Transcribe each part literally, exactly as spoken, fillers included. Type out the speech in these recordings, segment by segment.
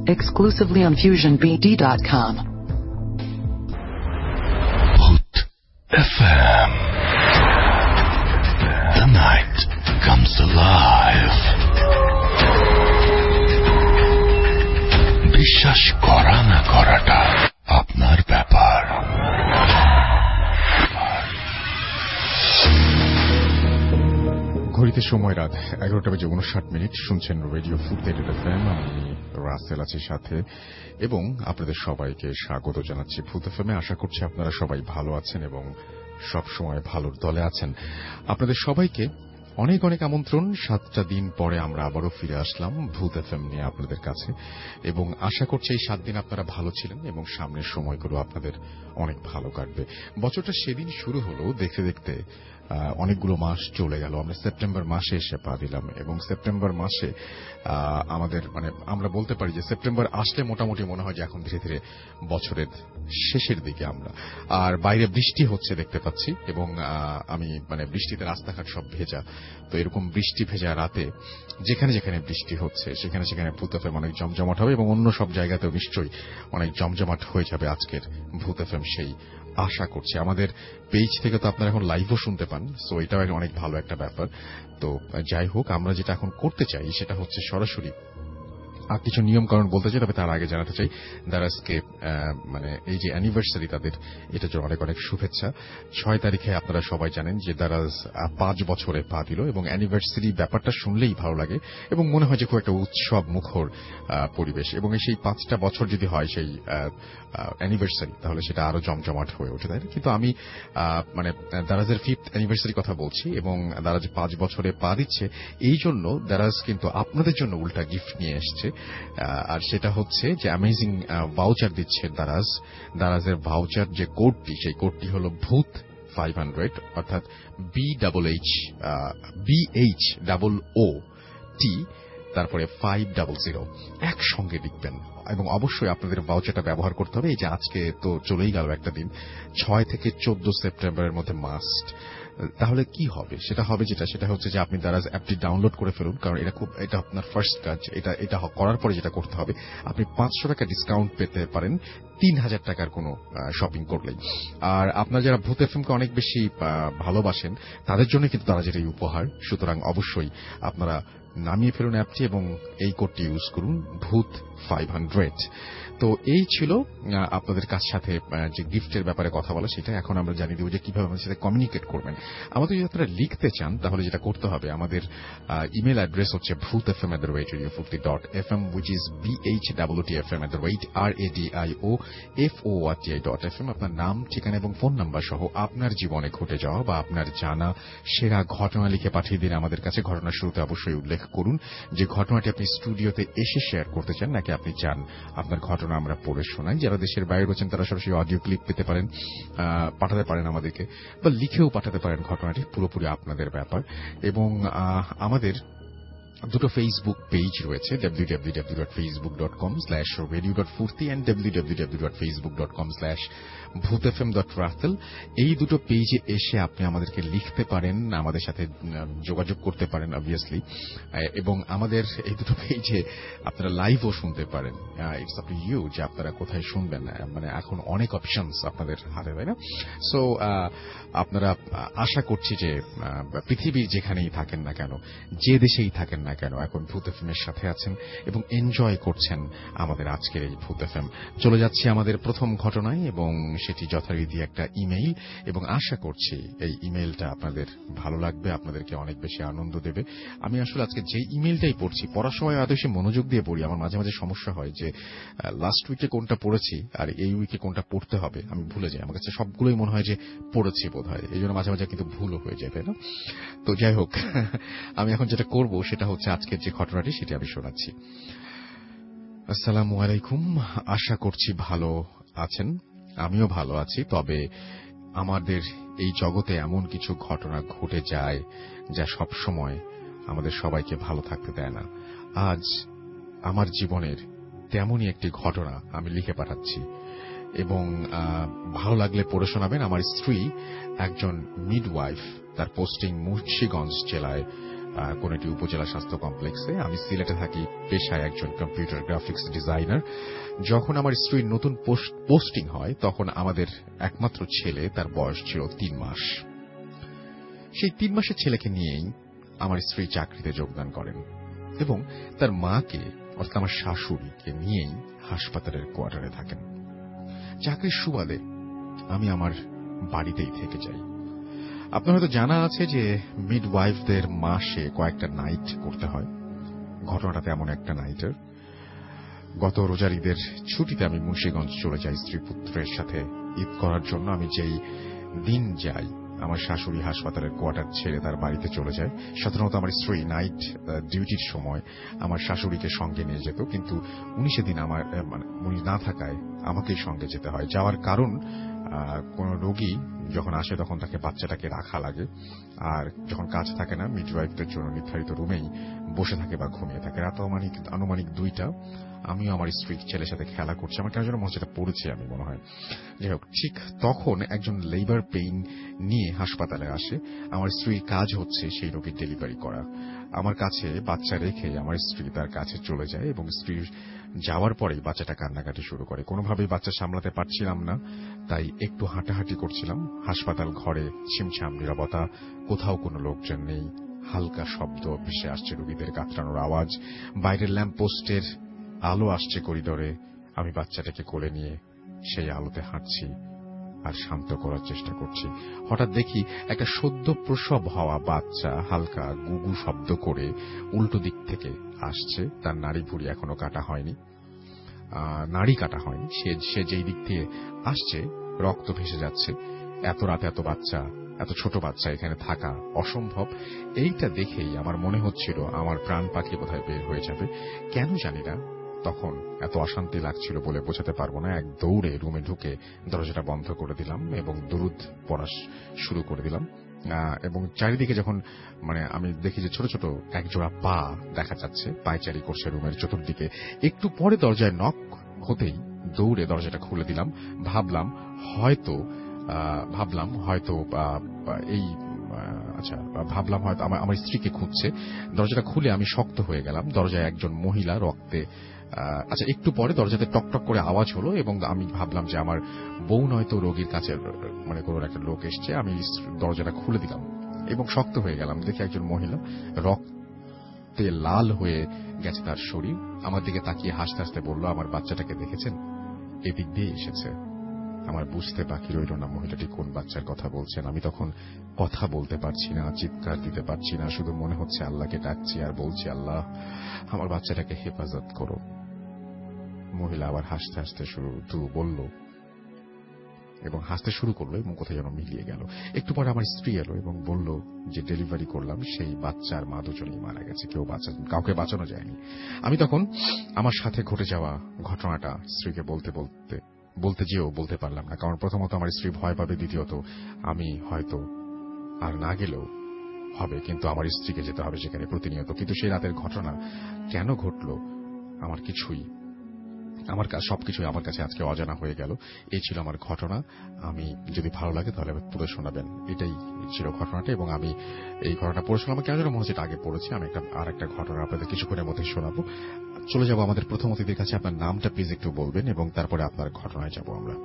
exclusively on fusion b d dot com. Hood F M. The night comes alive. বিশ্বাস করা না করাটা আপনার ব্যাপার। ঘড়িতে সময় রাত এগারোটা বেজে উনষাট মিনিট। শুনছেন রেডিও ফুরতেড এফএম। আমি রাসেল আছি সাথে এবং আপনাদের সবাইকে স্বাগত জানাচ্ছি ফুড এফএমে। আশা করছি আপনারা সবাই ভালো আছেন এবং সব সময় ভালোর দলে আছেন। আপনাদের সবাইকে অনেক অনেক আমন্ত্রণ। সাতটা দিন পরে আমরা আবারও ফিরে আসলাম ভূত এফএম নিয়ে আপনাদের কাছে এবং আশা করছি এই সাত দিন আপনারা ভালো ছিলেন এবং সামনের সময়গুলো আপনাদের অনেক ভালো কাটবে। বছরটা সেদিন শুরু হলো, দেখতে দেখতে অনেকগুলো মাস চলে গেল। আমরা সেপ্টেম্বর মাসে এসে পা দিলাম এবং সেপ্টেম্বর মাসে আমাদের মানে আমরা বলতে পারি যে সেপ্টেম্বর আসলে মোটামুটি মনে হয় যে এখন ধীরে ধীরে বছরের শেষের দিকে আমরা। আর বাইরে বৃষ্টি হচ্ছে দেখতে পাচ্ছি এবং আমি মানে বৃষ্টিতে রাস্তাঘাট সব ভেজা। তো এরকম বৃষ্টি ভেজা রাতে যেখানে যেখানে বৃষ্টি হচ্ছে সেখানে সেখানে ভূত এফএম অনেক জমজমাট হবে এবং অন্য সব জায়গাতেও নিশ্চয়ই অনেক জমজমাট হয়ে যাবে আজকের ভূত এফএম, সেই আশা করছি। আমাদের পেজ থেকে তো আপনারা এখন লাইভও শুনতে পান, সো এটাও অনেক ভালো একটা ব্যাপার। তো যাই হোক, আমরা যেটা এখন করতে চাই সেটা হচ্ছে সরাসরি আর কিছু নিয়ম কারণ বলতে চাই, তবে তার আগে জানাতে চাই দারাজকে মানে এই যে অ্যানিভার্সারি তাদের, এটার জন্য অনেক অনেক শুভেচ্ছা। ছয় তারিখে আপনারা সবাই জানেন যে দারাজ পাঁচ বছরে পা দিল এবং অ্যানিভার্সারি ব্যাপারটা শুনলেই ভালো লাগে এবং মনে হয় যে খুব একটা উৎসব মুখর পরিবেশ এবং সেই পাঁচটা বছর যদি হয় সেই অ্যানিভার্সারি তাহলে সেটা আরো জমজমাট হয়ে ওঠে, তাই না? কিন্তু আমি মানে দারাজের ফিফথ অ্যানিভার্সারি কথা বলছি এবং দারাজ পাঁচ বছরে পা দিচ্ছে, এই জন্য দারাজ কিন্তু আপনাদের জন্য উল্টা গিফট নিয়ে এসছে। আর সেটা হচ্ছে যে অ্যামেজিং ভাউচার দিচ্ছে দারাজ। দারাজের ভাউচার যে কোডটি, সেই কোডটি হলো ভূত ফাইভ হান্ড্রেড, অর্থাৎ B double H B H double O T তারপরে ফাইভ ডাবল জিরো একসঙ্গে লিখবেন এবং অবশ্যই আপনাদের ভাউচারটা ব্যবহার করতে হবে। এই যে আজকে তো চলেই গেল একটা দিন, ছয় থেকে চোদ্দ সেপ্টেম্বরের মধ্যে মাস্ট। তাহলে কি হবে? সেটা হবে যেটা সেটা হচ্ছে যে আপনি দারাজ অ্যাপটি ডাউনলোড করে ফেলুন, কারণ এটা খুব এটা আপনার ফার্স্ট কাজ। এটা এটা করার পরে যেটা করতে হবে, আপনি পাঁচশো টাকা ডিসকাউন্ট পেতে পারেন তিন হাজার টাকার কোনো শপিং করলেই। আর আপনারা যারা ভূত এফএমকে অনেক বেশি ভালোবাসেন তাদের জন্য কিন্তু দারাজের এই উপহার। সুতরাং অবশ্যই আপনারা নামিয়ে ফেলুন অ্যাপটি এবং এই কোডটি ইউজ করুন, ভূত ফাইভ হান্ড্রেড। তো এই ছিল আপনাদের কাছ সাথে যে গিফটের ব্যাপারে কথা বলা, সেটা এখন আমরা জানিয়ে দেব যে কিভাবে আমাদের সাথে কমিউনিকেট করবেন। আমাদের যদি আপনারা লিখতে চান তাহলে যেটা করতে হবে, আমাদের ইমেল অ্যাড্রেস হচ্ছে Bhoot F M at the rate radio Foorti dot F M, which is B H W T F M at the rate R A D I O F O R T I dot F M. আপনার নাম, ঠিকানা এবং phone number সহ আপনার জীবনে ঘটে যাওয়া বা আপনার জানা সেরা ঘটনা লিখে পাঠিয়ে দিন আমাদের কাছে। ঘটনার শুরুতে অবশ্যই উল্লেখ করুন যে ঘটনাটি আপনি স্টুডিওতে এসে শেয়ার করতে চান নাকি আপনি চান আপনার ঘটনা আমরা পড়ে শোনাই। যারা দেশের বাইরে রয়েছেন তারা সরাসরি অডিও ক্লিপ পেতে পারেন, পাঠাতে পারেন আমাদেরকে, বা লিখেও পাঠাতে পারেন। ঘটনাটি পুরোপুরি আপনাদের ব্যাপার। এবং আমাদের দুটো ফেসবুক পেজ রয়েছে, W W W dot Facebook dot com slash radio dot Foorti and W W W dot Facebook dot com slash Bhoot F M dot Russell. এই দুটো পেজে এসে আপনি আমাদেরকে লিখতে পারেন, আমাদের সাথে যোগাযোগ করতে পারেন অবভিয়াসলি, এবং আমাদের এই দুটো পেজে আপনারা লাইভও শুনতে পারেন। ইটস আপ টু ইউ যে আপনারা কোথায় শুনবেন, মানে এখন অনেক অপশনস আপনাদের হাতে, তাই না? সো আপনারা আশা করছি যে পৃথিবীর যেখানেই থাকেন না কেন, যে দেশেই থাকেন না কেন, এখন ভূত এফএম এর সাথে আছেন এবং এনজয় করছেন আমাদের আজকের এই ভূত এফএম। চলে যাচ্ছি আমাদের প্রথম ঘটনায় এবং সেটি যথারীতি একটা ইমেইল, এবং আশা করছি এই ইমেইলটা আপনাদের ভালো লাগবে, আপনাদেরকে অনেক বেশি আনন্দ দেবে। আমি আসলে আজকে যে ইমেইলটাই পড়ছি, পড়ার সময় এত বেশি মনোযোগ দিয়ে পড়ি, আমার মাঝে মাঝে সমস্যা হয় যে লাস্ট উইকে কোনটা পড়েছি আর এই উইকে কোনটা পড়তে হবে আমি ভুলে যাই। আমার কাছে সবগুলোই মনে হয় যে পড়েছি বোধ হয়, এই জন্য মাঝে মাঝে কিন্তু ভুলও হয়ে যায়, তাই না? তো যাই হোক, আমি এখন যেটা করব সেটা হচ্ছে আজকের যে ঘটনাটি সেটি আমি শোনাচ্ছি। আসসালামু আলাইকুম, আশা করছি ভালো আছেন। আমিও ভালো আছি, তবে আমাদের এই জগতে এমন কিছু ঘটনা ঘটে যায় যা সব সময় আমাদের সবাইকে ভালো থাকতে দেয় না। আজ আমার জীবনের তেমনই একটি ঘটনা আমি লিখে পাঠাচ্ছি এবং ভালো লাগলে পড়ে শোনাবেন। আমার স্ত্রী একজন মিডওয়াইফ, তার পোস্টিং মুন্সিগঞ্জ জেলায় কোন একটি উপজেলা স্বাস্থ্য কমপ্লেক্সে। আমি সিলেটে থাকি, পেশায় একজন কম্পিউটার গ্রাফিক্স ডিজাইনার। যখন আমার স্ত্রীর নতুন পোস্টিং হয় তখন আমাদের একমাত্র ছেলে, তার বয়স ছিল তিন মাস। সেই তিন মাসের ছেলেকে নিয়েই আমার স্ত্রী চাকরিতে যোগদান করেন এবং তার মাকে অর্থাৎ আমার শাশুড়িকে নিয়েই হাসপাতালের কোয়ার্টারে থাকেন। চাকরির সুবাদে আমি আমার বাড়িতেই থেকে যাই। আপনার হয়তো জানা আছে যে মিডওয়াইফদের মাসে কয়েকটা নাইট করতে হয়। ঘটনাটা তেমন একটা নাইটের। গত রোজার ঈদের ছুটিতে আমি মুন্সিগঞ্জ চলে যাই স্ত্রী পুত্রের সাথে ঈদ করার জন্য। আমি যেই দিন যাই, আমার শাশুড়ি হাসপাতালের কোয়ার্টার ছেড়ে তার বাড়িতে চলে যায়। সাধারণত আমার স্ত্রী নাইট ডিউটির সময় আমার শাশুড়িকে সঙ্গে নিয়ে যেত, কিন্তু উনি সেদিন আমার উনি না থাকায় আমাকেই সঙ্গে যেতে হয়। যাওয়ার কারণ, কোন রোগী যখন আসে তখন তাকে বাচ্চাটাকে রাখা লাগে, আর যখন কাজ থাকে না মিডওয়াইফদের জন্য নির্ধারিত রুমেই বসে থাকে বা ঘুমিয়ে থাকে। রাত আনুমানিক দুইটা। আমিও আমার স্ত্রীর ছেলের সাথে খেলা করছি। আমার কেন যেন মজাটা পড়েছে আমি মনে হয়। যাই হোক, ঠিক তখন একজন লেবার পেইন নিয়ে হাসপাতালে আসে। আমার স্ত্রীর কাজ হচ্ছে সেই রোগীর ডেলিভারি করা। আমার কাছে বাচ্চা রেখে আমার স্ত্রী তার কাছে চলে যায় এবং স্ত্রীর যাওয়ার পরেই বাচ্চাটা কান্নাকাটি শুরু করে। কোনোভাবেই বাচ্চা সামলাতে পারছিলাম না, তাই একটু হাঁটাহাঁটি করছিলাম। হাসপাতাল ঘরে ছিমছাম নীরবতা, কোথাও কোনো লোকজন নেই। হালকা শব্দ ভেসে আসছে, রোগীদের কাতরানোর আওয়াজ, বাইরের ল্যাম্পপোস্টের আলো আসছে করিডোরে। আমি বাচ্চাটাকে কোলে নিয়ে সেই আলোতে হাঁটছি আর শান্ত করার চেষ্টা করছি। হঠাৎ দেখি একটা সদ্য প্রসব হওয়া বাচ্চা হালকা গুগু শব্দ করে উল্টো দিক থেকে আসছে। তার নাড়ি ভুঁড়ি এখনো কাটা হয়নি, নাড়ি কাটা হয়নি। সে সে যেই দিক থেকে আসছে রক্ত ভেসে যাচ্ছে। এত রাতে এত বাচ্চা, এত ছোট বাচ্চা এখানে থাকা অসম্ভব। এইটা দেখেই আমার মনে হচ্ছিল আমার প্রাণ পাখি বোধহয় বের হয়ে যাবে। কেন জানি না তখন এত অশান্তি লাগছিল বলে বোঝাতে পারবো না। এক দৌড়ে রুমে ঢুকে দরজাটা বন্ধ করে দিলাম এবং দুরুদ পড়া শুরু করে দিলাম। এবং চারিদিকে যখন মানে আমি দেখি যে ছোট ছোট একজোড়া পা দেখা যাচ্ছে, পায়চারি করছে রুমের চতুর্দিকে। একটু পরে দরজায় নক হতেই দৌড়ে দরজাটা খুলে দিলাম। ভাবলাম হয়তো ভাবলাম হয়তো এই আচ্ছা ভাবলাম হয়তো আমার আমার স্ত্রীকে খুঁজছে। দরজাটা খুলে আমি শক্ত হয়ে গেলাম। দরজায় একজন মহিলা রক্তে আচ্ছা একটু পরে দরজাতে টকটক করে আওয়াজ হলো এবং আমি ভাবলাম যে আমার বউ নয়তো রোগীর কাছে মানে কোনো একটা লোক এসছে। আমি দরজাটা খুলে দিলাম এবং শক্ত হয়ে গেলাম। দেখি একজন মহিলা রক্তে লাল হয়ে গেছে তার শরীর। আমার দিকে তাকিয়ে হাসতে হাসতে বলল, আমার বাচ্চাটাকে দেখেছেন? এদিক দিয়ে এসেছে। আমার বুঝতে বাকি রইল না মহিলাটি কোন বাচ্চার কথা বলছেন। আমি তখন কথা বলতে পারছি না, চিৎকার দিতে পারছি না, শুধু মনে হচ্ছে আল্লাহকে ডাকছি আর বলছি, আল্লাহ আমার বাচ্চাটাকে হেফাজত করো। মহিলা আবার হাসতে হাসতে শুরু বলল এবং হাসতে শুরু করলো এবং কোথায় যেন মিলিয়ে গেল। একটু পরে আমার স্ত্রী এলো এবং বলল যে ডেলিভারি করলাম, সেই বাচ্চার মা দুজনেই মারা গেছে, কেউ বাঁচা কাউকে বাঁচানো যায়নি। আমি তখন আমার সাথে ঘটে যাওয়া ঘটনাটা স্ত্রীকে বলতে বলতে বলতে যেও বলতে পারলাম না। কারণ প্রথমত আমার স্ত্রী ভয় পাবে, দ্বিতীয়ত আমি হয়তো আর না গেলেও হবে, কিন্তু আমার স্ত্রীকে যেতে হবে সেখানে প্রতিনিয়ত। কিন্তু সেই রাতের ঘটনা কেন ঘটল আমার কিছুই আমার কাছে সবকিছুই আমার কাছে আজকে অজানা হয়ে গেল। এই ছিল আমার ঘটনা। আমি যদি ভালো লাগে তাহলে পুরো শোনাবেন। এটাই ছিল ঘটনাটা এবং আমি এই ঘটনা পড়েছিলাম। আমার কেন যেন মনে হচ্ছে আগে পড়েছি। আমি একটা আর একটা ঘটনা আপনাদের কিছুক্ষণের মধ্যে শোনাবো। চলে যাব আমাদের প্রথম অতিথির কাছে। আপনার নামটা প্লিজ একটু বলবেন এবং তারপরে আপনার ঘটনায় যাব আমরা।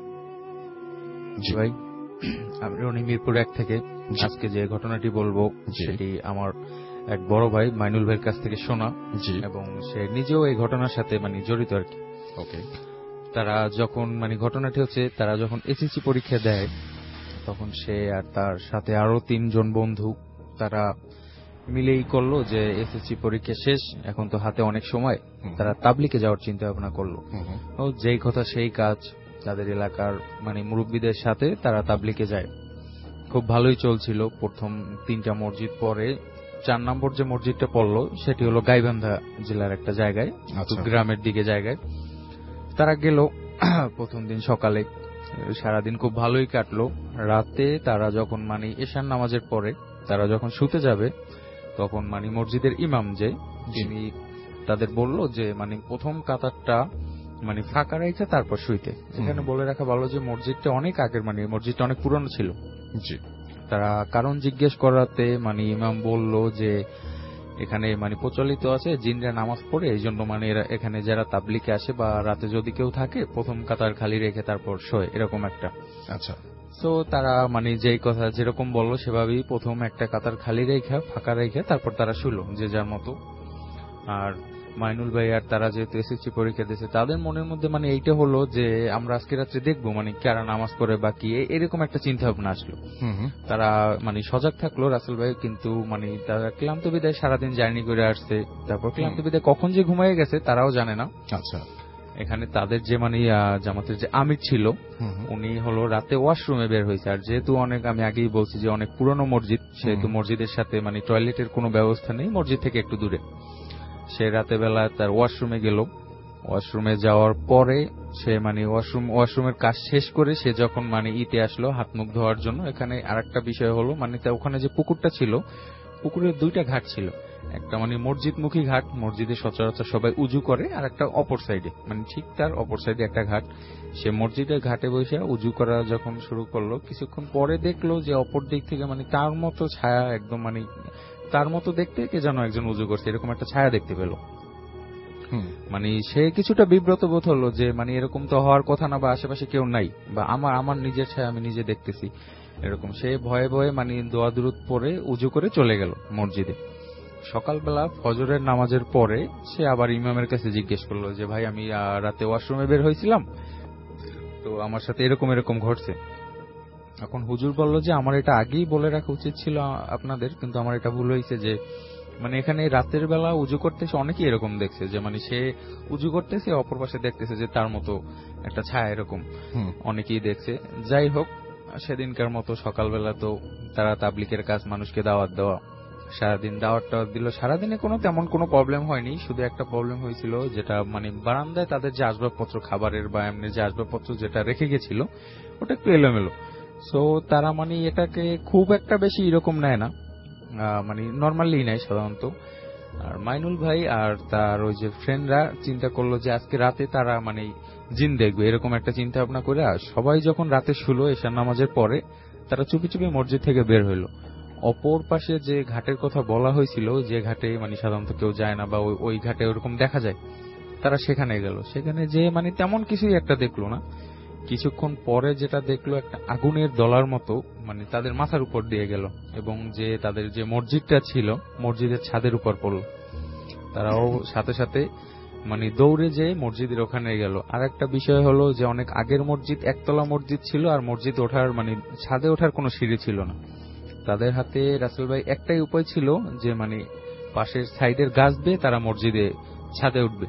জি ভাই, আমি রনি মিরপুর এক থেকে আজকে যে ঘটনাটি বলবো সেটি আমার এক বড় ভাই মাইনুল ভাইয়ের কাছ থেকে শোনা এবং সে নিজেও এই ঘটনার সাথে মানে জড়িত আর কি। ওকে। তারা যখন মানে ঘটনাটি হচ্ছে তারা যখন এসএসসি পরীক্ষা দেয় তখন সে আর তার সাথে আরো তিনজন বন্ধু তারা মিলেই করলো যে এসএসসি পরীক্ষা শেষ, এখন তো হাতে অনেক সময়, তারা তাবলিগে যাওয়ার চিন্তা ভাবনা করলো। ও যেই কথা সেই কাজ, তাদের এলাকার মানে মুরব্বীদের সাথে তারা তাবলিগে যায়। খুব ভালোই চলছিল। প্রথম তিনটা মসজিদ পরে চার নম্বর যে মসজিদটা পড়লো সেটি হলো গাইবান্ধা জেলার একটা জায়গায়, গ্রামের দিকে জায়গায়। তারা গেল প্রথম দিন সকালে, সারাদিন খুব ভালোই কাটলো। রাতে তারা যখন মানে এশার নামাজের পরে তারা যখন শুতে যাবে তখন মানে মসজিদের ইমাম যে তিনি তাদের বলল যে মানে প্রথম কাতারটা মানে ফাঁকা রেখে তারপর শুইতে। এখানে বলে রাখা ভালো যে মসজিদটা অনেক আগের, মানে মসজিদটা অনেক পুরনো ছিল। তারা কারণ জিজ্ঞেস করাতে মানে ইমাম বলল যে এখানে মানে প্রচলিত আছে জিনরা নামাজ পড়ে, এই জন্য মানে এরা এখানে যারা তাবলিকে আসে বা রাতে যদি কেউ থাকে প্রথম কাতার খালি রেখে তারপর শোয়, এরকম একটা। আচ্ছা, তো তারা মানে যেই কথা যেরকম বললো সেভাবেই প্রথম একটা কাতার খালি রেখা ফাঁকা রেখে তারপর তারা শুলো যে যার মতো। আর মাইনুল ভাই আর তারা যেহেতু এসএসসি পরীক্ষা দিয়েছে, তাদের মনের মধ্যে মানে এইটা হলো যে আমরা আজকে রাত্রে দেখবো মানে কারা নামাজ পড়ে বা কি, এরকম একটা চিন্তা ভাবনা আসলো। তারা মানে সজাগ থাকলো রাসেল ভাই, কিন্তু মানে তারা ক্লান্ত বিদায় সারাদিন জার্নি করে আসছে, তারপর ক্লান্ত বিদায় কখন যে ঘুমায় গেছে তারাও জানে না। আচ্ছা, এখানে তাদের যে মানে জামাতের যে আমির ছিল উনি হলো রাতে ওয়াশরুমে বের হয়েছে। আর যেহেতু অনেক আমি আগেই বলছি যে অনেক পুরনো মসজিদ, সেহেতু মসজিদের সাথে মানে টয়লেটের কোনো ব্যবস্থা নেই, মসজিদ থেকে একটু দূরে। সে রাতে বেলা তার ওয়াশরুমে গেল, ওয়াশরুমে যাওয়ার পরে সে মানে ওয়াশরুম ওয়াশরুমের কাজ শেষ করে সে যখন মানে ইতে আসলো হাত মুখ ধোয়ার জন্য, এখানে আরেকটা বিষয় হলো মানে ওখানে যে পুকুরটা ছিল, পুকুরের দুইটা ঘাট ছিল, একটা মানে মসজিদমুখী ঘাট, মসজিদে সচরাচর সবাই উজু করে, আর একটা অপর সাইডে মানে ঠিক তার অপর সাইডে একটা ঘাট। সে মসজিদের ঘাটে বসে উজু করা যখন শুরু করলো, কিছুক্ষণ পরে দেখলো যে অপর দিক থেকে মানে তার মতো ছায়া, একদম মানে তার মতো দেখতে কে যেন একজন উজু করছে এরকম একটা ছায়া দেখতে পেল। মানে সে কিছুটা বিব্রত বোধ হলো যে মানে এরকম তো হওয়ার কথা না, বা আশেপাশে কেউ নাই, বা আমার আমার নিজের ছায়া আমি নিজে দেখতেছি এরকম। সে ভয়ে ভয়ে মানে দোয়া দুরুদ পরে উজু করে চলে গেল মসজিদে। সকালবেলা ফজরের নামাজের পরে সে আবার ইমামের কাছে জিজ্ঞেস করলো যে ভাই আমি রাতে ওয়াশরুমে বের হয়েছিলাম, তো আমার সাথে এরকম এরকম ঘটছে। এখন হুজুর বলল যে আমার এটা আগেই বলে রাখা উচিত ছিল আপনাদের, কিন্তু আমার এটা ভুল হয়েছে যে মানে এখানে রাতের বেলা উজু করতেছে অনেকেই এরকম দেখছে যে মানে সে উজু করতেছে অপর পাশে দেখতেছে যে তার মতো একটা ছায়া, এরকম অনেকেই দেখছে। যাই হোক, সেদিনকার মতো সকালবেলা তো তারা তাবলিকের কাজ, মানুষকে দাওয়াত দেওয়া, সারাদিন দাওয়াত টাওয়াত দিল। সারাদিনে কোনো তেমন কোনো প্রবলেম হয়নি, শুধু একটা প্রবলেম হয়েছিল যেটা মানে বারান্দায় তাদের যে আসবাবপত্র খাবারের বা এমনি যে আসবাবপত্র যেটা রেখে গেছিল ওটা একটু এলোমেলো। সো তারা মানে এটাকে খুব একটা বেশি এরকম নেয় না, মানে নর্মালি নেয় সাধারণত। আর মাইনুল ভাই আর তার ওই যে ফ্রেন্ডরা চিন্তা করলো যে আজকে রাতে তারা মানে জিন দেখবে, এরকম একটা চিন্তা ভাবনা করে সবাই যখন রাতে শুলো এশার নামাজের পরে তারা চুপি চুপি মসজিদ থেকে বের হইলো। অপর পাশে যে ঘাটের কথা বলা হয়েছিল, যে ঘাটে মানে সাধারণত কেউ যায় না বা ওই ঘাটে ওরকম দেখা যায়, তারা সেখানে গেল। সেখানে যে মানে তেমন কিছুই একটা দেখলো না। কিছুক্ষণ পরে যেটা দেখলো একটা আগুনের দলার মতো মানে তাদের মাথার উপর দিয়ে গেল, এবং যে তাদের যে মসজিদটা ছিল মসজিদের ছাদের উপর পড়ল। তারাও সাথে সাথে মানে দৌড়ে যে মসজিদের ওখানে গেল। আর একটা বিষয় হলো যে অনেক আগের মসজিদ, একতলা মসজিদ ছিল, আর মসজিদ ওঠার মানে ছাদে ওঠার কোনো সিঁড়ি ছিল না। তাদের হাতে রাসেল ভাই একটাই উপায় ছিল যে মানে পাশের সাইডের গাছ বেয়ে তারা মসজিদে ছাদে উঠবে।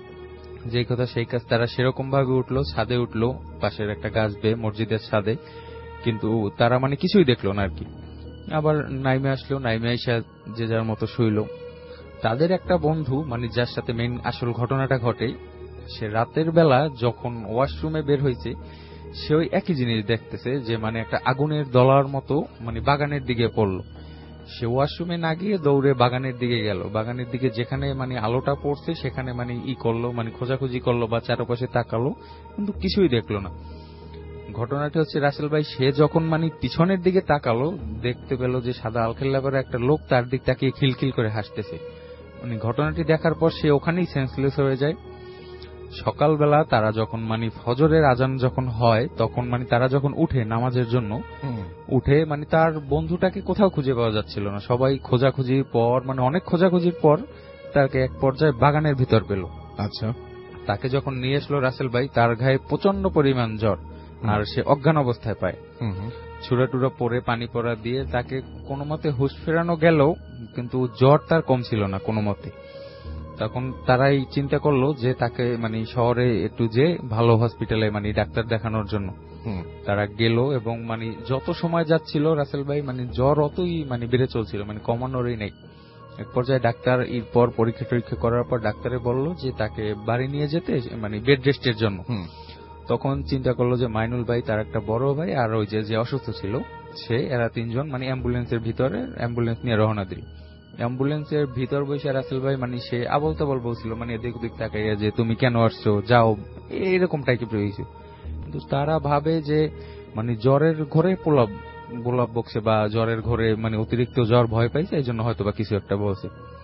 যে কথা সেই কাজ, তারা সেরকম ভাবে উঠলো, ছাদে উঠলো পাশের একটা গাছ বেয়ে মসজিদের ছাদে, কিন্তু তারা মানে কিছুই দেখলো না আর কি। আবার নাইমে আসলো, নাইমে আইসা যে যার মতো শুইল। তাদের একটা বন্ধু মানে যার সাথে মেইন আসল ঘটনাটা ঘটে, সে রাতের বেলা যখন ওয়াশরুমে বের হয়েছে সে ওই একই জিনিস দেখতেছে যে মানে একটা আগুনের দলার মতো মানে বাগানের দিকে পড়লো। সে ওয়াশরুমে না গিয়ে দৌড়ে বাগানের দিকে গেল। বাগানের দিকে যেখানে মানে আলোটা পড়ছে সেখানে মানে ই করলো, মানে খোঁজাখুঁজি করলো বা চারপাশে তাকালো, কিন্তু কিছুই দেখলো না। ঘটনাটি হচ্ছে রাসেল ভাই সে যখন মানে পিছনের দিকে তাকালো দেখতে পেল যে সাদা আলখেল্লা পরা একটা লোক তার দিক তাকিয়ে খিলখিল করে হাসতেছে। মানে ঘটনাটি দেখার পর সে ওখানেই সেন্সলেস হয়ে যায়। সকালবেলা তারা যখন মানে ফজরের আজান যখন হয় তখন মানে তারা যখন উঠে নামাজের জন্য, উঠে মানে তার বন্ধুটাকে কোথাও খুঁজে পাওয়া যাচ্ছিল না। সবাই খোঁজাখুঁজির পর মানে অনেক খোঁজাখুঁজির পর তাকে এক পর্যায়ে বাগানের ভিতর পেল। আচ্ছা, তাকে যখন নিয়ে আসলো রাসেল ভাই, তার গায়ে প্রচন্ড পরিমাণ জ্বর, আর সে অজ্ঞান অবস্থায় পায়। ছুড়া টুড়া পরে পানি পড়া দিয়ে তাকে কোনো মতে হুঁশ ফেরানো গেল, কিন্তু জ্বর তার কম ছিল না কোনো মতে। তখন তারাই চিন্তা করলো যে তাকে মানে শহরে একটু যে ভালো হসপিটালে মানে ডাক্তার দেখানোর জন্য তারা গেল। এবং মানে যত সময় যাচ্ছিল রাসেল ভাই মানে জ্বর অতই মানে বেড়ে চলছিল, মানে কমানোরই নেই। এক পর্যায়ে ডাক্তার এরপর পরীক্ষা টরীক্ষা করার পর ডাক্তারে বলল যে তাকে বাড়ি নিয়ে যেতে, মানে বেড রেস্টের জন্য। তখন চিন্তা করলো যে মাইনুল ভাই, তার একটা বড় ভাই, আর ওই যে যে অসুস্থ ছিল সে, এরা তিনজন মানে অ্যাম্বুলেন্সের ভিতরে অ্যাম্বুলেন্স নিয়ে রওনা দিল। অ্যাম্বুলেন্সের ভিতর বসে রাসেল ভাই মানে সে আবল তাবল বলছিল, মানে এদিক ওদিক তাকাইয়া যে তুমি কেন আসছো, যাও, এরকম টাইপের হয়েছে। কিন্তু তারা ভাবে যে মানে জ্বরের ঘরে পোলাপ গোলাপ বকছে বা জ্বরের ঘরে মানে অতিরিক্ত জ্বর ভয় পাইছে, এই জন্য হয়তো বা কিছু একটা বলছে।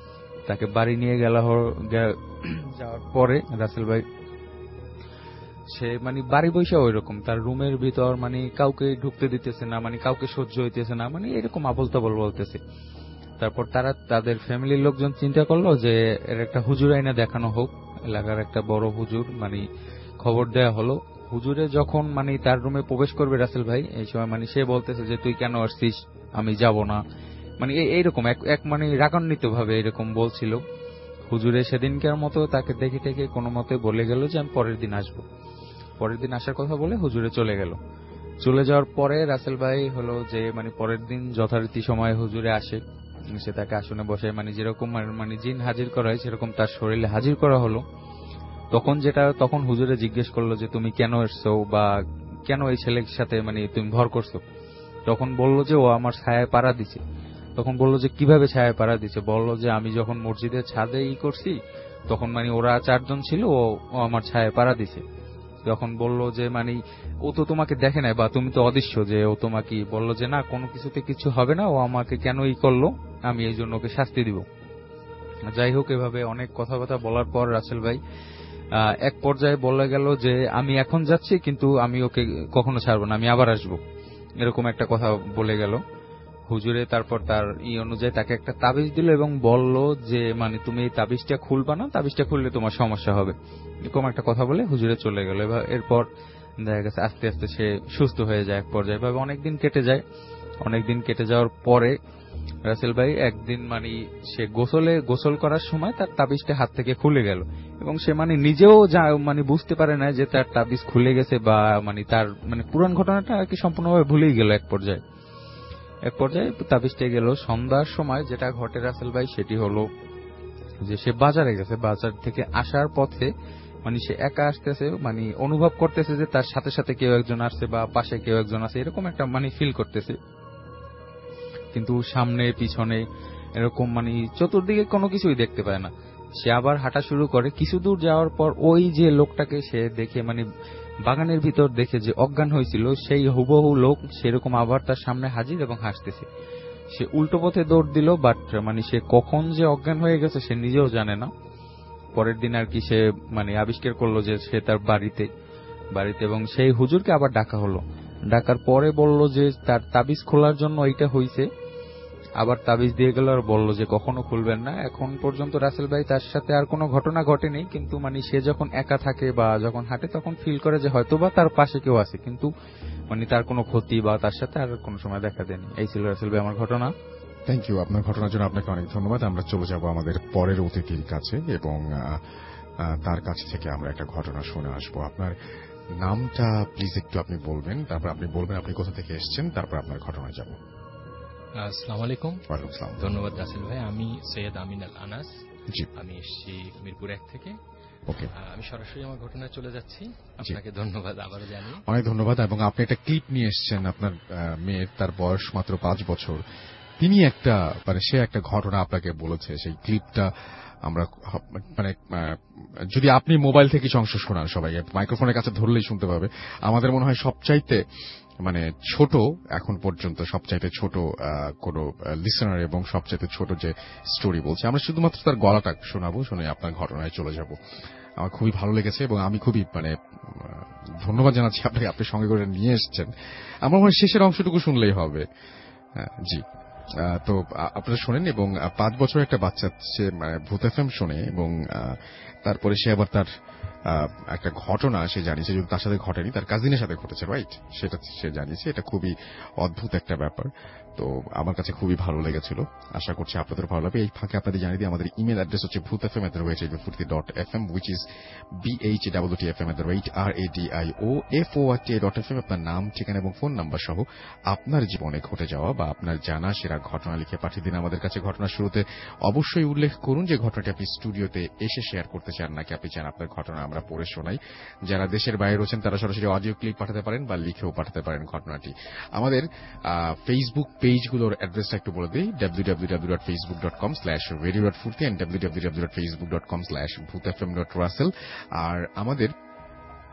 তাকে বাড়ি নিয়ে গেল যাওয়ার পরে রাসেল ভাই সে মানে বাড়ি বসে ওই রকম তার রুমের ভিতর মানে কাউকে ঢুকতে দিতেছে না, মানে কাউকে সহ্য হইতেছে না, মানে এরকম আবল তাবল বলতেছে। তারপর তারা তাদের ফ্যামিলির লোকজন চিন্তা করলো যে এর একটা হুজুর আইনা দেখানো হোক, এলাকার একটা বড় হুজুর, মানে খবর দেয়া হলো। হুজুরে যখন মানে তার রুমে প্রবেশ করবে রাসেল ভাই, এই সময় মানে সে বলতেছে যে তুই কেন আসছিস, আমি যাব না, মানে এইরকম এক মানে রাগান্বিত ভাবে এরকম বলছিল। হুজুরে সেদিনকার মতো তাকে দেখে টেকে কোনো মতে বলে গেল যে আমি পরের দিন আসবো। পরের দিন আসার কথা বলে হুজুরে চলে গেল। চলে যাওয়ার পরে রাসেল ভাই হলো যে মানে পরের দিন যথারীতি সময় হুজুরে আসে, সে তাকে আসনে বসে মানে যেরকম মানে জিন হাজির করা হয় সেরকম তার শরীরে হাজির করা হলো। তখন যেটা তখন হুজুরে জিজ্ঞেস করলো যে তুমি কেন এসছো বা কেন এই ছেলের সাথে মানে তুমি ভর করছো। তখন বললো যে ও আমার ছায়ায় পাড়া দিছে। তখন বললো যে কিভাবে ছায়ায় পাড়া দিছে, বললো যে আমি যখন মসজিদের ছাদে ই করছি তখন মানে ওরা চারজন ছিল, ও আমার ছায়ায় পাড়া দিছে। তখন বললো যে মানে ও তো তোমাকে দেখে নাই বা তুমি তো অদৃশ্য, যে ও তোমাকে বললো যে না কোনো কিছুতে কিছু হবে না, ও আমাকে কেন ই করলো, আমি এই জন্য ওকে শাস্তি দিব। যাই হোক, এভাবে অনেক কথাবার্তা বলার পর রাসেল ভাই এক পর্যায়ে বলে গেল যে আমি এখন যাচ্ছি কিন্তু আমি ওকে কখনো ছাড়বো না, আমি আবার আসবো, এরকম একটা কথা বলে গেল হুজুরে। তারপর তার ই অনুযায়ী তাকে একটা তাবিজ দিল এবং বলল যে মানে তুমি এই তাবিজটা খুলবা না, তাবিজটা খুললে তোমার সমস্যা হবে, এরকম একটা কথা বলে হুজুরে চলে গেল। এবার এরপর দেখা গেছে আস্তে আস্তে সে সুস্থ হয়ে যায় এক পর্যায়ে। এভাবে অনেকদিন কেটে যায়। অনেকদিন কেটে যাওয়ার পরে রাসেল ভাই একদিন মানে সে গোসলে গোসল করার সময় তার তাবিজটা হাত থেকে খুলে গেল এবং সে মানে নিজেও মানে বুঝতে পারে না যে তার তাবিজ খুলে গেছে বা মানে তার মানে পুরান ঘটনাটা আর কি সম্পূর্ণভাবে ভুলেই গেল এক পর্যায়ে। এক পর্যায়ে তাবিজটা গেল। সন্ধ্যার সময় যেটা ঘটে রাসেল ভাই সেটি হলো যে সে বাজারে গেছে, বাজার থেকে আসার পথে মানে সে একা আসতেছে, মানে অনুভব করতেছে যে তার সাথে সাথে কেউ একজন আসছে বা পাশে কেউ একজন আছে, এরকম একটা মানে ফিল করতেছে। কিন্তু সামনে পিছনে এরকম মানে চতুর্দিকে কোনো কিছুই দেখতে পায় না। সে আবার হাঁটা শুরু করে। কিছু দূর যাওয়ার পর ওই যে লোকটাকে সে দেখে মানে বাগানের ভিতর দেখে যে অজ্ঞান হয়েছিল সেই হুবহু লোক সেরকম আবার তার সামনে হাজির এবং হাসতেছে। সে উল্টো পথে দৌড় দিল, বাট মানে সে কখন যে অজ্ঞান হয়ে গেছে সে নিজেও জানে না। পরের দিন আর কি সে মানে আবিষ্কার করলো যে সে তার বাড়িতে বাড়িতে এবং সেই হুজুরকে আবার ডাকা হলো। ডাকার পরে বলল যে তার তাবিজ খোলার জন্য এইটা হইছে, আবার তাবিজ দিয়ে গেল আর বলল যে কখনো খুলবেন না। এখন পর্যন্ত রাসেল ভাই তার সাথে আর কোনো ঘটনা ঘটেনি, কিন্তু মানে সে যখন একা থাকে বা যখন হাঁটে তখন ফিল করে যে হয়তোবা তার পাশে কেউ আছে, কিন্তু মানে তার কোনো ক্ষতি বা তার সাথে আর কোনো সময় দেখা দেয়নি। এই ছিল রাসেল ভাই আমার ঘটনা। থ্যাংক ইউ, আপনার ঘটনার জন্য আপনাকে অনেক ধন্যবাদ। আমরা চলে যাব আমাদের পরের অতিথির কাছে এবং তার কাছ থেকে আমরা একটা ঘটনা শুনে আসবো। আপনার নামটা প্লিজ একটু আপনি বলবেন, তারপর আপনি বলবেন আপনি কোথা থেকে এসেছেন, তারপর আপনার ঘটনা যাব। আসসালামু আলাইকুম। ওয়ালাইকুম আসসালাম। ধন্যবাদ রাসেল ভাই। আমি সৈয়দ আমিন আল আনাস। জি, আমি এসেছি মিরপুর এক থেকে। ওকে, আমি সরাসরি আমার ঘটনায় চলে যাচ্ছি। আপনাকে ধন্যবাদ আবারও জানি। অনেক ধন্যবাদ। এবং আপনি একটা ক্লিপ নিয়ে এসেছেন আপনার মেয়ের, তার বয়স মাত্র পাঁচ বছর। তিনি একটা মানে সে একটা ঘটনা আপনাকে বলেছে, সেই ক্লিপটা আমরা মানে যদি আপনি মোবাইল থেকে অংশ শোনান, সবাই মাইক্রোফোনের কাছে ধরলেই শুনতে পাবে। আমাদের মনে হয় সবচাইতে মানে ছোট এখন পর্যন্ত সবচাইতে ছোট কোন লিসেনার এবং সবচাইতে ছোট যে স্টোরি বলছে, আমরা শুধুমাত্র তার গলাটা শোনাবো, শুনে আপনার ঘটনায় চলে যাব। আমার খুবই ভালো লেগেছে এবং আমি খুবই মানে ধন্যবাদ জানাচ্ছি আপনাকে, আপনি সঙ্গে করে নিয়ে এসেছেন। আমার মনে হয় শেষের অংশটুকু শুনলেই হবে। জি, তো আপনারা শোনেন। এবং পাঁচ বছর একটা বাচ্চা সে ভূত এফএম শোনে এবং তারপরে সে আবার তার একটা ঘটনা সে জানিয়েছে, যদি তার সাথে ঘটেনি, তার কাজিনের সাথে ঘটেছে, রাইট? সেটা সে জানিয়েছে। এটা খুবই অদ্ভুত একটা ব্যাপার। তো আমার কাছে খুবই ভালো লেগেছিল, আশা করছি আপনাদের ভালো লাগবে। এই ফাঁকে আপনাদের জানিয়ে দিই আমাদের ইমেল অ্যাড্রেস হচ্ছে Bhoot FM at the rate radio Foorti dot F M, which is B H W T F M at the rate R A D I O F O R T dot F M. আপনার নাম, ঠিকানা এবং phone number সহ আপনার জীবনে ঘটে যাওয়া বা আপনার জানা সেরা ঘটনা লিখে পাঠিয়ে দিন আমাদের কাছে। ঘটনার শুরুতে অবশ্যই উল্লেখ করুন যে ঘটনাটি আপনি স্টুডিওতে এসে শেয়ার করতে চান নাকি আপনি চান আপনার ঘটনা আমরা পড়ে শোনাই। যারা দেশের বাইরে রয়েছেন তারা সরাসরি অডিও ক্লিপ পাঠাতে পারেন বা লিখেও পাঠাতে পারেন ঘটনাটি। আমাদের ফেসবুক পেজগুলোর অ্যাড্রেসটা একটু বলে দিই, W W W dot Facebook dot com slash radio dot Foorti and W W W dot Facebook dot com slash Bhoot FM dot Russell. আর আমাদের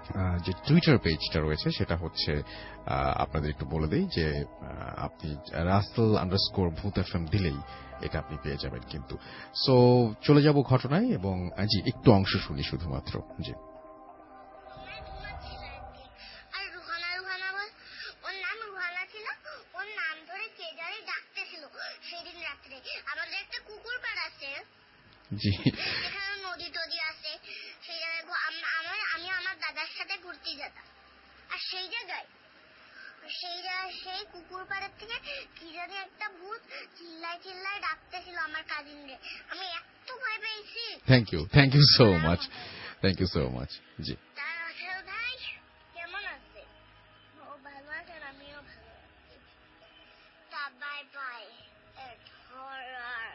যে টুইটার পেজটা রয়েছে সেটা হচ্ছে আপনাদের একটু বলে দেই যে আপনি রাসেল আন্ডারস্কোর ভূত এফএম দিলেই এটা আপনি পেয়ে যাবেন কিন্তু। সো চলে যাব ঘটনায় এবং জি একটু অংশ শুনি শুধুমাত্র। জি জি নদী টদী আছে সেই জায়গায় আমি আমার দাদার সাথে ঘুরতে যেতাম। আর সেই জায়গায় সেই জায়গায় সেই কুকুর পাড়ের থেকে কি জানি একটা ভূত চিল্লায় চিল্লায় ডাকতেছিল আমার কাজিনরে। আমি এত ভয় পেয়েছি। Thank you thank you so much thank you so much. জি ভাই কেমন আছে? ও ভালো আছেন, আমিও ভালো আছি। তা bye bye at horror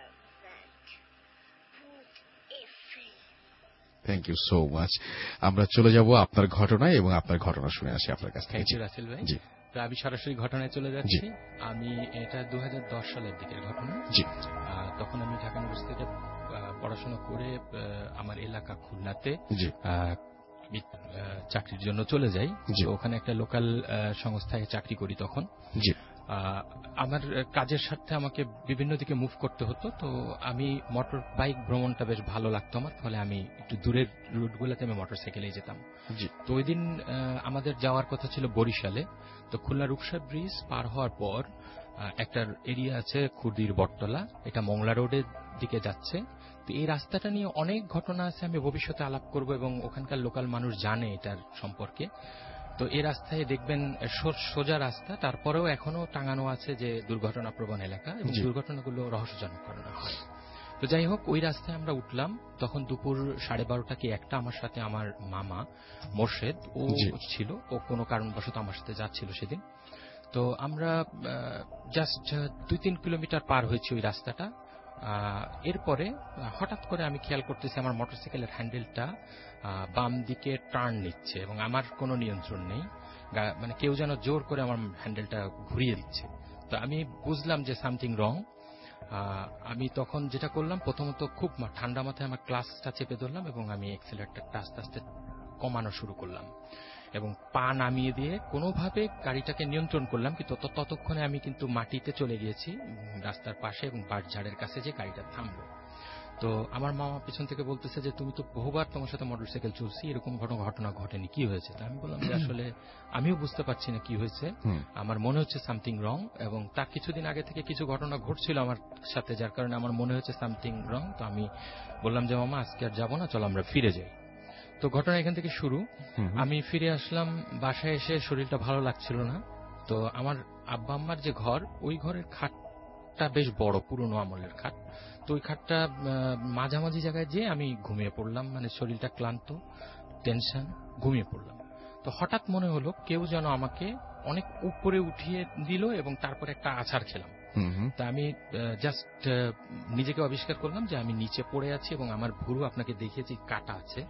thank you so much. আমরা চলে যাব আপনার ঘটনায় এবং আপনার ঘটনা শুনে আসি আপনার কাছ থেকে। থ্যাংক ইউ রাসেল ভাই। জি আমি সরাসরি ঘটনায় চলে যাচ্ছি। আমি এটা দু হাজার দশ সালের দিকের ঘটনা। জি তখন আমি ঢাকা ইউনিভার্সিটি থেকে পড়াশোনা করে আমার এলাকা খুলনাতে চাকরির জন্য চলে যাই। ওখানে একটা লোকাল সংস্থায় চাকরি করি তখন। জি আমার কাজের সাথে আমাকে বিভিন্ন দিকে মুভ করতে হতো, তো আমি মোটর বাইক ভ্রমণটা বেশ ভালো লাগতো আমার, ফলে আমি একটু দূরের রুটগুলোতে আমি মোটর সাইকেলেই যেতাম। তো ওই দিন আমাদের যাওয়ার কথা ছিল বরিশালে। তো খুলনা রূপসা ব্রিজ পার হওয়ার পর একটা এরিয়া আছে খুদির বটতলা, এটা মংলা রোডের দিকে যাচ্ছে। তো এই রাস্তাটা নিয়ে অনেক ঘটনা আছে, আমি ভবিষ্যতে আলাপ করব এবং ওখানকার লোকাল মানুষ জানে এটার সম্পর্কে। তো এই রাস্তায় দেখবেন সোজা রাস্তা, তারপরেও এখনো টাঙানো আছে যে দুর্ঘটনা প্রবণ এলাকা এবং দুর্ঘটনাগুলো রহস্যজনক ঘটনা হয়। তো যাই হোক ওই রাস্তায় আমরা উঠলাম, তখন দুপুর সাড়ে বারোটা কি একটা, আমার সাথে আমার মামা মোর্শেদ ও ছিল, ও কোনো কারণবশত আমার সাথে যাচ্ছিল সেদিন। তো আমরা জাস্ট দুই তিন কিলোমিটার পার হয়েছি ওই রাস্তাটা। এরপরে হঠাৎ করে আমি খেয়াল করতেছি আমার মোটরসাইকেলের হ্যান্ডেলটা বাম দিকে টার্ন নিচ্ছে এবং আমার কোনো নিয়ন্ত্রণ নেই, মানে কেউ যেন জোর করে আমার হ্যান্ডেলটা ঘুরিয়ে দিচ্ছে। তো আমি বুঝলাম যে সামথিং রং। আমি তখন যেটা করলাম, প্রথমত খুব ঠান্ডা মাথায় আমার ক্লাসটা চেপে ধরলাম এবং আমি এক্সেলারেটরটা আস্তে আস্তে কমানো শুরু করলাম এবং পা নামিয়ে দিয়ে কোনোভাবে গাড়িটাকে নিয়ন্ত্রণ করলাম। কিন্তু ততক্ষণে আমি কিন্তু মাটিতে চলে গিয়েছি রাস্তার পাশে এবং বাঁশঝাড়ের কাছে যে গাড়িটা থামবো। তো আমার মামা পিছন থেকে বলতেছে যে তুমি তো বহুবার তোমার সাথে মোটরসাইকেল চলছি, এরকম ঘটনা ঘটেনি, কি হয়েছে? আমি বললাম যে আসলে আমিও বুঝতে পারছি না কি হয়েছে, আমার মনে হচ্ছে সামথিং রং। এবং তার কিছুদিন আগে থেকে কিছু ঘটনা ঘটছিল আমার সাথে, যার কারণে আমার মনে হচ্ছে সামথিং রং। তো আমি বললাম যে মামা আজকে আর যাবো না, চলো আমরা ফিরে যাই। তো ঘটনা এখান থেকে শুরু। আমি ফিরে আসলাম, বাসায় এসে শরীরটা ভালো লাগছিল না। তো আমার আব্বা আম্মার যে ঘর, ওই ঘরের খাটটা বেশ বড়, পুরনো আমলের খাট। তো ওই খাটটা মাঝামাঝি জায়গায় যেয়ে আমি ঘুমিয়ে পড়লাম, মানে শরীরটা ক্লান্ত, টেনশন, ঘুমিয়ে পড়লাম। তো হঠাৎ মনে হলো কেউ যেন আমাকে অনেক উপরে উঠিয়ে দিল এবং তারপর একটা আছাড় খেলাম। তা আমি জাস্ট নিজেকে আবিষ্কার করলাম যে আমি নিচে পড়ে আছি এবং আমার ভুরু, আপনাকে দেখিয়েছি কাটা আছে,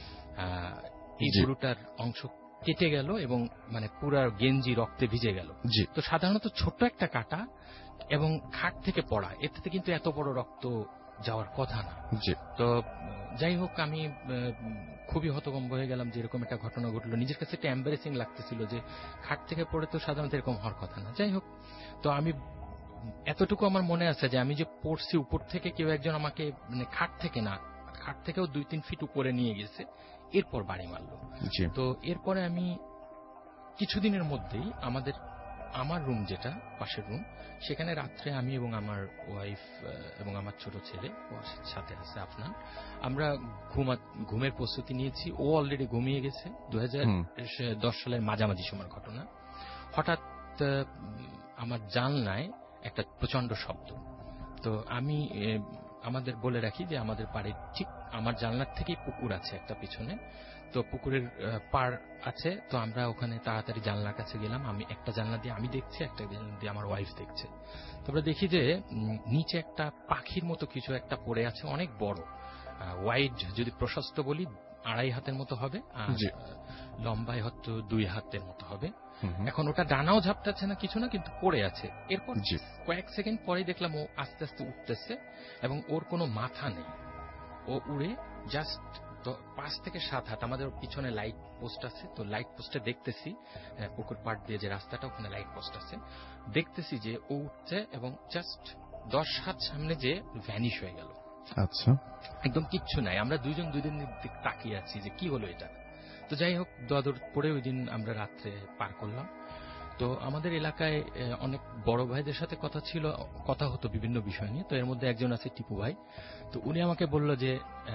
এই ভুরুটার অংশ কেটে গেল এবং মানে পুরো গেঞ্জি রক্তে ভিজে গেল। তো সাধারণত ছোট্ট একটা কাটা এবং খাট থেকে পড়া, এতে কিন্তু এত বড় রক্ত যাওয়ার কথা না। তো যাই হোক আমি খুবই হতভম্ব হয়ে গেলাম যে এরকম একটা ঘটনা ঘটলো। নিজের কাছে একটা এম্বারেসিং লাগতেছিল যে খাট থেকে পড়ে তো সাধারণত এরকম হওয়ার কথা না। যাই হোক, তো আমি এতটুকু আমার মনে আছে যে আমি যে পড়ছি উপর থেকে কেউ একজন আমাকে, মানে খাট থেকে না, খাট থেকেও দুই তিন ফিট উপরে নিয়ে গেছে, এরপর বাড়ি মারলো। তো এরপরে আমি কিছুদিনের মধ্যেই আমাদের আমার রুম, যেটা পাশের রুম, সেখানে রাত্রে আমি এবং আমার ওয়াইফ এবং আমার ছোট ছেলে সাথে আছে আফনান, আমরা ঘুমা ঘুমের প্রস্তুতি নিয়েছি। ও অলরেডি ঘুমিয়ে গেছে। দু হাজার দশ সালের মাঝামাঝি সময়ের ঘটনা। হঠাৎ আমার জানলায় একটা প্রচন্ড শব্দ। তো আমি আমাদের বলে রাখি যে আমাদের বাড়ির ঠিক আমার জানলার থেকেই পুকুর আছে একটা পিছনে। তো পুকুরের পার আছে, তো আমরা ওখানে তাড়াতাড়ি জানলার কাছে গেলাম। আমি একটা জানলা দিয়ে আমি দেখছি, একটা জানলা দিয়ে আমার ওয়াইফ দেখছে। তো আমরা দেখি যে নিচে একটা পাখির মতো কিছু একটা পড়ে আছে, অনেক বড়, ওয়াইড যদি প্রশস্ত বলি আড়াই হাতের মতো হবে, আর লম্বায় হয়তো দুই হাতের মতো হবে। এখন ওটা ডানাও ঝাপটাচ্ছে না, কিছু না, কিন্তু পড়ে আছে। এরপর কয়েক সেকেন্ড পরে দেখলাম ও আস্তে আস্তে উঠতেছে এবং ওর কোনো মাথা নেই, ও উড়ে জাস্ট তো পাঁচ থেকে সাত হাত আমাদের পিছনে লাইট পোস্ট আছে, তো লাইট পোস্টে দেখতেছি পুকুর পাড় দিয়ে যে রাস্তাটা, ওখানে লাইট পোস্ট আছে, দেখতেছি যে ও উঠছে এবং জাস্ট দশ হাত সামনে যে ভ্যানিশ হয়ে গেল। আচ্ছা, একদম কিচ্ছু নাই। আমরা দুইজন দুই দিন দিক তাকিয়ে আছি যে কি হলো এটা। তো যাই হোক, দোয়াদুর পরে ওই দিন আমরা রাত্রে পার করলাম। তো আমাদের এলাকায় অনেক বড় ভাইদের সাথে কথা ছিল, কথা হতো বিভিন্ন বিষয় নিয়ে। তো এর মধ্যে একজন আছে টিপু ভাই। তো উনি আমাকে বলল যে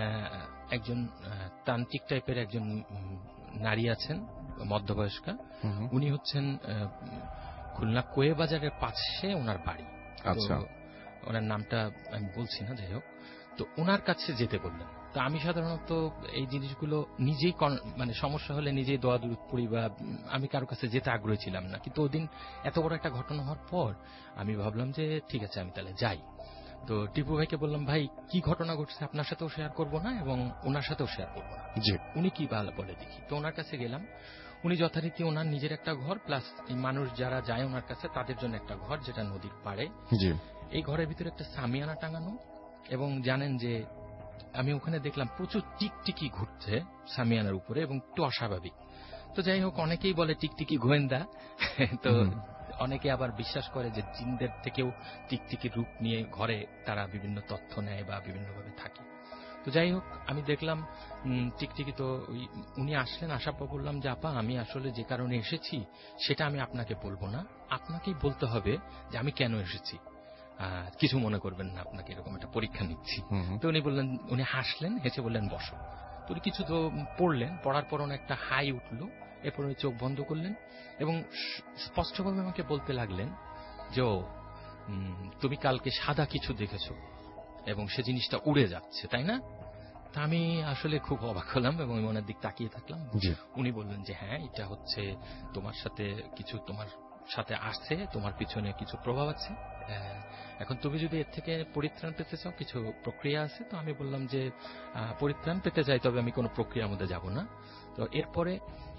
একজন তান্ত্রিক টাইপের একজন নারী আছেন, মধ্যবয়স্কা, উনি হচ্ছেন খুলনা কোয়ে বাজারের পাশে ওনার বাড়ি। আচ্ছা, ওনার নামটা আমি বলছি না, যাই হোক। তো ওনার কাছে যেতে বললেন। তো আমি সাধারণত এই জিনিসগুলো নিজেই মানে সমস্যা হলে নিজেই দোয়া দূর করি, বা আমি কারো কাছে যেতে আগ্রহী ছিলাম না। কিন্তু ওদিন এত বড় একটা ঘটনা হওয়ার পর আমি ভাবলাম যে ঠিক আছে, আমি তাহলে যাই। তো টিপু ভাইকে বললাম, ভাই কি ঘটনা ঘটছে আপনার সাথেও শেয়ার করব না এবং ওনার সাথেও শেয়ার করবো না, উনি কি ভালো বলে দেখি। তো ওনার কাছে গেলাম। উনি যথারীতি ওনার নিজের একটা ঘর প্লাস মানুষ যারা যায় ওনার কাছে তাদের জন্য একটা ঘর, যেটা নদীর পাড়ে। এই ঘরের ভিতরে একটা সামিয়ানা টাঙানো, এবং জানেন যে আমি ওখানে দেখলাম প্রচুর টিকটিকি ঘুরছে সামিয়ানার উপরে এবং একটু অস্বাভাবিক। তো যাই হোক, অনেকেই বলে টিকটিকি গোয়েন্দা, তো অনেকে আবার বিশ্বাস করে যে জিনদের থেকেও টিকটিকির রূপ নিয়ে ঘরে তারা বিভিন্ন তথ্য নেয় বা বিভিন্নভাবে থাকে। তো যাই হোক, আমি দেখলাম টিকটিকি। তো উনি আসলেন, আসার পর বললাম যে আপা, আমি আসলে যে কারণে এসেছি সেটা আমি আপনাকে বলবো না, আপনাকেই বলতে হবে যে আমি কেন এসেছি। কিছু মনে করবেন না, আপনাকে এরকম একটা পরীক্ষা নিচ্ছি। তো উনি বললেন, উনি হাসলেন, হেসে বললেন বসো। তো উনি কিছু তো পড়লেন, পড়ার পর একটা হাই উঠলো, এরপর উনি চোখ বন্ধ করলেন এবং স্পষ্টভাবে আমাকে বলতে লাগলেন যে ও তুমি কালকে সাদা কিছু দেখেছো এবং সে জিনিসটা উড়ে যাচ্ছে, তাই না? তা আমি আসলে খুব অবাক হলাম এবং ওনার দিক তাকিয়ে থাকলাম। উনি বললেন যে হ্যাঁ, এটা হচ্ছে তোমার সাথে কিছু, তোমার সাথে আসছে, তোমার পিছনে কিছু প্রভাব আছে। এখন তুমি যদি এর থেকে পরিত্রাণ পেতে চাও, কিছু প্রক্রিয়া আছে। তো আমি বললাম যে পরিত্রাণ পেতে চাই, তবে আমি কোনো প্রক্রিয়ার মধ্যে যাব না। তো এরপরে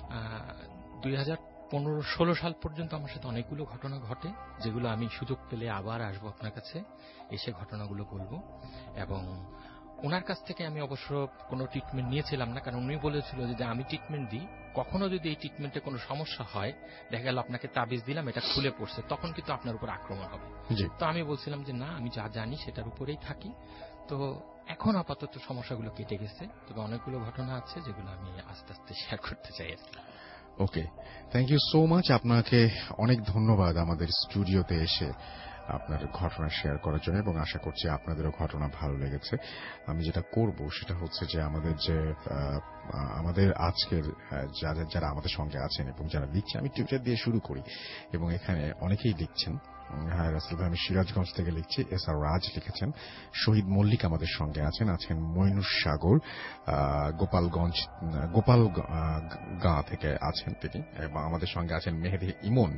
দুই হাজার পনেরো ষোলো সাল পর্যন্ত আমার সাথে অনেকগুলো ঘটনা ঘটে, যেগুলো আমি সুযোগ পেলে আবার আসবো আপনার কাছে, এসে ঘটনাগুলো বলবো। এবং ওনার কাছ থেকে আমি অবশ্য কোনো ট্রিটমেন্ট নিয়েছিলাম না, কারণ উনি বলেছিল যে আমি ট্রিটমেন্ট দিই, কখনো যদি এই ট্রিটমেন্টে কোনো সমস্যা হয়, দেখা গেল আপনাকে তাবিজ দিলাম, এটা খুলে পড়ছে, তখন কিন্তু আপনার উপর আক্রমণ হবে। তো আমি বলছিলাম যে না, আমি যা জানি সেটার উপরেই থাকি। তো এখন আপাতত সমস্যাগুলো কেটে গেছে, তবে অনেকগুলো ঘটনা আছে যেগুলো আমি আস্তে আস্তে শেয়ার করতে চাই। Okay, thank you so much. আপনাকে অনেক ধন্যবাদ আমাদের স্টুডিওতে এসে আপনার ঘটনা শেয়ার করার জন্য, এবং আশা করছি আপনাদেরও ঘটনা ভালো লেগেছে। আমি যেটা করব সেটা হচ্ছে যে আমাদের যে আমাদের আজকের যারা যারা আমাদের সঙ্গে আছেন এবং যারা লিখছেন, আমি টুইটার দিয়ে শুরু করি এবং এখানে অনেকেই লিখছেন। হ্যাঁ রাসেল ভাই, আমি সিরাজগঞ্জ থেকে লিখছি। এস আর রাজ লিখেছেন, শহীদ মল্লিক আমাদের সঙ্গে আছেন, আছেন মইনুস সাগর গোপালগঞ্জ গোপাল গাঁ থেকে আছেন তিনি, এবং আমাদের সঙ্গে আছেন মেহেদি ইমন,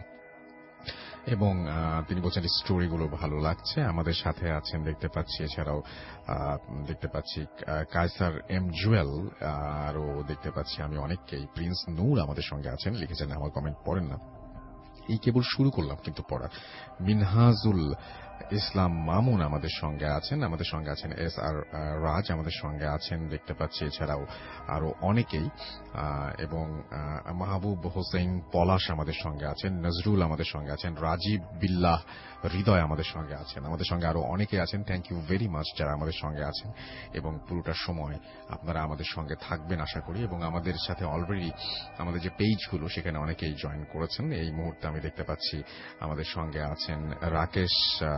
এবং তিনি বলছেন স্টোরিগুলো ভালো লাগছে। আমাদের সাথে আছেন দেখতে পাচ্ছি, এছাড়াও দেখতে পাচ্ছি কায়সার এম জুয়েল, আরও দেখতে পাচ্ছি আমি অনেককেই। প্রিন্স নূর আমাদের সঙ্গে আছেন, লিখেছেন আমার কমেন্ট পড়েন না, এই কেবল শুরু করলাম কিন্তু পড়া। মিনহাজুল ইসলাম মামুন আমাদের সঙ্গে আছেন, আমাদের সঙ্গে আছেন এস আর রাজ আমাদের সঙ্গে আছেন দেখতে পাচ্ছি, এছাড়াও আরো অনেকেই, এবং মাহবুব হোসেন পলাশ আমাদের সঙ্গে আছেন, নজরুল আমাদের সঙ্গে আছেন, রাজীব বিল্লাহ হৃদয় আমাদের সঙ্গে আছেন, আমাদের সঙ্গে আরো অনেকে আছেন। থ্যাংক ইউ ভেরি মাচ যারা আমাদের সঙ্গে আছেন, এবং পুরোটা সময় আপনারা আমাদের সঙ্গে থাকবেন আশা করি। এবং আমাদের সাথে অলরেডি আমাদের যে পেজগুলো সেখানে অনেকেই জয়েন করেছেন। এই মুহূর্তে আমি দেখতে পাচ্ছি আমাদের সঙ্গে আছেন রাকেশ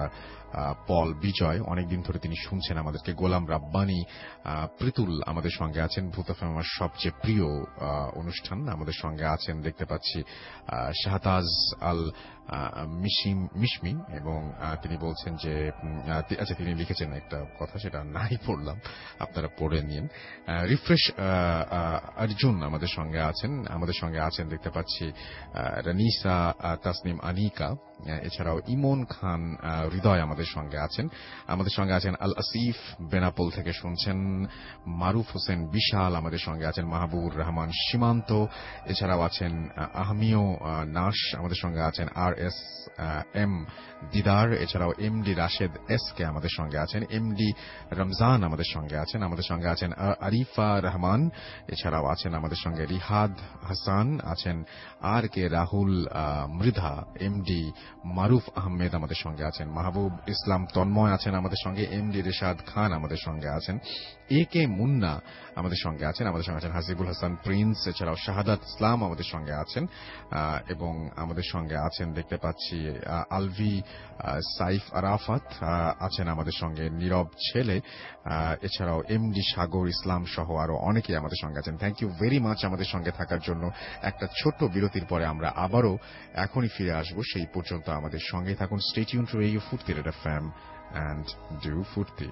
পল বিজয়, অনেকদিন ধরে তিনি শুনছেন আমাদেরকে। গোলাম রাব্বানি প্রীতুল আমাদের সঙ্গে আছেন, ভূত এফ এম আমার সবচেয়ে প্রিয় অনুষ্ঠান, আমাদের সঙ্গে আছেন দেখতে পাচ্ছি শাহতাজ আল মিশিম মিশমি, এবং তিনি বলছেন যে আচ্ছা তিনি লিখেছেন একটা কথা, সেটা নাই পড়লাম, আপনারা পড়ে নিন। রিফ্রেশ অর্জুন আমাদের সঙ্গে আছেন, আমাদের সঙ্গে আছেন দেখতে পাচ্ছি রানিসা তাসনিম আনিকা, এছাড়াও ইমন খান হৃদয় আমাদের সঙ্গে আছেন। আমাদের সঙ্গে আছেন আল আসিফ বেনাপোল থেকে শুনছেন, মারুফ হোসেন বিশাল আমাদের সঙ্গে আছেন, মাহবুবুর রহমান সীমান্ত, এছাড়াও আছেন আহমিও নাস আমাদের সঙ্গে আছেন, আর এস এম দিদার, এছাড়াও M D Rashed S K আমাদের সঙ্গে আছেন, এম ডি রমজান আমাদের সঙ্গে আছেন, আমাদের সঙ্গে আছেন আরিফা রহমান, এছাড়াও আছেন আমাদের সঙ্গে রিহাদ হাসান আছেন, R K Rahul Mridha, M D Maruf Ahmed আমাদের সঙ্গে আছেন, মাহবুব ইসলাম তন্ময় আছেন আমাদের সঙ্গে, এম ডি রেশাদ খান আমাদের সঙ্গে আছেন, এ কে মুন্না আমাদের সঙ্গে আছেন, আমাদের সঙ্গে আছেন হাসিবুল হাসান প্রিন্স, এছাড়াও শাহাদাত ইসলাম আমাদের সঙ্গে আছেন, এবং আমাদের সঙ্গে আছেন দেখতে পাচ্ছি আলভি সাইফ আরাফাত আছেন আমাদের সঙ্গে, নীরব ছেলে, এছাড়াও এম ডি সাগর ইসলাম সহ আরো অনেকেই আমাদের সঙ্গে আছেন। থ্যাংক ইউ ভেরি মাচ আমাদের সঙ্গে থাকার জন্য। একটা ছোট্ট বিরতির পরে আমরা আবারও এখনই ফিরে আসবো, সেই পর্যন্ত আমাদের সঙ্গে থাকুন। Stay tune to radio Foorti FM and do Foorti.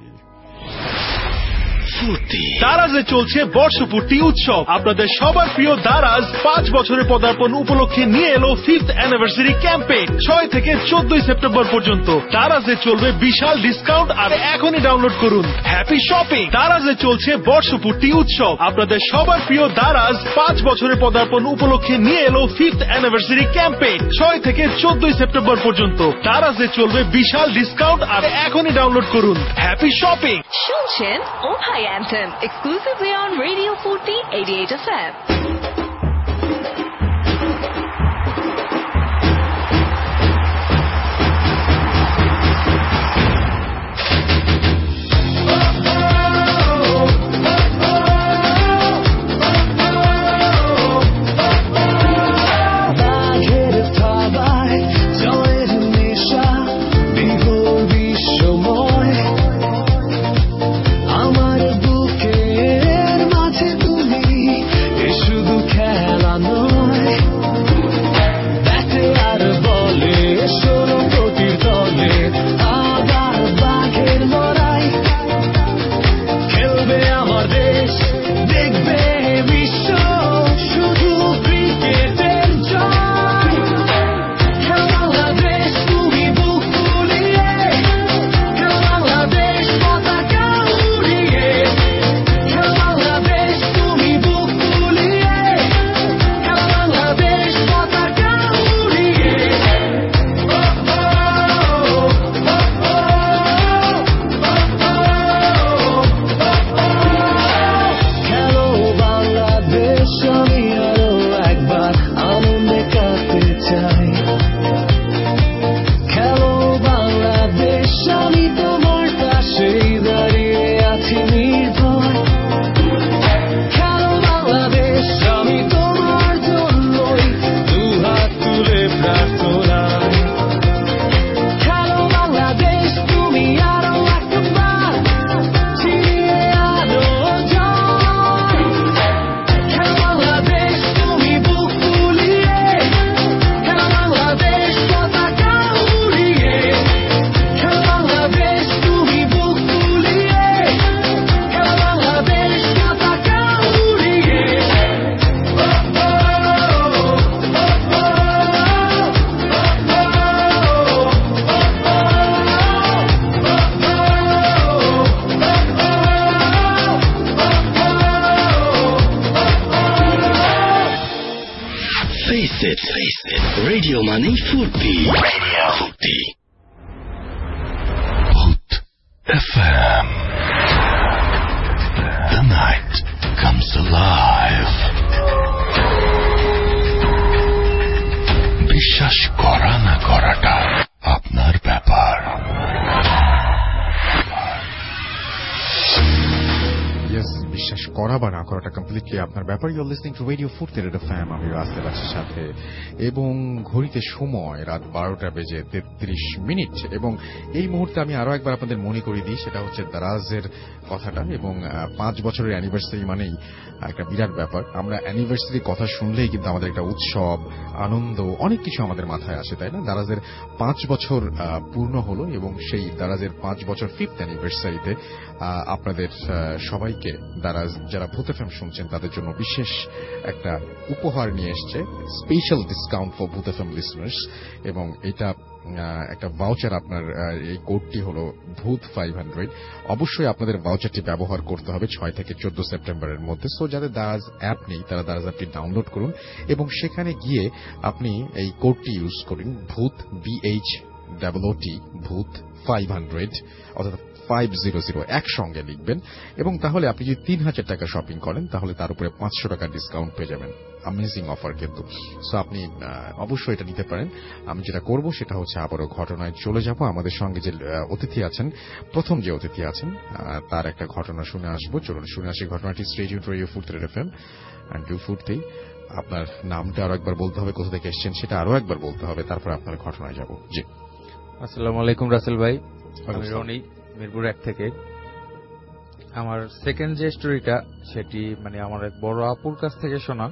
দারাজে চলছে বর্ষপূর্তি উৎসব। আপনাদের সবার প্রিয় দারাজ পাঁচ বছরের পদার্পণ উপলক্ষে নিয়ে এলো ফিফথ অ্যানিভার্সারি ক্যাম্পেইন। ছয় থেকে চোদ্দই সেপ্টেম্বর পর্যন্ত দারাজে চলবে বিশাল ডিসকাউন্ট। আর এখনই ডাউনলোড করুন হ্যাপি শপিং। দারাজে চলছে বর্ষপূর্তি উৎসব। আপনাদের সবার প্রিয় দারাজ পাঁচ বছরের পদার্পণ উপলক্ষে নিয়ে এলো ফিফথ অ্যানিভার্সারি ক্যাম্পেইন। ছয় থেকে চোদ্দই সেপ্টেম্বর পর্যন্ত দারাজে চলবে বিশাল ডিসকাউন্ট। আর এখনই ডাউনলোড করুন হ্যাপি শপিং। শুনছেন Ohio Anthem exclusively on Radio forty eighty-eight F M. Radio Money Furti. Radio Furti. Hot F M. The night comes alive. বিশ্বাস করা না করাটা আপনার ব্যাপার। বিশ্বাস করা বা না করাটা কমপ্লিটলি আপনার ব্যাপার। You are listening to radio Foorti FM, আমি রাসেল আছি সাথে, এবং ঘড়িতে সময় রাত বারোটা বেজে তেত্রিশ মিনিট। এবং এই মুহূর্তে আমি আরো একবার আপনাদের মনে করিয়ে দিই, সেটা হচ্ছে দারাজের কথাটা। এবং পাঁচ বছরের অ্যানিভার্সারি মানেই একটা বিরাট ব্যাপার। আমরা অ্যানিভার্সারির কথা শুনলেই কিন্তু আমাদের একটা উৎসব, আনন্দ, অনেক কিছু আমাদের মাথায় আসে, তাই না? দারাজের পাঁচ বছর পূর্ণ হলো এবং সেই দারাজের পাঁচ বছর ফিফথ অ্যানিভার্সারিতে আপনাদের সবাইকে দারাজ যারা ভূত এফএম শুনছেন তাদের জন্য বিশেষ একটা উপহার নিয়ে এসছে, special discount for Bhoot FM listeners. এবং এটা একটা ভাউচার, আপনার এই কোডটি হলো ভূত ফাইভ হান্ড্রেড। অবশ্যই আপনাদের ভাউচারটি ব্যবহার করতে হবে ছয় থেকে চোদ্দ সেপ্টেম্বরের মধ্যে। সো যাদের দারাজ অ্যাপ নেই তারা দারাজ অ্যাপটি ডাউনলোড করুন এবং সেখানে গিয়ে আপনি এই কোডটি ইউজ করুন, ভূত B H double O T Bhoot five hundred অর্থাৎ ফাইভ জিরো জিরো একসঙ্গে লিখবেন এবং তাহলে আপনি যদি তিন হাজার টাকা শপিং করেন তাহলে তার উপরে পাঁচশো টাকা ডিসকাউন্ট পেয়ে যাবেন। অ্যামেজিং অফার কিন্তু। সো আপনি অবশ্যই এটা নিতে পারেন। আমি যেটা করব সেটা হচ্ছে আবারও ঘটনায় চলে যাব। আমাদের সঙ্গে যে অতিথি আছেন, প্রথম যে অতিথি আছেন তার একটা ঘটনা শুনে আসবো। চলুন শুনে আসি ঘটনাটি। Stay tuned radio Foorti FM and do Foorti. আপনার নামটা আরো একবার বলতে হবে, কোথা থেকে এসেছেন সেটা আরো একবার বলতে হবে, তারপর আপনার ঘটনায় যাব। জি, আসসালামু আলাইকুম রাসেল ভাই, আমি রনি মিরপুর এক থেকে। আমার সেকেন্ড যে স্টোরিটা সেটি মানে আমার এক বড় আপুর কাছ থেকে শোনা।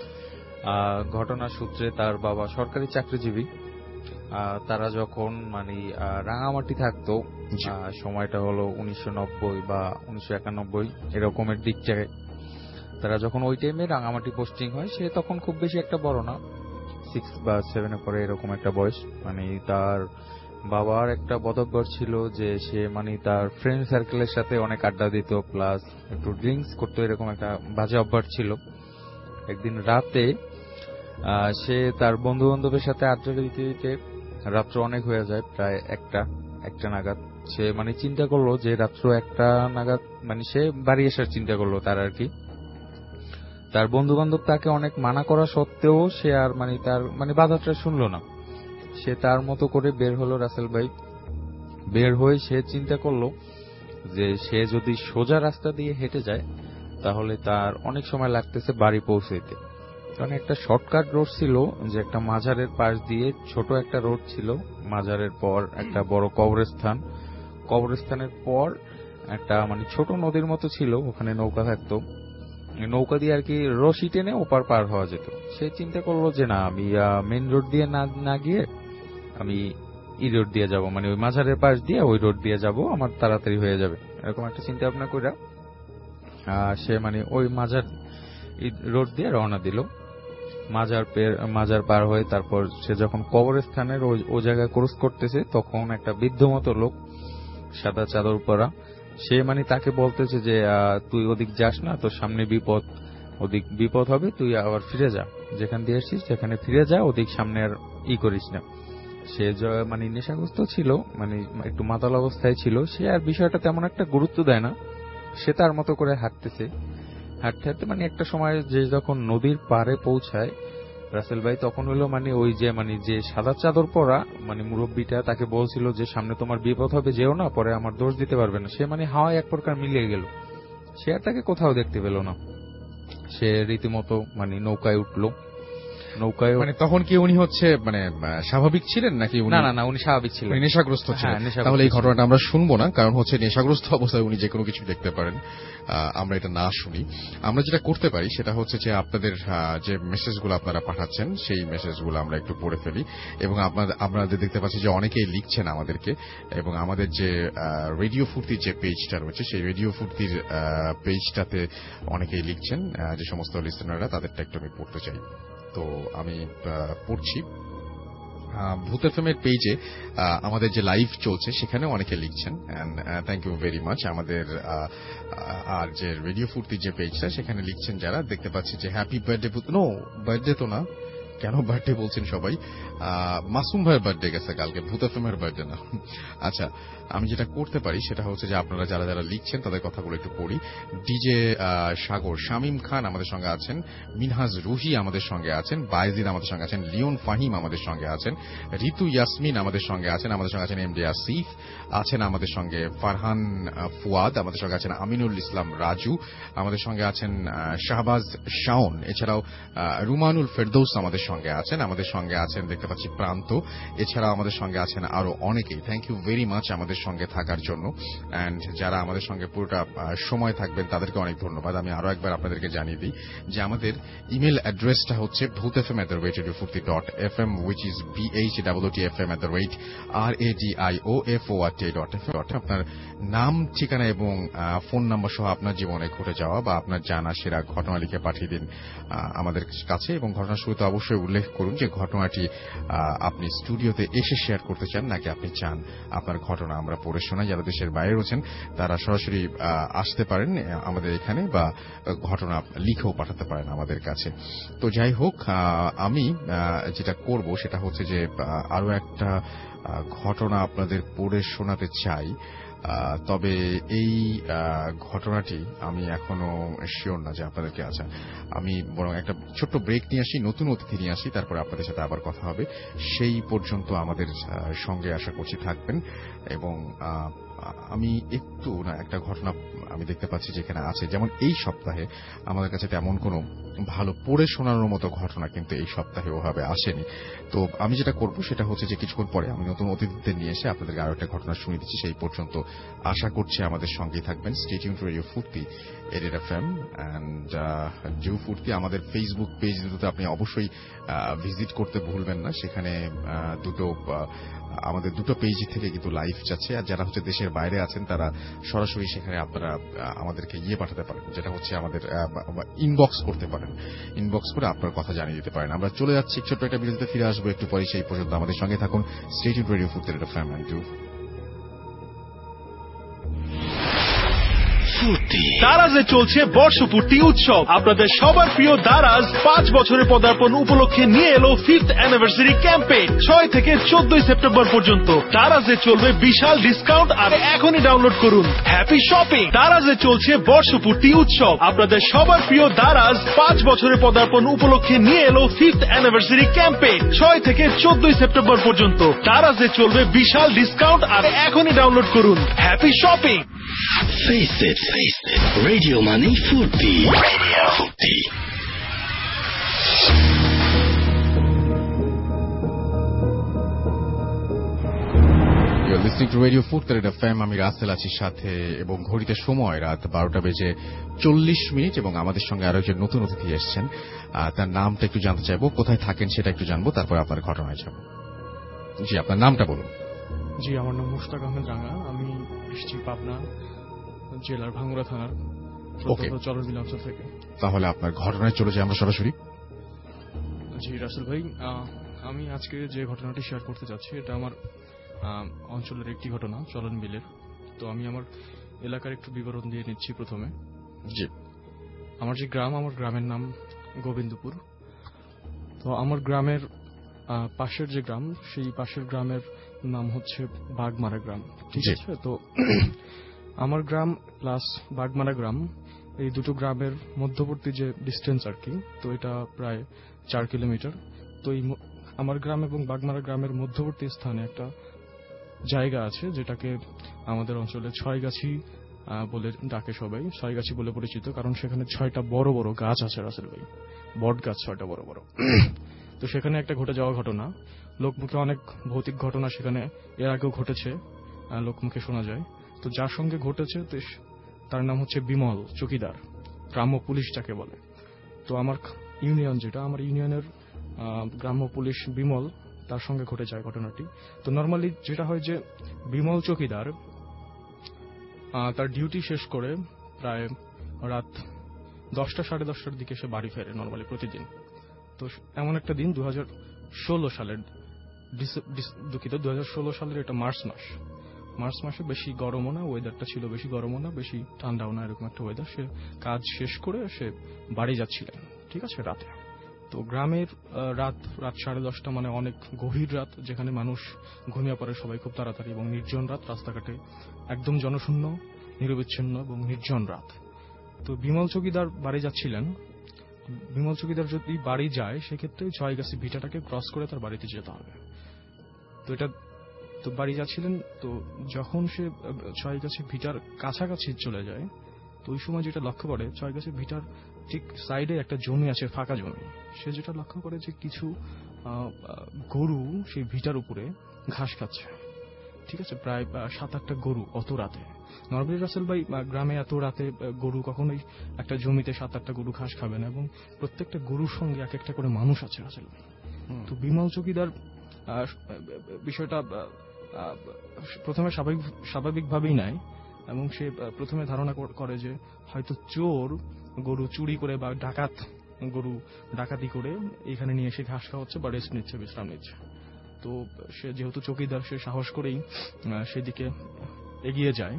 ঘটনা সূত্রে তার বাবা সরকারি চাকরিজীবী। তারা যখন মানে রাঙামাটি থাকতো, সময়টা হলো উনিশশো নব্বই বা উনিশশো একানব্বই এরকমের দিকটায়, তারা যখন ওই টাইমে রাঙামাটি পোস্টিং হয়, সে তখন খুব বেশি একটা বড় না, সিক্স বা সেভেনে পরে এরকম একটা বয়স। মানে তার বাবার একটা বদভ্যাস ছিল যে সে মানে তার ফ্রেন্ড সার্কেলের সাথে অনেক আড্ডা দিত, প্লাস একটু ড্রিঙ্কস করতো, এরকম একটা বাজে অভ্যাস ছিল। একদিন রাতে সে তার বন্ধু বান্ধবের সাথে আড্ডা দিতে দিতে রাত্র অনেক হয়ে যায়, প্রায় একটা একটা নাগাদ। সে মানে চিন্তা করলো যে রাত্র একটা নাগাদ মানে সে বাড়ি আসার চিন্তা করলো তার আর কি। তার বন্ধু বান্ধব তাকে অনেক মানা করা সত্ত্বেও সে আর মানে তার মানে বাধাটা শুনলো না। সে তার মতো করে বের হলো রাসেল ভাই। বের হয়ে সে চিন্তা করলো যে সে যদি সোজা রাস্তা দিয়ে হেঁটে যায় তাহলে তার অনেক সময় লাগতেছে বাড়ি পৌঁছাইতে, কারণ একটা শর্টকাট রোড ছিল যে একটা মাজারের পাশ দিয়ে ছোট একটা রোড ছিল, মাজারের পর একটা বড় কবরস্থান, কবরস্থানের পর একটা মানে ছোট নদীর মতো ছিল, ওখানে নৌকা থাকতো, নৌকা দিয়ে আর কি রশি টেনে ওপার পার হওয়া যেত। সে চিন্তা করলো যে না, আমি মেন রোড দিয়ে না গিয়ে আমি ই রোড দিয়ে যাব, মানে ওই মাজারের পাশ দিয়ে ওই রোড দিয়ে যাব, আমার তাড়াতাড়ি হয়ে যাবে, এরকম একটা চিন্তা ভাবনা কইরা সে মানে ওই মাজার রোড দিয়ে রওনা দিল। মাজার মাজার পার হয়ে তারপর সে যখন কবরস্থানের ও জায়গায় ক্রস করতেছে তখন একটা বৃদ্ধ মতো লোক, সাদা চাদর পরা, সে মানে তাকে বলতেছে যে তুই ওদিক যাস না, তোর সামনে বিপদ, ওদিক বিপদ হবে, তুই আবার ফিরে যা, যেখান দিয়ে এসেছিস সেখানে ফিরে যা, ওদিক সামনে আর ই করিস না। সে মানে নেশাগ্রস্ত ছিল, মানে একটু মাতাল অবস্থায় ছিল, সে আর বিষয়টা তেমন একটা গুরুত্ব দেয় না, সে তার মতো করে হাঁটতেছে। হাঁটতে হাঁটতে মানে একটা সময় যে যখন নদীর পাড়ে পৌঁছায় রাসেল ভাই, তখন হলো মানে ওই যে মানে যে সাদা চাদর পরা মানে মুরব্বীটা তাকে বলছিল যে সামনে তোমার বিপদ হবে, যেও না, পরে আমার দোষ দিতে পারবে না। সে মানে হাওয়ায় এক প্রকার মিলিয়ে গেল, সে আর তাকে কোথাও দেখতে পেল না। সে রীতিমতো মানে নৌকায় উঠলো। নৌকায় মানে তখন কি উনি হচ্ছে মানে স্বাভাবিক ছিলেন নাকি? না না না, উনি স্বাভাবিক ছিলেন, নেশাগ্রস্ত ছিলেন। তাহলে এই ঘটনাটা আমরা শুনবো না, কারণ হচ্ছে নেশাগ্রস্ত অবস্থায় উনি যে কোনো কিছু দেখতে পারেন, আমরা এটা না শুনি। আমরা যেটা করতে পারি সেটা হচ্ছে যে আপনাদের যে মেসেজগুলো আপনারা পাঠাচ্ছেন সেই মেসেজগুলো আমরা একটু পড়ে ফেলি, এবং আপনাদের দেখতে পাচ্ছি যে অনেকেই লিখছেন আমাদেরকে, এবং আমাদের যে রেডিও ফুর্তির যে পেজটা রয়েছে সেই রেডিও ফুর্তির পেজটাতে অনেকেই লিখছেন, যে সমস্ত লিসেনাররা, তাদেরটা একটু আমি পড়তে চাই। তো আমি পড়ছি। ভূত এফএম এর পেজে আমাদের যে লাইভ চলছে সেখানে অনেকে লিখছেন, and thank you very much. আমাদের আর যে রেডিও ফুর্তির যে পেজটা সেখানে লিখছেন যারা, দেখতে পাচ্ছি যে happy birthday Bhoot. No, birthday তো না, কেন বার্থডে বলছেন সবাই? মাসুম ভাইয়ের বার্থডে গেছে কালকে, ভূত এফএম এর বার্থডে না। আচ্ছা, আমি যেটা করতে পারি সেটা হচ্ছে যে আপনারা যারা যারা লিখছেন তাদের কথাগুলো একটু পড়ি। ডিজে সাগর, শামীম খান আমাদের সঙ্গে আছেন, মিনহাজ রুহি আমাদের সঙ্গে আছেন, বায়েজিদ আমাদের সঙ্গে আছেন, লিওন ফাহিম আমাদের সঙ্গে আছেন, ঋতু ইয়াসমিন আমাদের সঙ্গে আছেন, আমাদের সঙ্গে আছেন এম ডি আসিফ আছেন, আমাদের সঙ্গে ফারহান ফুয়াদ, আমাদের সঙ্গে আছেন আমিনুল ইসলাম রাজু, আমাদের সঙ্গে আছেন শাহবাজ শাওন, এছাড়াও রুমানুল ফেরদৌস আমাদের সঙ্গে আছেন, আমাদের সঙ্গে আছেন দেখতে পাচ্ছি প্রান্ত, এছাড়াও আমাদের সঙ্গে আছেন আরো অনেকেই। থ্যাংক ইউ ভেরি মাচ আমাদের সঙ্গে থাকার জন্য, এন্ড যারা আমাদের সঙ্গে পুরোটা সময় থাকবেন তাদেরকে অনেক ধন্যবাদ। আমি আরো একবার আপনাদেরকে জানিয়ে দিই যে আমাদের ইমেল অ্যাড্রেসটা হচ্ছে Bhoot FM at the rate radio Foorti dot F M, which is B H double T F M at the rate R A D I O F O R T dot F M. আপনার নাম, ঠিকানা এবং phone number সহ আপনার জীবনে ঘটে যাওয়া বা আপনার জানা সেরা ঘটনা লিখে পাঠিয়ে দিন আমাদের কাছে, এবং ঘটনার শুরুতে অবশ্যই অবশ্যই উল্লেখ করুন যে ঘটনাটি আপনি স্টুডিওতে এসে শেয়ার করতে চান নাকি আপনি চান আপনার ঘটনা আমরা পড়ে শোনাই। যারা দেশের বাইরে রয়েছেন তারা সরাসরি আসতে পারেন আমাদের এখানে বা ঘটনা লিখেও পাঠাতে পারেন আমাদের কাছে। তো যাই হোক, আমি যেটা করব সেটা হচ্ছে যে আরো একটা ঘটনা আপনাদের পড়ে শোনাতে চাই। তবে এই ঘটনাটি আমি এখনো শিওর না যে আপনাদেরকে, আচ্ছা আমি বরং একটা ছোট্ট ব্রেক নিয়ে আসি, নতুন অতিথি নিয়ে আসি, তারপরে আপনাদের সাথে আবার কথা হবে। সেই পর্যন্ত আমাদের সঙ্গে আশা করছি থাকবেন। এবং আমি একটু না একটা ঘটনা আমি দেখতে পাচ্ছি যেখানে আছে, যেমন এই সপ্তাহে আমাদের কাছে তেমন কোনো ভালো পড়ে শোনানোর মতো ঘটনা কিন্তু এই সপ্তাহে ওভাবে আসেনি। তো আমি যেটা করব সেটা হচ্ছে যে কিছুক্ষণ পরে আমি নতুন অতিথিদের নিয়ে এসে আপনাদেরকে আরো একটা ঘটনা শুনিয়ে দিচ্ছি। সেই পর্যন্ত আশা করছি আমাদের সঙ্গেই থাকবেন। Stay tune to radio Foorti edit FM and জিও ফুর্তি। আমাদের ফেসবুক পেজ দুটোতে আপনি অবশ্যই ভিজিট করতে ভুলবেন না। সেখানে দুটো আমাদের দুটো পেজ থেকে কিন্তু লাইভ যাচ্ছে। আর যারা হচ্ছে দেশের বাইরে আছেন তারা সরাসরি সেখানে আপনারা আমাদেরকে ইয়ে পাঠাতে পারেন, যেটা হচ্ছে আমাদের ইনবক্স করতে পারেন। ইনবক্স করে আপনার কথা জানিয়ে দিতে পারেন। আমরা চলে যাচ্ছি ছোট্ট একটা বিরতিতে, ফিরে আসবো একটু পরে। সেই পর্যন্ত আমাদের সঙ্গে থাকুন। Stay tune to radio Foorti FM and জিও দারাজে চলছে বর্ষপূর্তি উৎসব। আপনাদের সবার প্রিয় দারাজ পাঁচ বছরের পদার্পণ উপলক্ষে নিয়ে এলো ফিফথ অ্যানিভার্সারি ক্যাম্পেইন। ছয় থেকে চোদ্দই সেপ্টেম্বর পর্যন্ত দারাজে চলবে বিশাল ডিসকাউন্ট। আর এখনই ডাউনলোড করুন হ্যাপি শপিং। দারাজে চলছে বর্ষপূর্তি উৎসব। আপনাদের সবার প্রিয় দারাজ পাঁচ বছরের পদার্পণ উপলক্ষে নিয়ে এলো ফিফথ অ্যানিভার্সারি ক্যাম্পেইন। ছয় থেকে চোদ্দই সেপ্টেম্বর পর্যন্ত দারাজে চলবে বিশাল ডিসকাউন্ট। আর এখনই ডাউনলোড করুন happy shopping. Face it, face it. Radio Money Furti. Radio Furti. You're listening to Radio Furti F M. আমি রাসেল আছি সাথে, এবং ঘড়িতে সময় রাত বারোটা বেজে চল্লিশ মিনিট। এবং আমাদের সঙ্গে আরো একজন নতুন অতিথি এসেছেন। তার নামটা একটু জানতে চাইবো, কোথায় থাকেন সেটা একটু জানবো, তারপর আপনার ঘটনায় যাব। জি, আপনার নামটা বলুন। জি, আমার নাম মুশতাক আহমেদ রাঙা। আমি এসেছি পাবনা জেলার ভাঙ্গুড়া থানার চলনবিল অঞ্চল থেকে। তাহলে আপনার ঘটনায় চলে যাই আমরা সরাসরি। জি রাসেল ভাই, আমি আজকে যে ঘটনাটি শেয়ার করতে যাচ্ছি এটা আমার অঞ্চলের একটি ঘটনা, চলন বিলের। তো আমি আমার এলাকার একটু বিবরণ দিয়ে নিচ্ছি প্রথমে। জি, আমার যে গ্রাম, আমার গ্রামের নাম গোবিন্দপুর। তো আমার গ্রামের পাশের যে গ্রাম, সেই পাশের গ্রামের নাম হচ্ছে বাগমারা গ্রাম। ঠিক আছে। তো আমার গ্রাম প্লাস বাগমারা গ্রাম, এই দুটো গ্রামের মধ্যবর্তী যে ডিস্টেন্স আর কি, তো এটা প্রায় চার কিলোমিটার। তো এই আমার গ্রাম এবং বাগমারা গ্রামের মধ্যবর্তী স্থানে একটা জায়গা আছে যেটাকে আমাদের অঞ্চলে ছয়গাছি বলে ডাকে সবাই। ছয়গাছি বলে পরিচিত কারণ সেখানে ছয়টা বড় বড় গাছ আছে রাসেল ভাই, বট গাছ ছয়টা বড় বড়। তো সেখানে একটা ঘটে যাওয়া ঘটনা, লোকমুখে অনেক ভৌতিক ঘটনা সেখানে এর আগেও ঘটেছে, লোকমুখে শোনা যায়। তো যার সঙ্গে ঘটেছে তার নাম হচ্ছে বিমল চৌকিদার, গ্রাম্য পুলিশ যাকে বলে। তো আমার ইউনিয়ন যেটা, আমার ইউনিয়নের গ্রাম্য পুলিশ বিমল, তার সঙ্গে ঘটে যায় ঘটনাটি। তো নর্মালি যেটা হয় যে বিমল চৌকিদার তার ডিউটি শেষ করে প্রায় রাত দশটা সাড়ে দশটার দিকে সে বাড়ি ফেরে নর্মালি প্রতিদিন। তো এমন একটা দিন দু হাজার ষোলো সালের দুঃখিত দু হাজার ষোলো সালের এটা মার্চ মাস। মার্চ মাসে বেশি গরমও না, ওয়েদারটা ছিল বেশি গরমও না বেশি ঠান্ডাও না, এরকম একটা ওয়েদার। সে কাজ শেষ করে সে বাড়ি যাচ্ছিলেন, ঠিক আছে, রাতে। তো গ্রামের রাত রাত সাড়ে দশটা মানে অনেক গভীর রাত, যেখানে মানুষ ঘুমিয়ে পড়ে সবাই খুব তাড়াতাড়ি, এবং নির্জন রাত, রাস্তাঘাটে একদম জনশূন্য, নিরবিচ্ছিন্ন এবং নির্জন রাত। তো বিমল চৌকিদার বাড়ি যাচ্ছিলেন। বিমল চৌকিদার যদি বাড়ি যায় সেক্ষেত্রে ছয়গাছি ভিটাটাকে ক্রস করে তার বাড়িতে যেতে হবে। তো এটা তো বাড়ি যাচ্ছিলেন। তো যখন সে ছয়গাছি ভিটার কাছাকাছি চলে যায়, তো ওই সময় যেটা লক্ষ্য করে, ছয়গাছি ভিটার ঠিক সাইডে একটা জমি আছে, ফাঁকা জমি। সে যেটা লক্ষ্য করে যে কিছু গরু সেই ভিটার উপরে ঘাস খাচ্ছে, ঠিক আছে, প্রায় সাত আটটা গরু অত রাতে। নরমালি রাসেল ভাই গ্রামে এত রাতে গরু কখনোই একটা জমিতে সাত আটটা গরু ঘাস খাবে না, এবং প্রত্যেকটা গরুর সঙ্গে এক একটা করে মানুষ আছে রাসেল ভাই। তো বিমল চৌকিদার বিষয়টা প্রথমে স্বাভাবিকভাবেই নেয়, এবং সে প্রথমে ধারণা করে যে হয়তো চোর গরু চুরি করে বা ডাকাত গরু ডাকাতি করে এখানে নিয়ে এসে ঘাস খাওয়াচ্ছে বা রেস্ট নিচ্ছে, বিশ্রাম নিচ্ছে। তো সে যেহেতু চৌকিদার, সে সাহস করেই সেদিকে এগিয়ে যায়।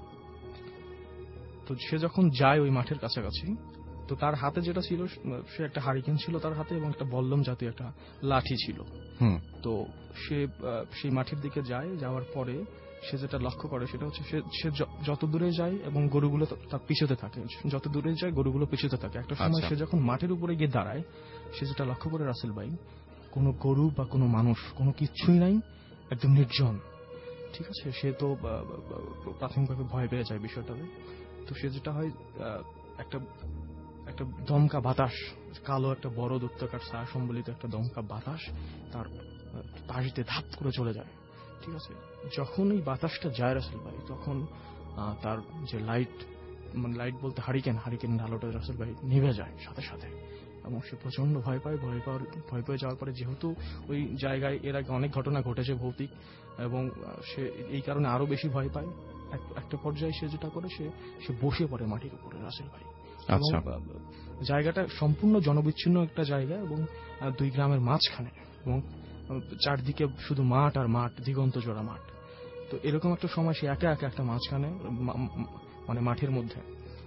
তো সে যখন যায় ওই মাঠের কাছাকাছি, তো তার হাতে যেটা ছিল, সে একটা হারিকেন ছিল তার হাতে এবং একটা বল্লম জাতীয় একটা লাঠি ছিল। তো সে সেই মাঠের দিকে যায়, যাওয়ার পরে সে যেটা লক্ষ্য করে সেটা হচ্ছে সে যত দূরে যায় এবং গরুগুলো তার পিছুতে থাকে, যত দূরে যায় গরুগুলো পিছুতে থাকে। একটা সময় সে যখন মাঠের উপরে গিয়ে দাঁড়ায়, সে যেটা লক্ষ্য করে রাসেল ভাই, কোনো গরু বা কোনো মানুষ, কোনো কিচ্ছুই নাই, একদম নির্জন। ঠিক আছে, সে তো প্রাথমিকভাবে ভয় পেয়ে যায় বিষয়টাতে। তো সে যেটা হয়, একটা একটা দমকা বাতাস, কালো একটা বড় দৈত্যাকার ছায়া সম্বলিত একটা দমকা বাতাস তার পাশ দিয়ে ধাপ করে চলে যায়। ঠিক আছে, যখন এই বাতাসটা যায় রাসেল ভাই, তখন তার যে লাইট, মানে লাইট বলতে হারিকেন, হারিকেনের আলোটা রাসেল ভাই নিভে যায় সাথে সাথে, এবং সে প্রচন্ড ভয় পায়। ভয় পাওয়ার ভয় পেয়ে যাওয়ার পরে, যেহেতু ওই জায়গায় এর আগে অনেক ঘটনা ঘটেছে ভৌতিক, এবং সে এই কারণে আরো বেশি ভয় পায়। একটা পর্যায়ে সে যেটা করে, সে সে বসে পড়ে মাটির উপরে রাসেল ভাই। জায়গাটা সম্পূর্ণ জনবিচ্ছিন্ন একটা জায়গা এবং দুই গ্রামের মাঝখানে, এবং চারদিকে শুধু মাঠ আর মাঠ, দিগন্ত জোড়া মাঠ। তো এরকম একটা সময় সে একা একা একটা মাঝখানে, মানে মাঠের মধ্যে।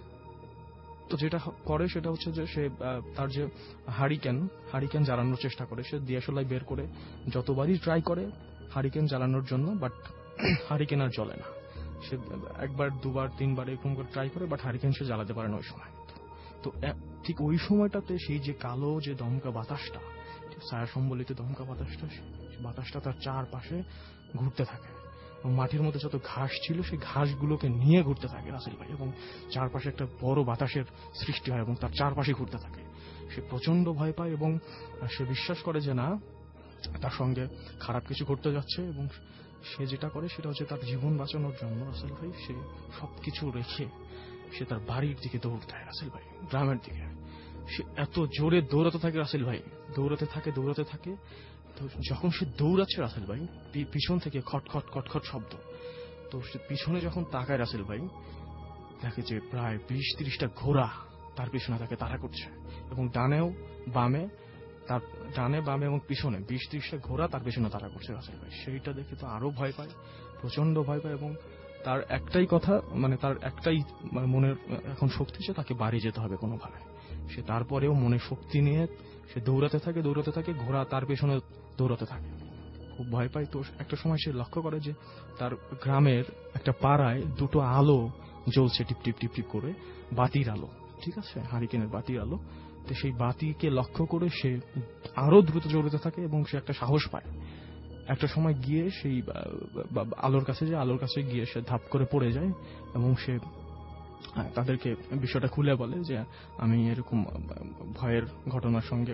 তো যেটা করে সেটা হচ্ছে যে সে তার যে হারিকেন হারিকেন জ্বালানোর চেষ্টা করে। সে দিয়াশলাই বের করে যতবারই ট্রাই করে হারিকেন জ্বালানোর জন্য, বাট হারিকেন আর জ্বলে না। সে একবার দুবার তিনবার এরকম করে ট্রাই করে, বাট হারিকেন সে জ্বালাতে পারে না ওই সময়। তো ঠিক ওই সময়টাতে সেই যে কালো যে দমকা বাতাসটা, ছায়া সম্বলিত দমকা বাতাসটা, বাতাসটা তার চারপাশে ঘুরতে থাকে। মাটির মধ্যে যত ঘাস ছিল সেই ঘাসগুলোকে নিয়ে ঘুরতে থাকে রাসেল ভাই, এবং চারপাশে একটা বড় বাতাসের সৃষ্টি হয় এবং তার চারপাশে ঘুরতে থাকে। সে প্রচন্ড ভয় পায় এবং সে বিশ্বাস করে যে না, তার সঙ্গে খারাপ কিছু ঘটতে যাচ্ছে, এবং সে যেটা করে সেটা হচ্ছে তার জীবন বাঁচানোর জন্য রাসেল ভাই সে সবকিছু রেখে সে তার বাড়ির দিকে দৌড় দেয় রাসেল ভাই, গ্রামের দিকে। সে এত জোরে দৌড়াতে থাকে রাসেল ভাই, দৌড়াতে থাকে দৌড়াতে থাকে তো যখন সে দৌড়াচ্ছে রাসেল ভাই, পিছন থেকে খটখট খটখট শব্দ। তো সে পিছনে যখন তাকায় রাসেল ভাই, দেখে যে প্রায় বিশ ত্রিশটা ঘোড়া তার পিছনে তাকে তাড়া করছে, এবং ডানেও বামে, তার ডানে বামে এবং পিছনে বিশ ত্রিশটা ঘোড়া তার পিছনে তাড়া করছে রাসেল ভাই। সেইটা দেখে তো আরো ভয় পায়, প্রচন্ড ভয় পায়, এবং তার একটাই কথা, মানে তার একটাই মনের এখন শক্তি, যে তাকে বাড়ি যেতে হবে কোনোভাবে। সে তারপরেও মনে শক্তি নিয়ে সে দৌড়াতে থাকে দৌড়াতে থাকে ঘোড়া তার পেছনে দৌড়াতে থাকে, খুব ভয় পায়। তো একটা সময় সে লক্ষ্য করে যে তার গ্রামের একটা পাড়ায় দুটো আলো জ্বলছে টিপ টিপ টিপ টিপ করে, বাতির আলো। ঠিক আছে, হারিকেনের বাতির আলো। তো সেই বাতিকে লক্ষ্য করে সে আরো দ্রুত দৌড়াতে থাকে এবং সে একটা সাহস পায়। একটা সময় গিয়ে সেই আলোর কাছে যে আলোর কাছে গিয়ে সে ধাপ করে পড়ে যায়, এবং সে তাদেরকে বিষয়টা খুলে বলে যে আমি এরকম ভয়ের ঘটনার সঙ্গে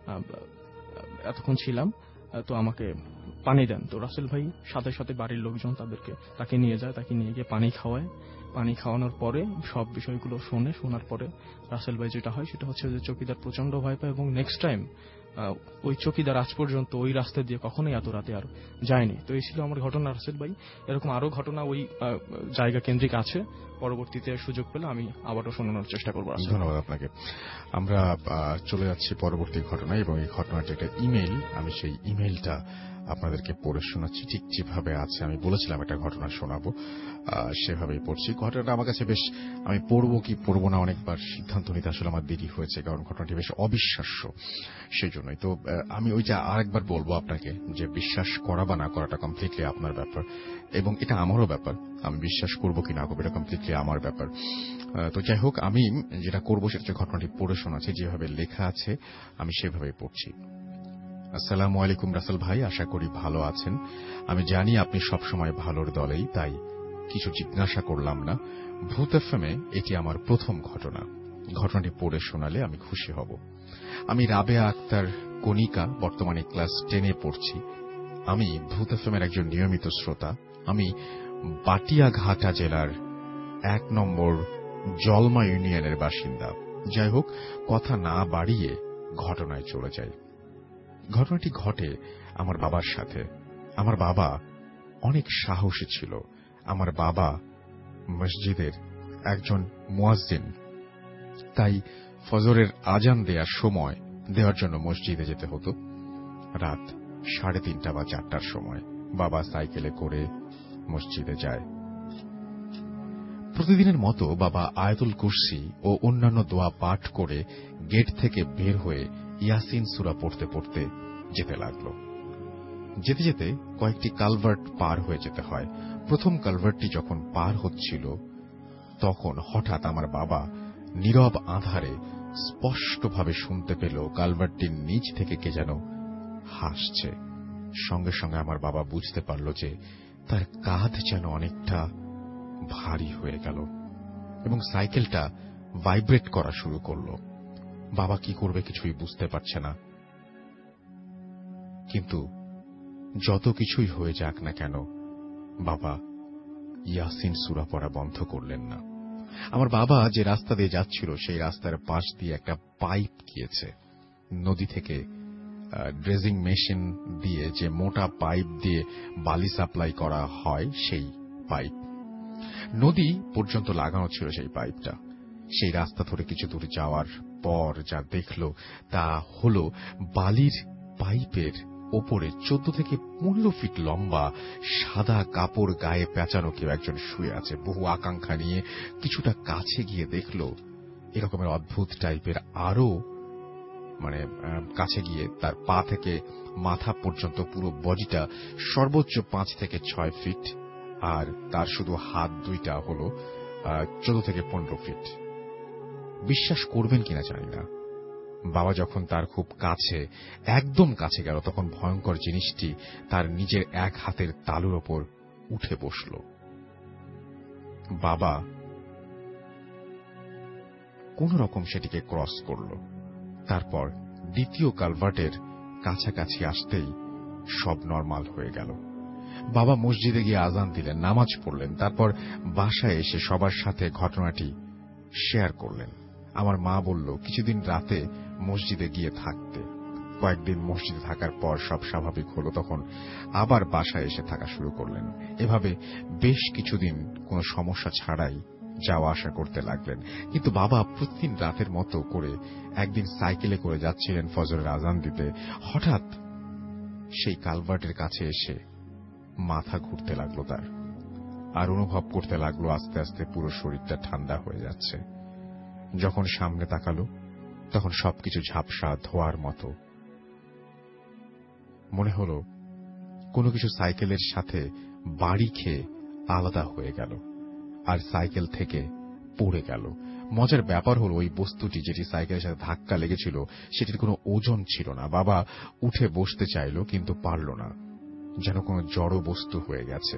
এতক্ষণ ছিলাম, তো আমাকে পানি দেন। তো রাসেল ভাই সাথে সাথে বাড়ির লোকজন তাদেরকে তাকে নিয়ে যায়, তাকে নিয়ে গিয়ে পানি খাওয়ায়। পানি খাওয়ানোর পরে সব বিষয়গুলো শোনে, শোনার পরে রাসেল ভাই যেটা হয় সেটা হচ্ছে যে চৌকিদার প্রচন্ড ভয় পায়, এবং নেক্সট টাইম ওই চৌকিদার আজ পর্যন্ত ওই রাস্তা দিয়ে কখনোই এত রাতে আর যায়নি। তো এই ছিল আমার ঘটনা রাসেল ভাই। এরকম আরো ঘটনা ওই জায়গা কেন্দ্রিক আছে, পরবর্তীতে সুযোগ পেলে আমি আবারও শোনানোর চেষ্টা করবো। ধন্যবাদ আপনাকে। আমরা চলে যাচ্ছি পরবর্তী ঘটনায়, এবং এই ঘটনাটি একটা ইমেল। আমি সেই ইমেলটা আপনাদেরকে পড়ে শোনাচ্ছি ঠিক যেভাবে আছে। আমি বলেছিলাম একটা ঘটনা শোনাবো, সেভাবেই পড়ছি। ঘটনাটা আমার কাছে বেশ, আমি পড়বো কি পড়বো না অনেকবার সিদ্ধান্ত নিতে আসলে আমার দেরি হয়েছে, কারণ ঘটনাটি বেশ অবিশ্বাস্য, সেই জন্যই। তো আমি ওই যে আরেকবার বলবো আপনাকে যে বিশ্বাস করা বা না করাটা কমপ্লিটলি আপনার ব্যাপার, এবং এটা আমারও ব্যাপার। আমি বিশ্বাস করবো কি না করবো এটা কমপ্লিটলি আমার ব্যাপার। তো যাই হোক, আমি যেটা করবো সেটা হচ্ছে ঘটনাটি পড়ে শোনাচ্ছি, যেভাবে লেখা আছে আমি সেভাবেই পড়ছি। আসসালামু আলাইকুম রাসেল ভাই, আশা করি ভালো আছেন। আমি জানি আপনি সবসময় ভালোর দলেই, তাই কিছু জিজ্ঞাসা করলাম না। ভূত এফএমে এটি আমার প্রথম ঘটনা। ঘটনাটি পড়ে শোনালে আমি খুশি হব। আমি রাবেয়া আক্তার কণিকা, বর্তমানে ক্লাস টেনে পড়ছি। আমি ভূত এফএমের একজন নিয়মিত শ্রোতা। আমি বাটিয়াঘাটা জেলার এক নম্বর জলমা ইউনিয়নের বাসিন্দা। যাই হোক, কথা না বাড়িয়ে ঘটনায় চলে যাই। ঘটনাটি ঘটে আমার বাবার সাথে। আমার বাবা অনেক সাহসী ছিল। আমার বাবা মসজিদের একজন মুয়াজ্জিন। তাই ফজরের আজান দেওয়ার সময় দেওয়ার জন্য মসজিদে যেতে হতো। রাত সাড়ে তিনটা বা চারটার সময় বাবা সাইকেলে করে মসজিদে যায়। প্রতিদিনের মতো বাবা আয়াতুল কুরসি ও অন্যান্য দোয়া পাঠ করে গেট থেকে বের হয়ে ইয়াসিন সূরা পড়তে পড়তে যেতে লাগল। যেতে যেতে কয়েকটি কালভার্ট পার হয়ে যেতে হয়। প্রথম কালভার্টটি যখন পার হচ্ছিল তখন হঠাৎ আমার বাবা নীরব আঁধারে স্পষ্টভাবে শুনতে পেল কালভার্টটির নিচ থেকে কে যেন হাসছে। সঙ্গে সঙ্গে আমার বাবা বুঝতে পারল যে তার কাঁধ যেন অনেকটা ভারী হয়ে গেল এবং সাইকেলটা ভাইব্রেট করা শুরু করল। বাবা কি করবে কিছুই বুঝতে পারছে না। কিন্তু যত কিছুই হয়ে যাক না কেন বাবা ইয়াসিন সূরা পড়া বন্ধ করলেন না। আমার বাবা যে রাস্তা দিয়ে যাচ্ছিল সেই রাস্তার পাশ দিয়ে একটা পাইপ গিয়েছে। নদী থেকে ড্রেজিং মেশিন দিয়ে যে মোটা পাইপ দিয়ে বালি সাপ্লাই করা হয় সেই পাইপ নদী পর্যন্ত লাগানো ছিল। সেই পাইপটা সেই রাস্তা ধরে কিছু দূর যাওয়ার পর যা দেখল তা হল বালির পাইপের ওপরে চোদ্দ থেকে পনেরো ফিট লম্বা সাদা কাপড় গায়ে পেঁচানো কেউ একজন শুয়ে আছে। বহু আকাঙ্ক্ষা নিয়ে কিছুটা কাছে গিয়ে দেখল এরকমের অদ্ভুত টাইপের আরো মানে কাছে গিয়ে তার পা থেকে মাথা পর্যন্ত পুরো বডিটা সর্বোচ্চ পাঁচ থেকে ছয় ফিট আর তার শুধু হাত দুইটা হল চোদ্দ থেকে পনেরো ফিট। বিশ্বাস করবেন কিনা জানি না, বাবা যখন তার খুব কাছে একদম কাছে গেল তখন ভয়ঙ্কর জিনিসটি তার নিজের এক হাতের তালুর ওপর উঠে বসল। বাবা কোন রকম সেটিকে ক্রস করল। তারপর দ্বিতীয় কালভার্টের কাছাকাছি আসতেই সব নরমাল হয়ে গেল। বাবা মসজিদে গিয়ে আজান দিলেন, নামাজ পড়লেন। তারপর বাসায় এসে সবার সাথে ঘটনাটি শেয়ার করলেন। আমার মা বলল কিছুদিন রাতে মসজিদে গিয়ে থাকতে। কয়েকদিন মসজিদে থাকার পর সব স্বাভাবিক হল, তখন আবার বাসায় এসে থাকা শুরু করলেন। এভাবে বেশ কিছুদিন কোনো সমস্যা ছাড়াই যাওয়া আসা করতে লাগলেন। কিন্তু বাবা প্রতিদিন রাতের মতো করে একদিন সাইকেলে করে যাচ্ছিলেন ফজরের আজান দিতে। হঠাৎ সেই কালভার্টের কাছে এসে মাথা ঘুরতে লাগলো তার, আর অনুভব করতে লাগলো আস্তে আস্তে পুরো শরীরটা ঠান্ডা হয়ে যাচ্ছে। যখন সামনে তাকালো তখন সবকিছু ঝাপসা ধোয়ার মতো মনে হলো কোনো কিছু সাইকেলের সাথে বাড়ি খেয়ে আলাদা হয়ে গেল আর সাইকেল থেকে পড়ে গেল। মজার ব্যাপার হলো ওই বস্তুটি যেটি সাইকেলের সাথে ধাক্কা লেগেছিল সেটির কোনো ওজন ছিল না। বাবা উঠে বসতে চাইল কিন্তু পারল না, যেন কোনো জড় বস্তু হয়ে গেছে।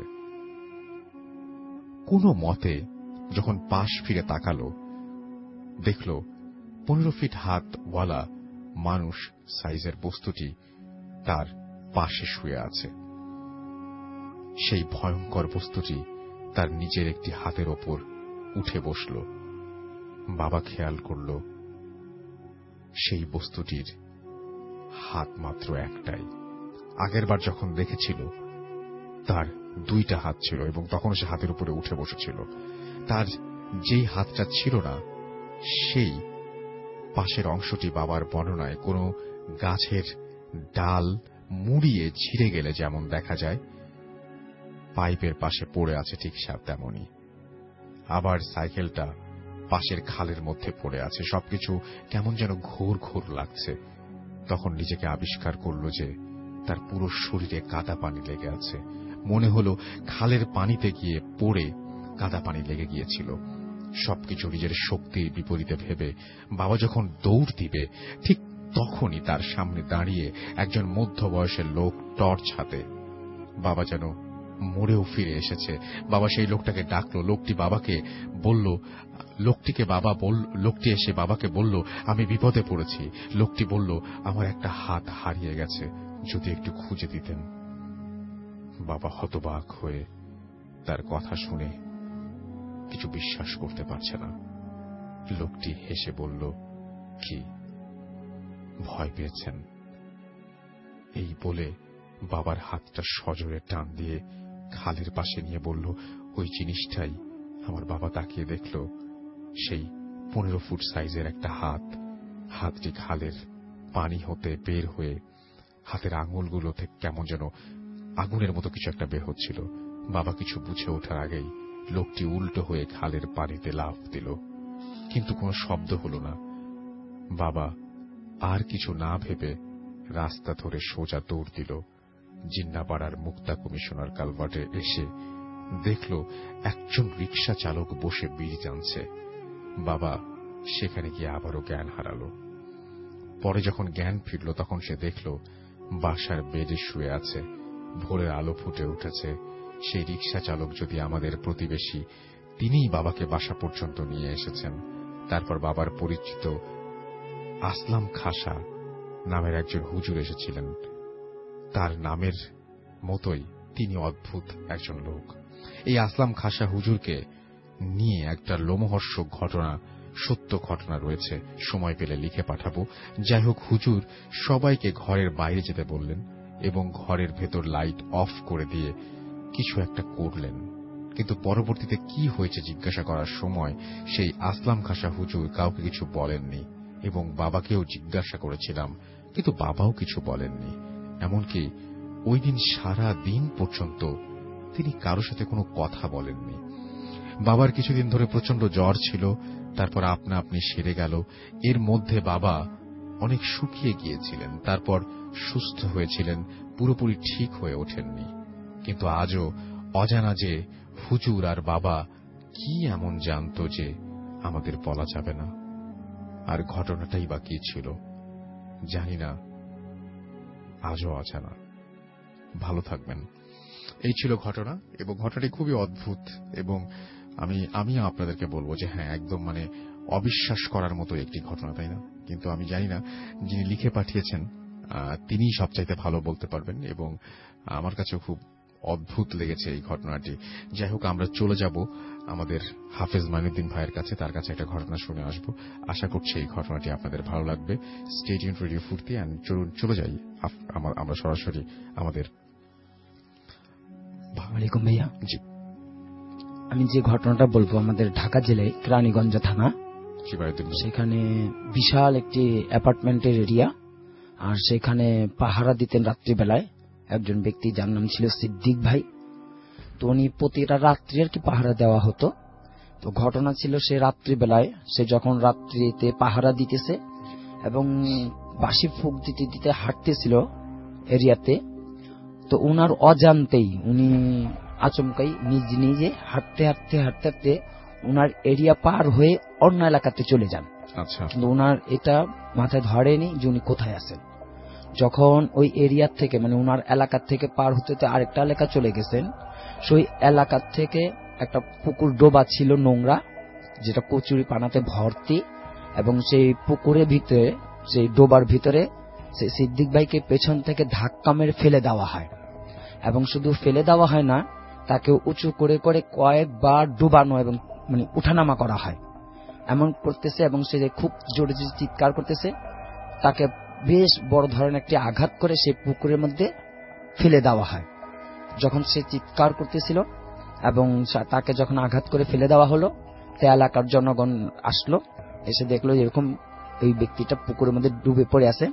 কোনো মতে যখন পাশ ফিরে তাকালো দেখল পনেরো ফিট হাতওয়ালা মানুষ সাইজের বস্তুটি তার পাশে শুয়ে আছে। সেই ভয়ঙ্কর বস্তুটি তার নিজের একটি হাতের ওপর উঠে বসল। বাবা খেয়াল করল সেই বস্তুটির হাত মাত্র একটাই। আগেরবার যখন দেখেছিল তার দুইটা হাত ছিল এবং তখন সে হাতের উপরে উঠে বসেছিল। তার যেই হাতটা ছিল না সেই পাশের অংশটি বাবার বর্ণনায় কোনো গাছের ডাল মুড়িয়ে ছিঁড়ে গেলে যেমন দেখা যায় পাইপের পাশে পড়ে আছে ঠিক তেমনই। আবার সাইকেলটা পাশের খালের মধ্যে পড়ে আছে। সবকিছু কেমন যেন ঘোর ঘোর লাগছে। তখন নিজেকে আবিষ্কার করল যে তার পুরো শরীরে কাদা পানি লেগে আছে। মনে হলো খালের পানিতে গিয়ে পড়ে কাদা পানি লেগে গিয়েছিল। সবকিছু নিজের শক্তির বিপরীতে ভেবে বাবা যখন দৌড় দিবে ঠিক তখনই তার সামনে দাঁড়িয়ে একজন মধ্য বয়সের লোক টর্চ হাতে। বাবা যেন মরেও ফিরে এসেছে। বাবা সেই লোকটাকে ডাকলো। লোকটি বাবাকে বলল লোকটিকে বাবা বল লোকটি এসে বাবাকে বলল আমি বিপদে পড়েছি। লোকটি বলল আমার একটা হাত হারিয়ে গেছে, যদি একটু খুঁজে দিতেন। বাবা হতবাক হয়ে তার কথা শুনে কিছু বিশ্বাস করতে পারছে না। লোকটি হেসে বলল কি ভয় পেয়েছেন? এই বলে বাবার হাতটা সজোরে টান দিয়ে খালের পাশে নিয়ে বলল ওই জিনিসটাই। আমার বাবা তাকিয়ে দেখল সেই পনেরো ফুট সাইজের একটা হাত, হাতটি খালের পানি হতে বের হয়ে হাতের আঙুলগুলো থেকে কেমন যেন আগুনের মতো কিছু একটা বের হচ্ছিল। বাবা কিছু বুঝে ওঠার আগেই লোকটি উল্টো হয়ে খালের পানিতে লাফ দিল, কিন্তু কোনো শব্দ হল না। বাবা আর কিছু না ভেবে রাস্তা ধরে সোজা দৌড় দিল। জিন্নাপাড়ার মুক্তা কমিশনার কালভার্টে এসে দেখল একজন রিকশা চালক বসে বিড়ি টানছে। বাবা সেখানে গিয়ে আবারও জ্ঞান হারালো। পরে যখন জ্ঞান ফিরল তখন সে দেখল বাসার বেডে শুয়ে আছে, ভোরের আলো ফুটে উঠেছে। সেই রিকশা চালক যদি আমাদের প্রতিবেশী, তিনিই বাবাকে বাসা পর্যন্ত নিয়ে এসেছেন। তারপর বাবার পরিচিত আসলাম খাসা নামের একজন হুজুর এসেছিলেন। তার নামের মতোই তিনি অদ্ভুত একজন লোক। এই আসলাম খাসা হুজুরকে নিয়ে একটা লোমহর্ষক ঘটনা, সত্য ঘটনা রয়েছে, সময় পেলে লিখে পাঠাবো। যাই হোক, হুজুর সবাইকে ঘরের বাইরে যেতে বললেন এবং ঘরের ভেতর লাইট অফ করে দিয়ে কিছু একটা করলেন, কিন্তু পরবর্তীতে কি হয়েছে জিজ্ঞাসা করার সময় সেই আসলাম খাসা হুজুর কাউকে কিছু বলেননি এবং বাবাকেও জিজ্ঞাসা করেছিলাম, কিন্তু বাবাও কিছু বলেননি। এমনকি ওই দিন সারা দিন পর্যন্ত তিনি কারোর সাথে কোনো কথা বলেননি। বাবার কিছুদিন ধরে প্রচন্ড জ্বর ছিল, তারপর আপনা আপনি সেরে গেল। এর মধ্যে বাবা অনেক শুকিয়ে গিয়েছিলেন, তারপর সুস্থ হয়েছিলেন, পুরোপুরি ঠিক হয়ে ওঠেননি। কিন্তু আজও অজানা যে হুজুর আর বাবা কি এমন জানত যে আমাদের বলা যাবে না। আর ঘটনাটাই বা কি ছিল জানি না, আজও অজানা। ভালো থাকবেন। এই ছিল ঘটনা, এবং ঘটনাটি খুবই অদ্ভুত, এবং আমি আমি আপনাদেরকে বলবো যে হ্যাঁ, একদম মানে অবিশ্বাস করার মতো একটি ঘটনা, তাই না? কিন্তু আমি জানি না যিনি লিখে পাঠিয়েছেন তিনি সবচাইতে ভালো বলতে পারবেন, এবং আমার কাছেও খুব অদ্ভুত লেগেছে এই ঘটনাটি। যাই হোক, আমরা চলে যাব আমাদের হাফেজ মাইনুদ্দিন ভাইয়ের কাছে, তার কাছে একটা ঘটনা শুনে আসব। আশা করছি এই ঘটনাটি আপনাদের ভালো লাগবে। Stay tuned radio Foorti, and চলুন চলে যাই আমরা সরাসরি আমাদের। ওয়ালাইকুম ভাইয়া। জি, আমি যে ঘটনাটা বলবো আমাদের ঢাকা জেলায় কেরানীগঞ্জ থানা, সেখানে বিশাল একটি অ্যাপার্টমেন্টের এরিয়া, আর সেখানে পাহারা দিতেন রাত্রিবেলায় একজন ব্যক্তি, যার নাম ছিল সিদ্দিক ভাই। তো উনি প্রতিটা রাত্রি আর কি পাহারা দেওয়া হতো। তো ঘটনা ছিল, সে রাত্রিবেলায় সে যখন রাত্রিতে পাহারা দিতেছে এবং বাঁশি ফুঁক দিতে দিতে হাঁটতেছিল এরিয়াতে, তো উনার অজান্তেই উনি আচমকাই নিজ নিজে হাঁটতে হাঁটতে হাঁটতে হাঁটতে উনার এরিয়া পার হয়ে অন্য এলাকাতে চলে যান। আচ্ছা, কিন্তু উনার এটা মাথায় ধরেনি যে উনি কোথায় আছেন। যখন ওই এরিয়া থেকে মানে উনার এলাকা থেকে পার হতে হতে আরেকটা এলাকা চলে গেছেন, সেই এলাকা থেকে একটা পুকুর ডোবা ছিল নোংরা, যেটা কচুরি পানাতে ভর্তি, এবং সেই পুকুরের ভিতরে, সেই ডোবার ভিতরে সেই সিদ্দিক ভাইকে পেছন থেকে ধাক্কা মেরে ফেলে দেওয়া হয়। এবং শুধু ফেলে দেওয়া হয় না, তাকে উঁচু করে করে কয়েকবার ডুবানো এবং মানে উঠানামা করা হয়, এমন করতেছে। এবং সে খুব জোরে জোরে চিৎকার করতেছে, তাকে বেশ বড় ধরনের একটি আঘাত করে সেই পুকুরের মধ্যে ফেলে দেওয়া হয়। যখন সে চিৎকার করতেছিল এবং তাকে যখন আঘাত করে ফেলে দেওয়া হলো, তে এলাকার জনগণ আসলো, এসে দেখলো এরকম এই ব্যক্তিটা পুকুরের মধ্যে ডুবে পড়ে আছে।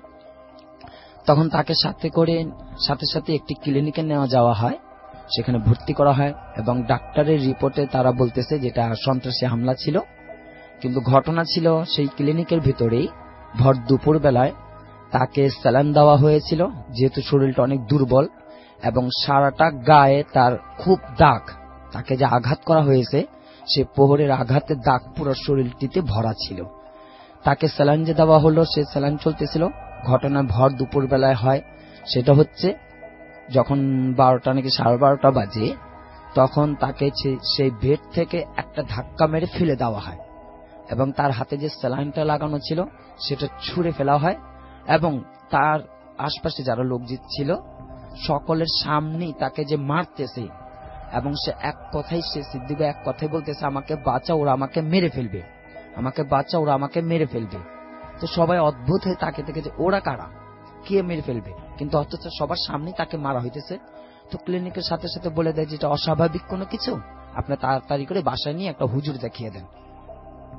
তখন তাকে সাথে করে সাথে সাথে একটি ক্লিনিকে নেওয়া যাওয়া হয়, সেখানে ভর্তি করা হয়, এবং ডাক্তারের রিপোর্টে তারা বলতেছে যেটা সন্ত্রাসী হামলা ছিল। কিন্তু ঘটনা ছিল সেই ক্লিনিকের ভিতরেই ভর দুপুর বেলায় তাকে স্যালাইন দেওয়া হয়েছিল, যেহেতু শরীরটা অনেক দুর্বল এবং সারাটা গায়ে তার খুব দাগ, তাকে যে আঘাত করা হয়েছে সে প্রহরের আঘাতের দাগ পুরো শরীরটিতে ভরা ছিল। তাকে স্যালাইন যে দেওয়া হলো, সে স্যালাইন চলতেছিল। ঘটনা ভর দুপুর বেলায় হয়, সেটা হচ্ছে যখন বারোটা নাকি সাড়ে বারোটা বাজে, তখন তাকে সেই বেড থেকে একটা ধাক্কা মেরে ফেলে দেওয়া হয় এবং তার হাতে যে স্যালাইনটা লাগানো ছিল সেটা ছুঁড়ে ফেলা হয়, এবং তার আশপাশে যারা লোকজন ছিল সকলের সামনেই তাকে যে মারতেছে, এবং সে এক কথাই সে সিদ্দিক ভাই এক কথাই বলতেছে, আমাকে বাঁচা, ওরা আমাকে মেরে ফেলবে, আমাকে বাঁচা, ওরা আমাকে মেরে ফেলবে। তো সবাই অদ্ভুত হয়ে তাকে দেখে যে ওরা কারা, কে মেরে ফেলবে, কিন্তু অথচ সবার সামনেই তাকে মারা হইতেছে। তো ক্লিনিকের সাথে সাথে বলে দেয় যেটা অস্বাভাবিক কোনো কিছু, আপনি তাড়াতাড়ি করে বাসায় নিয়ে একটা হুজুর দেখিয়ে দেন।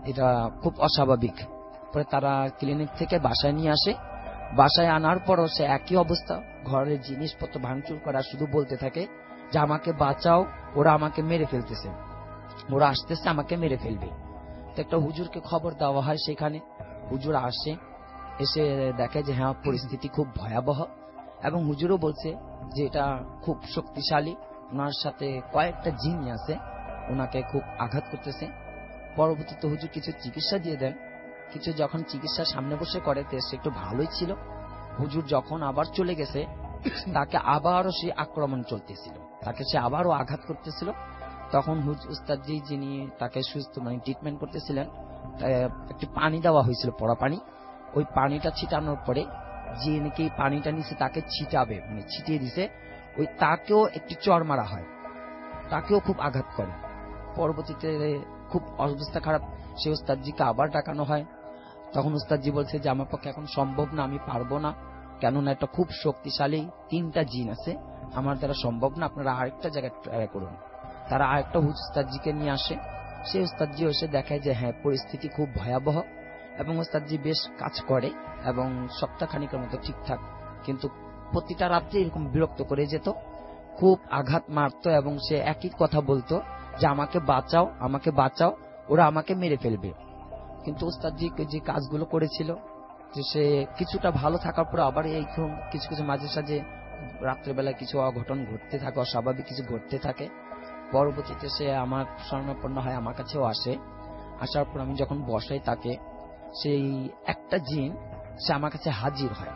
এটা খুব অস্বাভাবিক। পরে তারা ক্লিনিক থেকে বাসায় নিয়ে আসে, বাসায় আনার পরও সে একই অবস্থা, ঘরের জিনিসপত্র ভাঙচুর করা, শুধু বলতে থাকে যে আমাকে বাঁচাও, ওরা আমাকে মেরে ফেলতেছে, ওরা আসতেছে আমাকে মেরে ফেলবে। তো একটা হুজুরকে খবর দেওয়া হয়, সেখানে হুজুর আসে, এসে দেখে যে হ্যাঁ পরিস্থিতি খুব ভয়াবহ, এবং হুজুরও বলছে যে এটা খুব শক্তিশালী, ওনার সাথে কয়েকটা জিন আছে, ওনাকে খুব আঘাত করতেছে। পরবর্তীতে হুজুর কিছু চিকিৎসা দিয়ে দেন, কিছু যখন চিকিৎসা সামনে বসে করে সে একটু ভালোই ছিল। হুজুর যখন আবার চলে গেছে, তাকে আবারও সে আক্রমণ চলতেছিল, তাকে সে আবারও আঘাত করতেছিল। তখন হুজুর উস্তাদজি যিনি তাকে সুস্থ মানে ট্রিটমেন্ট করতেছিলেন, একটি পানি দেওয়া হয়েছিল, পড়া পানি। ওই পানিটা ছিটানোর পরে যে নাকি পানিটা নিচে তাকে ছিটাবে মানে ছিটিয়ে দিছে, ওই তাকেও একটি চড় মারা হয়, তাকেও খুব আঘাত করে। পরবর্তীতে খুব অবস্থা খারাপ, সে উস্তাদজিকে আবার ডাকানো হয়। তখন উস্তাদজি বলছে যে আমার পক্ষে এখন সম্ভব না, আমি পারবো না, কেননা এটা খুব শক্তিশালী, তিনটা জিন আছে, আমার দ্বারা সম্ভব না, আপনারা আরেকটা জায়গায় ট্রাই করুন। তারা আরেকটা উস্তাদজিকে নিয়ে আসে, সেই উস্তাদজি এসে দেখে যে হ্যাঁ পরিস্থিতি খুব ভয়াবহ, এবং উস্তাদজি বেশ কাজ করে এবং সপ্তাহখানিকের মতো ঠিকঠাক, কিন্তু প্রতিটা রাত্রে এরকম বিরক্ত করে যেত, খুব আঘাত মারত, এবং সে একই কথা বলতো যে আমাকে বাঁচাও, আমাকে বাঁচাও, ওরা আমাকে মেরে ফেলবে। কিন্তু উস্তাদজি যে কাজগুলো করেছিল, যে সে কিছুটা ভালো থাকার পর আবার এই কিছু কিছু মাঝে সাঝে রাত্রেবেলায় কিছু অঘটন ঘটতে থাকে, অস্বাভাবিক কিছু ঘটতে থাকে। পরবর্তীতে সে আমার শরণাপন্ন হয়, আমার কাছেও আসে। আসার পর আমি যখন বসাই তাকে, সেই একটা জিন সে আমার কাছে হাজির হয়,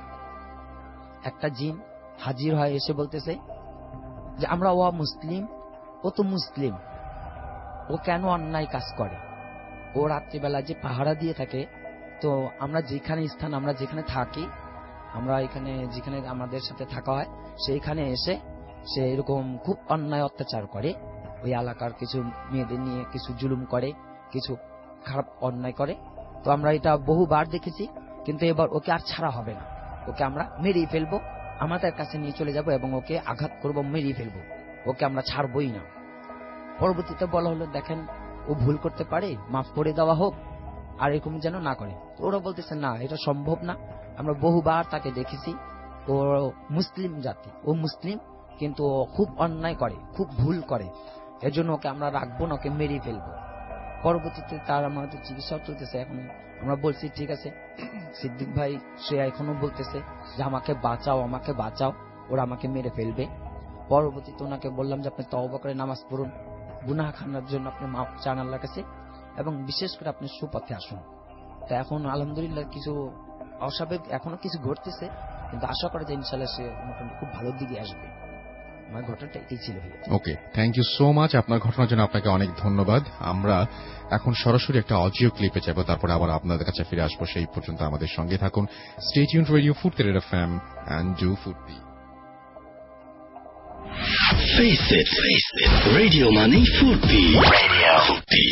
একটা জিন হাজির হয়, এসে বলতেছে যে আমরা ও মুসলিম, ও তো মুসলিম, ও কেন অন্যায় কাজ করে, ও রাত্রিবেলা যে পাহারা দিয়ে থাকে, তো আমরা যেখানে স্থান আমরা যেখানে থাকি, আমরা এখানে যেখানে আমাদের সাথে থাকা হয়, সেইখানে এসে সে এরকম খুব অন্যায় অত্যাচার করে, ওই এলাকার কিছু মেয়েদের নিয়ে কিছু জুলুম করে, কিছু খারাপ অন্যায় করে। তো আমরা এটা বহুবার দেখেছি, কিন্তু এবার ওকে আর ছাড়া হবে না, ওকে আমরা মেরিয়ে ফেলবো, আমাদের কাছে নিয়ে চলে যাব এবং ওকে আঘাত করবো, মেরিয়ে ফেলবো, ওকে আমরা ছাড়বই না। পরবর্তীতে বলা হলো দেখেন ও ভুল করতে পারে, মাফ করে দেওয়া হোক, আর এরকম যেন না করে। তো ওরা বলতেছে না, এটা সম্ভব না, আমরা বহুবার তাকে দেখেছি, ও মুসলিম জাতি, ও মুসলিম, কিন্তু ও খুব অন্যায় করে, খুব ভুল করে, এজন্য ওকে আমরা রাখবো না, ওকে মেরিয়ে ফেলবো। পরবর্তীতে তার আমাদের চিকিৎসা চলতেছে। এখন আমরা বলছি ঠিক আছে, সিদ্দিক ভাই সে এখনো বলতেছে যে আমাকে বাঁচাও, আমাকে বাঁচাও, ওরা আমাকে মেরে ফেলবে। পরবর্তীতে ওনাকে বললাম যে আপনি তওবা করে নামাজ পড়ুন, গুনাহ খানার জন্য আপনি মাফ চান আল্লাহর কাছে, এবং বিশেষ করে আপনি সুপথে আসুন। তা এখন আলহামদুলিল্লাহ কিছু অস্বাভাবিক এখনো কিছু ঘটতেছে, কিন্তু আশা করা যায় ইনশাআল্লাহ সে মোটামুটি খুব ভালোর দিকে আসবে। আমার ঘটনাটা এটাই ছিল। Okay, thank you so much আপনার ঘটনার জন্য, আপনাকে অনেক ধন্যবাদ। আমরা এখন সরাসরি একটা অডিও ক্লিপে যাব, তারপরে আবার আপনাদের কাছে ফিরে আসবো। সেই পর্যন্ত আমাদের সঙ্গে থাকুন। Stay tuned radio Foorti FM and do Foorti. Face it, face it. Radio Money Furti. Radio Furti.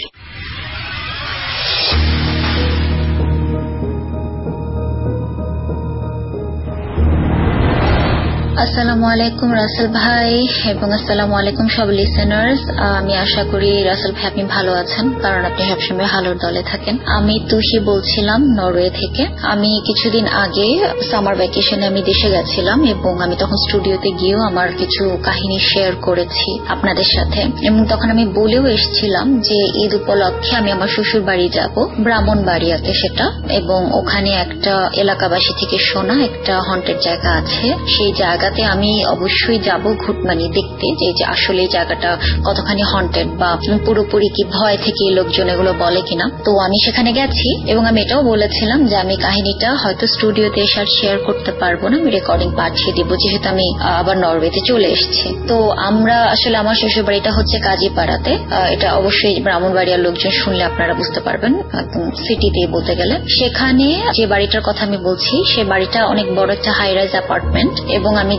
আসসালামু আলাইকুম রাসেল ভাই, এবং আসসালামু আলাইকুম সব লিসেনার্স। আমি আশা করি রাসেল ভাই আপনি ভালো আছেন, কারণ আপনি সবসময় ভালোর দলে থাকেন। আমি তুহি বলছিলাম নরওয়ে থেকে। আমি কিছুদিন আগে সামার ভ্যাকেশনে আমি দেশে গেছিলাম, এবং আমি তখন স্টুডিওতে গিয়েও আমার কিছু কাহিনী শেয়ার করেছি আপনাদের সাথে, এবং তখন আমি বলেও এসেছিলাম যে ঈদ উপলক্ষে আমি আমার শ্বশুর বাড়ি যাব, ব্রাহ্মণবাড়িয়াতে সেটা, এবং ওখানে একটা এলাকাবাসী থেকে শোনা একটা হন্টেড জায়গা আছে, সেই জায়গা আমি অবশ্যই যাব ঘুটমানি দেখতে যে যে আসলে এই জায়গাটা কতখানি হন্টেড, বা পুরোপুরি কি ভয় থেকে লোকজন এগুলো বলে কিনা। তো আমি সেখানে গেছি, এবং আমি এটাও বলেছিলাম যে আমি কাহিনীটা হয়তো স্টুডিওতে এসে আর শেয়ার করতে পারবো না, আমি রেকর্ডিং পাঠিয়ে দিব, যেহেতু আমি আবার নরওয়েতে চলে এসেছি। তো আমরা আসলে আমার শ্বশুর বাড়িটা হচ্ছে কাজীপাড়াতে, এটা অবশ্যই ব্রাহ্মণবাড়িয়ার লোকজন শুনলে আপনারা বুঝতে পারবেন, একদম সিটিতে বলতে গেলে। সেখানে যে বাড়িটার কথা আমি বলছি, সে বাড়িটা অনেক বড় একটা হাই রাইজ অ্যাপার্টমেন্ট, এবং আমি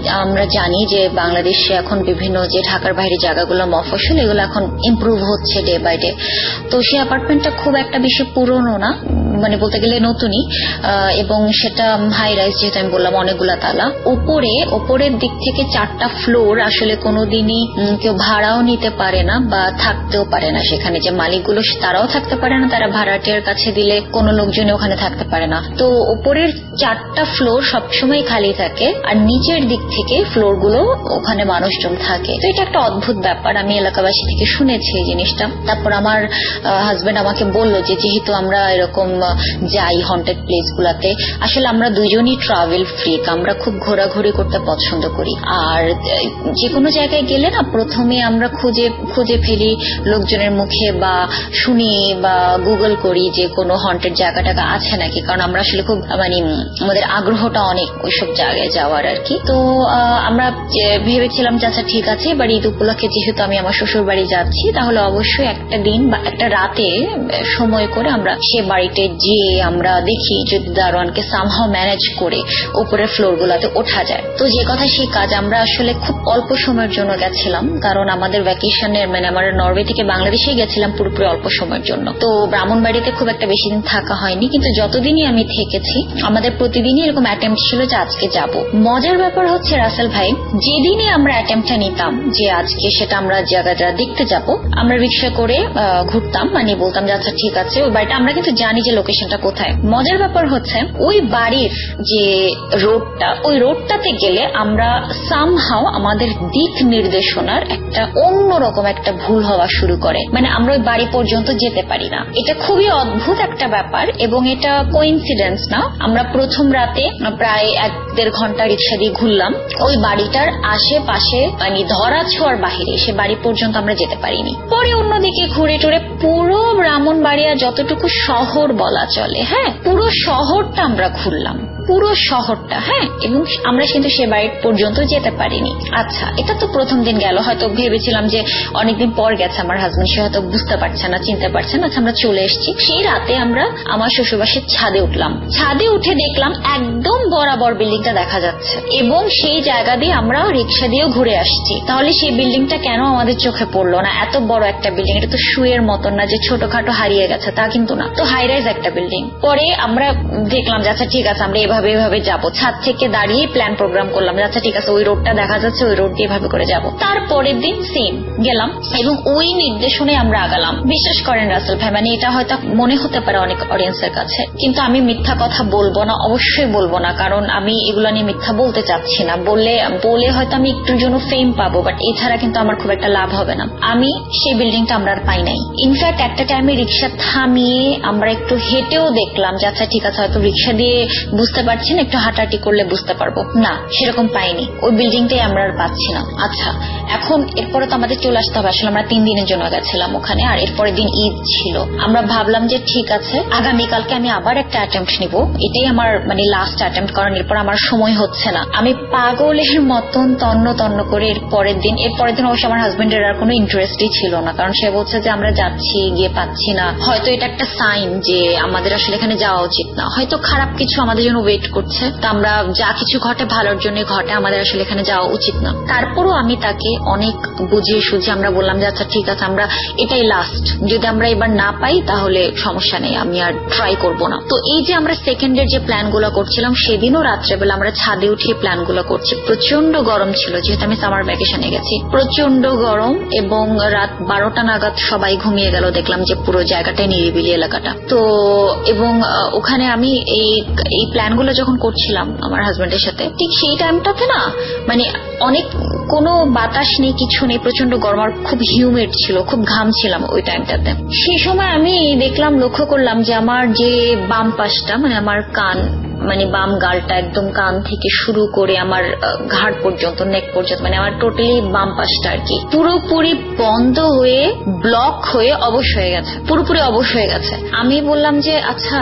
আমরা জানি যে বাংলাদেশে এখন বিভিন্ন যে ঢাকার বাইরে জায়গাগুলো মফস্বল এগুলো এখন ইমপ্রুভ হচ্ছে ডে বাই ডে। তো সেই অ্যাপার্টমেন্টটা খুব একটা বেশি পুরনো না, মানে বলতে গেলে নতুনই, এবং সেটা হাই রাইজ, যেহেতু আমি বললাম অনেকগুলা তালা। উপরে ওপরের দিক থেকে চারটা ফ্লোর আসলে কোনোদিনই কেউ ভাড়াও নিতে পারে না বা থাকতেও পারে না সেখানে। যে মালিকগুলো তারাও থাকতে পারে না, তারা ভাড়াটিয়ার কাছে দিলে কোনো লোকজন ওখানে থাকতে পারে না। তো উপরের চারটা ফ্লোর সবসময় খালি থাকে, আর নিচের দিক থেকে ফ্লোর গুলো ওখানে মানুষজন থাকে। তো এটা একটা অদ্ভুত ব্যাপার, আমি এলাকাবাসী থেকে শুনেছি এই জিনিসটা। তারপর আমার হাজবেন্ড আমাকে বললো যে যেহেতু আমরা এরকম যাই হন্টেড প্লেস গুলাতে, আসলে আমরা দুইজনই ট্রাভেল ফ্রিক, আমরা খুব ঘোরাঘুরি করতে পছন্দ করি। আর যে কোনো জায়গায় গেলে না প্রথমে আমরা খুঁজে খুঁজে ফেলি লোকজনের মুখে বা শুনি বা গুগল করি যে কোনো হন্টেড জায়গাটাকে আছে নাকি, কারণ আমরা আসলে খুব মানে আমাদের আগ্রহটা অনেক ওইসব জায়গায় যাওয়ার আর কি। তো আমরা ভেবেছিলাম যে আচ্ছা ঠিক আছে, এবার ঈদ উপলক্ষে যেহেতু আমি আমার শ্বশুর বাড়ি যাচ্ছি, তাহলে অবশ্যই একটা দিন বা একটা রাতে সময় করে আমরা সে বাড়িতে গিয়ে আমরা দেখি যদি দারোয়ানকে সামহাও ম্যানেজ করে উপরের ফ্লোর গুলাতে ওঠা যায়। তো যে কথা সেই কাজ। আমরা আসলে খুব অল্প সময়ের জন্য গেছিলাম, কারণ আমাদের ভ্যাকেশনের মানে আমরা নরওয়ে থেকে বাংলাদেশে গেছিলাম পুরোপুরি অল্প সময়ের জন্য। তো ব্রাহ্মণবাড়িতে খুব একটা বেশি দিন থাকা হয়নি, কিন্তু যতদিনই আমি থেকেছি আমাদের প্রতিদিনই এরকম অ্যাটেম্পট ছিল যে আজকে যাব। মজার ব্যাপার হচ্ছে রাসেল ভাই, যেদিনই আমরা অ্যাটেম্পটটা নিতাম যে আজকে সেটা আমরা জায়গাটা দেখতে যাব, আমরা রিক্সা করে ঘুরতাম, মানে বলতাম যে আচ্ছা ঠিক আছে ওই বাড়িটা, আমরা কিন্তু জানি যে লোকেশনটা কোথায়। মজার ব্যাপার হচ্ছে ওই বাড়ির যে রোডটা, ওই রোডটাতে গেলে আমরা সামহাও আমাদের দিক নির্দেশনার একটা অন্যরকম একটা ভুল হওয়া শুরু করে, মানে আমরা ওই বাড়ি পর্যন্ত যেতে পারি না। এটা খুবই অদ্ভুত একটা ব্যাপার, এবং এটা কোইন্সিডেন্স না। আমরা প্রথম রাতে প্রায় এক দেড় ঘন্টা রিক্সা দিয়ে ঘুরলাম, ওই বাড়িটার আশেপাশে মানে ধরা ছোঁয়ার বাহিরে সে বাড়ি পর্যন্ত আমরা যেতে পারিনি। পরে অন্যদিকে ঘুরে টুরে পুরো ব্রাহ্মণবাড়িয়া যতটুকু শহর বলা চলে, হ্যাঁ পুরো শহরটা আমরা ঘুরলাম, পুরো শহরটা, হ্যাঁ, এবং আমরা কিন্তু সে বাড়ি পর্যন্ত যেতে পারিনি। আচ্ছা এটা তো প্রথম দিন গেল, হয়তো ভেবেছিলাম যে অনেকদিন পর গেছে আমার হাজবেন্ড, সে হয়তো বুঝতে পারছে না, চিনতে পারছে না। আচ্ছা আমরা চলে এসেছি। সেই রাতে আমরা আমার শ্বশুরবাসীর ছাদে উঠলাম। ছাদে উঠে দেখলাম একদম বরাবর বিল্ডিংটা দেখা যাচ্ছে, এবং সেই জায়গা দিয়ে আমরা রিক্সা দিয়েও ঘুরে আসছি। তাহলে সেই বিল্ডিংটা কেন আমাদের চোখে পড়লো না? এত বড় একটা বিল্ডিং, এটা তো শুয়ের মতন না যে ছোটখাটো হারিয়ে গেছে, তা কিন্তু না, তো হাই রাইজ একটা বিল্ডিং। পরে আমরা দেখলাম যে আচ্ছা ঠিক আছে আমরা এভাবে এভাবে যাবো। ছাদ থেকে দাঁড়িয়ে প্ল্যান প্রোগ্রাম করলাম যে আচ্ছা ঠিক আছে ওই রোডটা দেখা যাচ্ছে, ওই রোড দিয়ে এভাবে করে যাবো। তারপরের দিন সেম গেলাম এবং ওই নির্দেশনে আমরা আগালাম। বিশ্বাস করেন রাসেল ভাই, মানে এটা হয়তো মনে হতে পারে অনেক অডিয়েন্সের কাছে, কিন্তু আমি মিথ্যা কথা বলবো না, অবশ্যই বলবো না, কারণ আমি এগুলো নিয়ে মিথ্যা বলতে চাচ্ছি না। বললে বলে হয়তো আমি একটুর জন্য ফেম পাবো, বাট এছাড়া কিন্তু আমার খুব একটা লাভ হবে না। আমি সেই বিল্ডিংটা আমরা আর পাই নাই। ইনফ্যাক্ট একটা টাইমে রিক্সা থামিয়ে আমরা একটু হেঁটেও দেখলাম যে আচ্ছা ঠিক আছে হয়তো রিক্সা দিয়ে বুঝতে পারছি না, একটু হাঁটাহাঁটি করলে বুঝতে পারবো না, সেরকম পাইনি। ওই বিল্ডিংটাই আমরা আর পাচ্ছি না। আচ্ছা এখন এরপরে তো আমাদের চলে আসতে হবে, আসলে আমরা তিন দিনের জন্য গেছিলাম ওখানে, আর এরপরের দিন ঈদ ছিল। আমরা ভাবলাম যে ঠিক আছে আগামীকালকে আমি আবার একটা অ্যাটেম্পট নিব, এটাই আমার মানে লাস্ট অ্যাটেম্পট, কারণ এরপর আমার সময় হচ্ছে না। আমি পাগলের মতন তন্ন তন্ন করে এর পরের দিন এর পরের দিন অবশ্য আমার হাজবেন্ডের আর কোনো ইন্টারেস্টই ছিল না, কারণ সে বলছে যে আমরা যাচ্ছি গিয়ে পাচ্ছি না, হয়তো এটা একটা সাইন যে আমাদের আসলে এখানে যাওয়া উচিত না, হয়তো খারাপ কিছু আমাদের জন্য ওয়েট করছে, তা আমরা যা কিছু ঘটে ভালোর জন্য ঘটে, আমাদের আসলে এখানে যাওয়া উচিত না। তারপরও আমি তাকে অনেক বুঝিয়ে সুঝিয়ে আমরা বললাম যে আচ্ছা ঠিক আছে আমরা এটাই লাস্ট, যদি আমরা এবার না পাই তাহলে সমস্যা নেই, আমি আর ট্রাই করব না। তো এই যে আমরা সেকেন্ডের যে প্ল্যান গুলো করছিলাম, সেদিনও রাত্রেবেলা আমরা ছাদে উঠিয়ে প্ল্যান গুলো করছি। প্রচন্ড গরম ছিল, যেহেতু আমি সামার ভ্যাকেশনে গেছি, প্রচন্ড গরম, এবং রাত বারোটা নাগাদ সবাই ঘুমিয়ে গেল, দেখলাম যে পুরো জায়গাটাই নিরিবিলি এলাকাটা। তো এবং ওখানে আমি এই এই প্ল্যান গুলো যখন করছিলাম আমার হাজবেন্ডের সাথে, ঠিক সেই টাইমটাতে না মানে অনেক কোনো বাতাস নেই, কিছু নেই, প্রচন্ড গরম, আর খুব হিউমিড ছিল, খুব ঘাম ছিলাম ওই টাইমটাতে। সেই সময় আমি দেখলাম, লক্ষ্য করলাম যে আমার যে বাম পাশটা মানে আমার কান মানে বাম গালটা একদম কান থেকে শুরু করে আমার ঘাড় পর্যন্ত, নেক পর্যন্ত, মানে আমার টোটালি বাম পাশটা আর কি পুরোপুরি বন্ধ হয়ে ব্লক হয়ে অবশ হয়ে গেছে, পুরোপুরি অবশ হয়ে গেছে। আমি বললাম যে আচ্ছা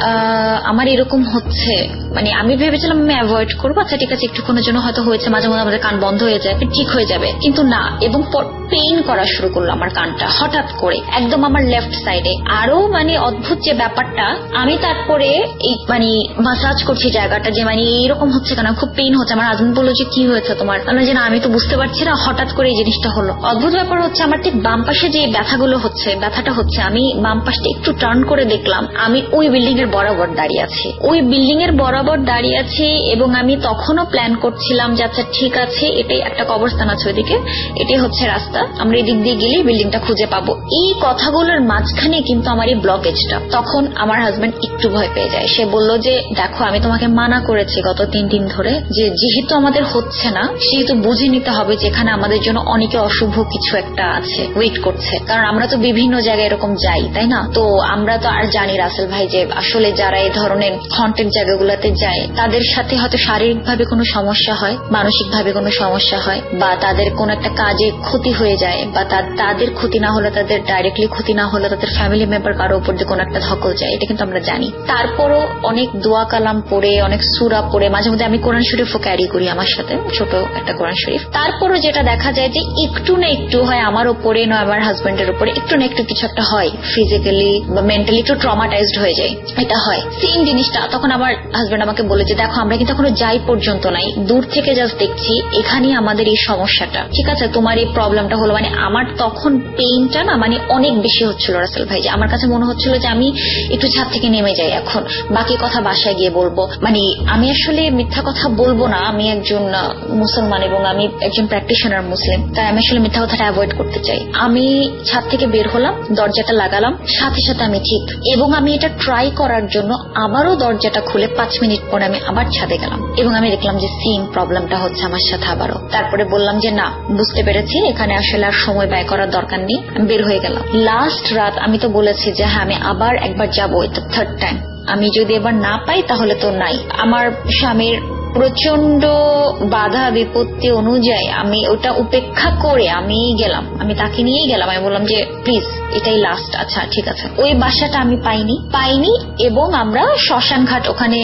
আমার এরকম হচ্ছে, মানে আমি ভেবেছিলাম আমি অ্যাভয়েড করবো, আচ্ছা ঠিক আছে একটুক্ষণের জন্য হয়তো হয়েছে, মাঝে মাঝে আমাদের কান বন্ধ হয়ে যায়, ঠিক হয়ে যাবে, কিন্তু না, এবং পেইন করা শুরু করলো আমার কানটা হঠাৎ করে একদম আমার লেফট সাইডে। আরো মানে অদ্ভুত যে ব্যাপারটা, আমি তারপরে এই মানে মাসাজ করছি জায়গাটা যে মানে এইরকম হচ্ছে কেন, খুব পেইন হচ্ছে। আমার হাজবেন্ড বললো যে কি হয়েছে তোমার, আমি যে না আমি তো বুঝতে পারছি না, হঠাৎ করে এই জিনিসটা হলো। অদ্ভুত ব্যাপার হচ্ছে আমার ঠিক বাম পাশে যে ব্যথাগুলো হচ্ছে ব্যথাটা হচ্ছে আমি বাম পাশটা একটু টার্ন করে দেখলাম আমি ওই বিল্ডিং এর বরাবর দাঁড়িয়ে আছি, ওই বিল্ডিং এর বরাবর দাঁড়িয়ে আছি এবং আমি তখনও প্ল্যান করছিলাম যে আচ্ছা ঠিক আছে এটাই একটা কবরস্থান আছে ওইদিকে, এটাই হচ্ছে রাস্তা, আমরা এদিক দিয়ে গেলেই বিল্ডিংটা খুঁজে পাবো। এই কথাগুলোর মাঝখানে কিন্তু আমার এই ব্লকেজটা, তখন আমার হাজবেন্ড একটু ভয় পেয়ে যায়। সে বললো যে দেখো আমি তোমাকে মানা করেছি গত তিন দিন ধরে যে যেহেতু আমাদের হচ্ছে না সেহেতু বুঝে নিতে হবে যে এখানে আমাদের জন্য অনেকে অশুভ কিছু একটা আছে ওয়েট করছে, কারণ আমরা তো বিভিন্ন জায়গায় এরকম যাই তাই না। তো আমরা তো আর জানি রাসেল ভাই যে আসলে যারা এই ধরনের হন্টেড জায়গাগুলোতে যায় তাদের সাথে হয়তো শারীরিক ভাবে কোনো সমস্যা হয়, মানসিক ভাবে কোনো সমস্যা হয়, বা তাদের কোন একটা কাজে ক্ষতি হয়ে যায়, বা তাদের ক্ষতি না হলে তাদের ডাইরেক্টলি ক্ষতি না হলে তাদের ফ্যামিলি মেম্বার কারো উপর দিয়ে কোন একটা ধকল যায়, এটা কিন্তু আমরা জানি। তারপরও অনেক দোয়া কালাম পড়ে অনেক সূরা পড়ে মাঝে মধ্যে আমি কোরআন শরীফও ক্যারি করি আমার সাথে, ছোট একটা কোরআন শরীফ। তারপরও যেটা দেখা যায় যে একটু না একটু হয় আমার উপরে না আমার হাজবেন্ডের উপরে একটু না একটু কিছু একটা হয়, ফিজিক্যালি বা মেন্টালি একটু ট্রমাটাইজড হয়ে যায়, এটা হয় সেম জিনিসটা। তখন আমার হাজবেন্ড আমাকে বলে যে দেখো আমরা কিন্তু এখনো যাই পর্যন্ত নাই, দূর থেকে জাস্ট দেখছি এখানেই আমাদের এই সমস্যাটা, ঠিক আছে তোমার এই প্রবলেমটা হলো। মানে আমার তখন পেইনটা না মানে অনেক বেশি হচ্ছিল রাসেল ভাই, যে আমার কাছে মনে হচ্ছিল যে আমি একটু ছাদ থেকে নেমে যাই, এখন বাকি কথা বাসায় গিয়ে বলবো। মানে আমি আসলে মিথ্যা কথা বলবো না, আমি একজন মুসলমান এবং আমি একজন প্র্যাকটিশনার মুসলিম, তাই আমি আসলে মিথ্যা কথাটা অ্যাভয়েড করতে চাই। আমি ছাদ থেকে বের হলাম, দরজাটা লাগালাম, সাথে সাথে আমি ঠিক, এবং আমি এটা ট্রাই করার জন্য আবারও দরজাটা খুলে পাঁচ মিনিট পরে আমি আবার ছাদে গেলাম এবং আমি দেখলাম যে সেম প্রবলেমটা হচ্ছে আমার সাথে আবারও। তারপরে বললাম যে না বুঝতে পেরেছি এখানে আসলে আর সময় ব্যয় করার দরকার নেই, আমি বের হয়ে গেলাম। লাস্ট রাত আমি তো বলেছি যে হ্যাঁ আমি আবার একবার যাবো, এটা থার্ড টাইম, আমি যদি এবার না পাই তাহলে তো নাই। আমার স্বামীর প্রচন্ড বাধা বিপত্তি অনুযায়ী আমি ওটা উপেক্ষা করে আমি গেলাম, আমি তাকে নিয়েই গেলাম। আমি বললাম যে প্লিজ এটাই লাস্ট, আচ্ছা ঠিক আছে। ওই বাসাটা আমি পাইনি পাইনি এবং আমরা শ্মশান ঘাট, ওখানে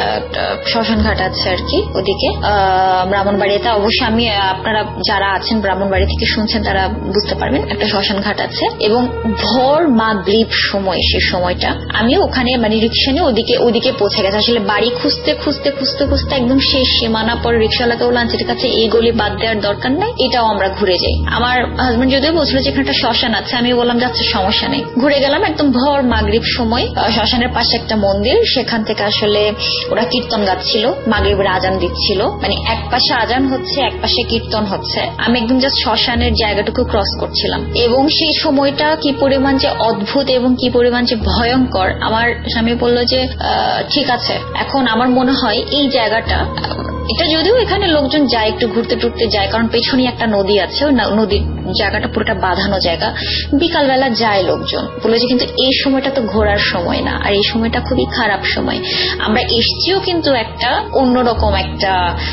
শ্মশান ঘাট আছে আর কি ওদিকে ব্রাহ্মণবাড়িতে, অবশ্যই আমি আপনারা যারা আছেন ব্রাহ্মণবাড়ি থেকে শুনছেন তারা বুঝতে পারবেন, একটা শ্মশান ঘাট আছে এবং ভোর মাগরিব সময়, সে সময়টা আমি ওখানে মানে রিক্সা নিয়ে ওদিকে ওদিকে পৌঁছে গেছে। আসলে বাড়ি খুঁজতে খুঁজতে খুঁজতে খুঁজতে একদম শেষ সীমানা, পরে রিক্সাওয়ালাকে বললাম ঠিক আছে এই গলি বাদ দেওয়ার দরকার নেই, এটাও আমরা ঘুরে যাই। আমার হাজবেন্ড যদিও বলছিল যে এখানে একটা শ্মশান আছে, আমি বললাম যাচ্ছে সমস্যা নেই, ঘুরে গেলাম। একদম ভোর মাগরিব সময় শ্মশানের পাশে একটা মন্দির, সেখান থেকে আসলে ওরা কীর্তন গাচ্ছিল, মাগরিবের আজান দিচ্ছিল, মানে এক পাশে আজান হচ্ছে এক পাশে কীর্তন হচ্ছে। আমি একদম জাস্ট শ্মশানের জায়গাটুকু ক্রস করছিলাম এবং সেই সময়টা কি পরিমাণ যে অদ্ভুত এবং কি পরিমাণ যে ভয়ঙ্কর। আমার স্বামী বলল যে ঠিক আছে, এখন আমার মনে হয় এই জায়গাটা, এটা যদিও এখানে লোকজন যায় একটু ঘুরতে টুরতে যায়, কারণ পেছনে একটা নদী আছে, ওই নদীর জায়গাটা পুরোটা বাঁধানো জায়গা, বিকালবেলা যায় লোকজন, বলেছে কিন্তু এই সময়টা তো ঘোরার সময় না, আর এই সময়টা খুবই খারাপ সময়। আমরা এসছিও কিন্তু একটা অন্যরকম একটা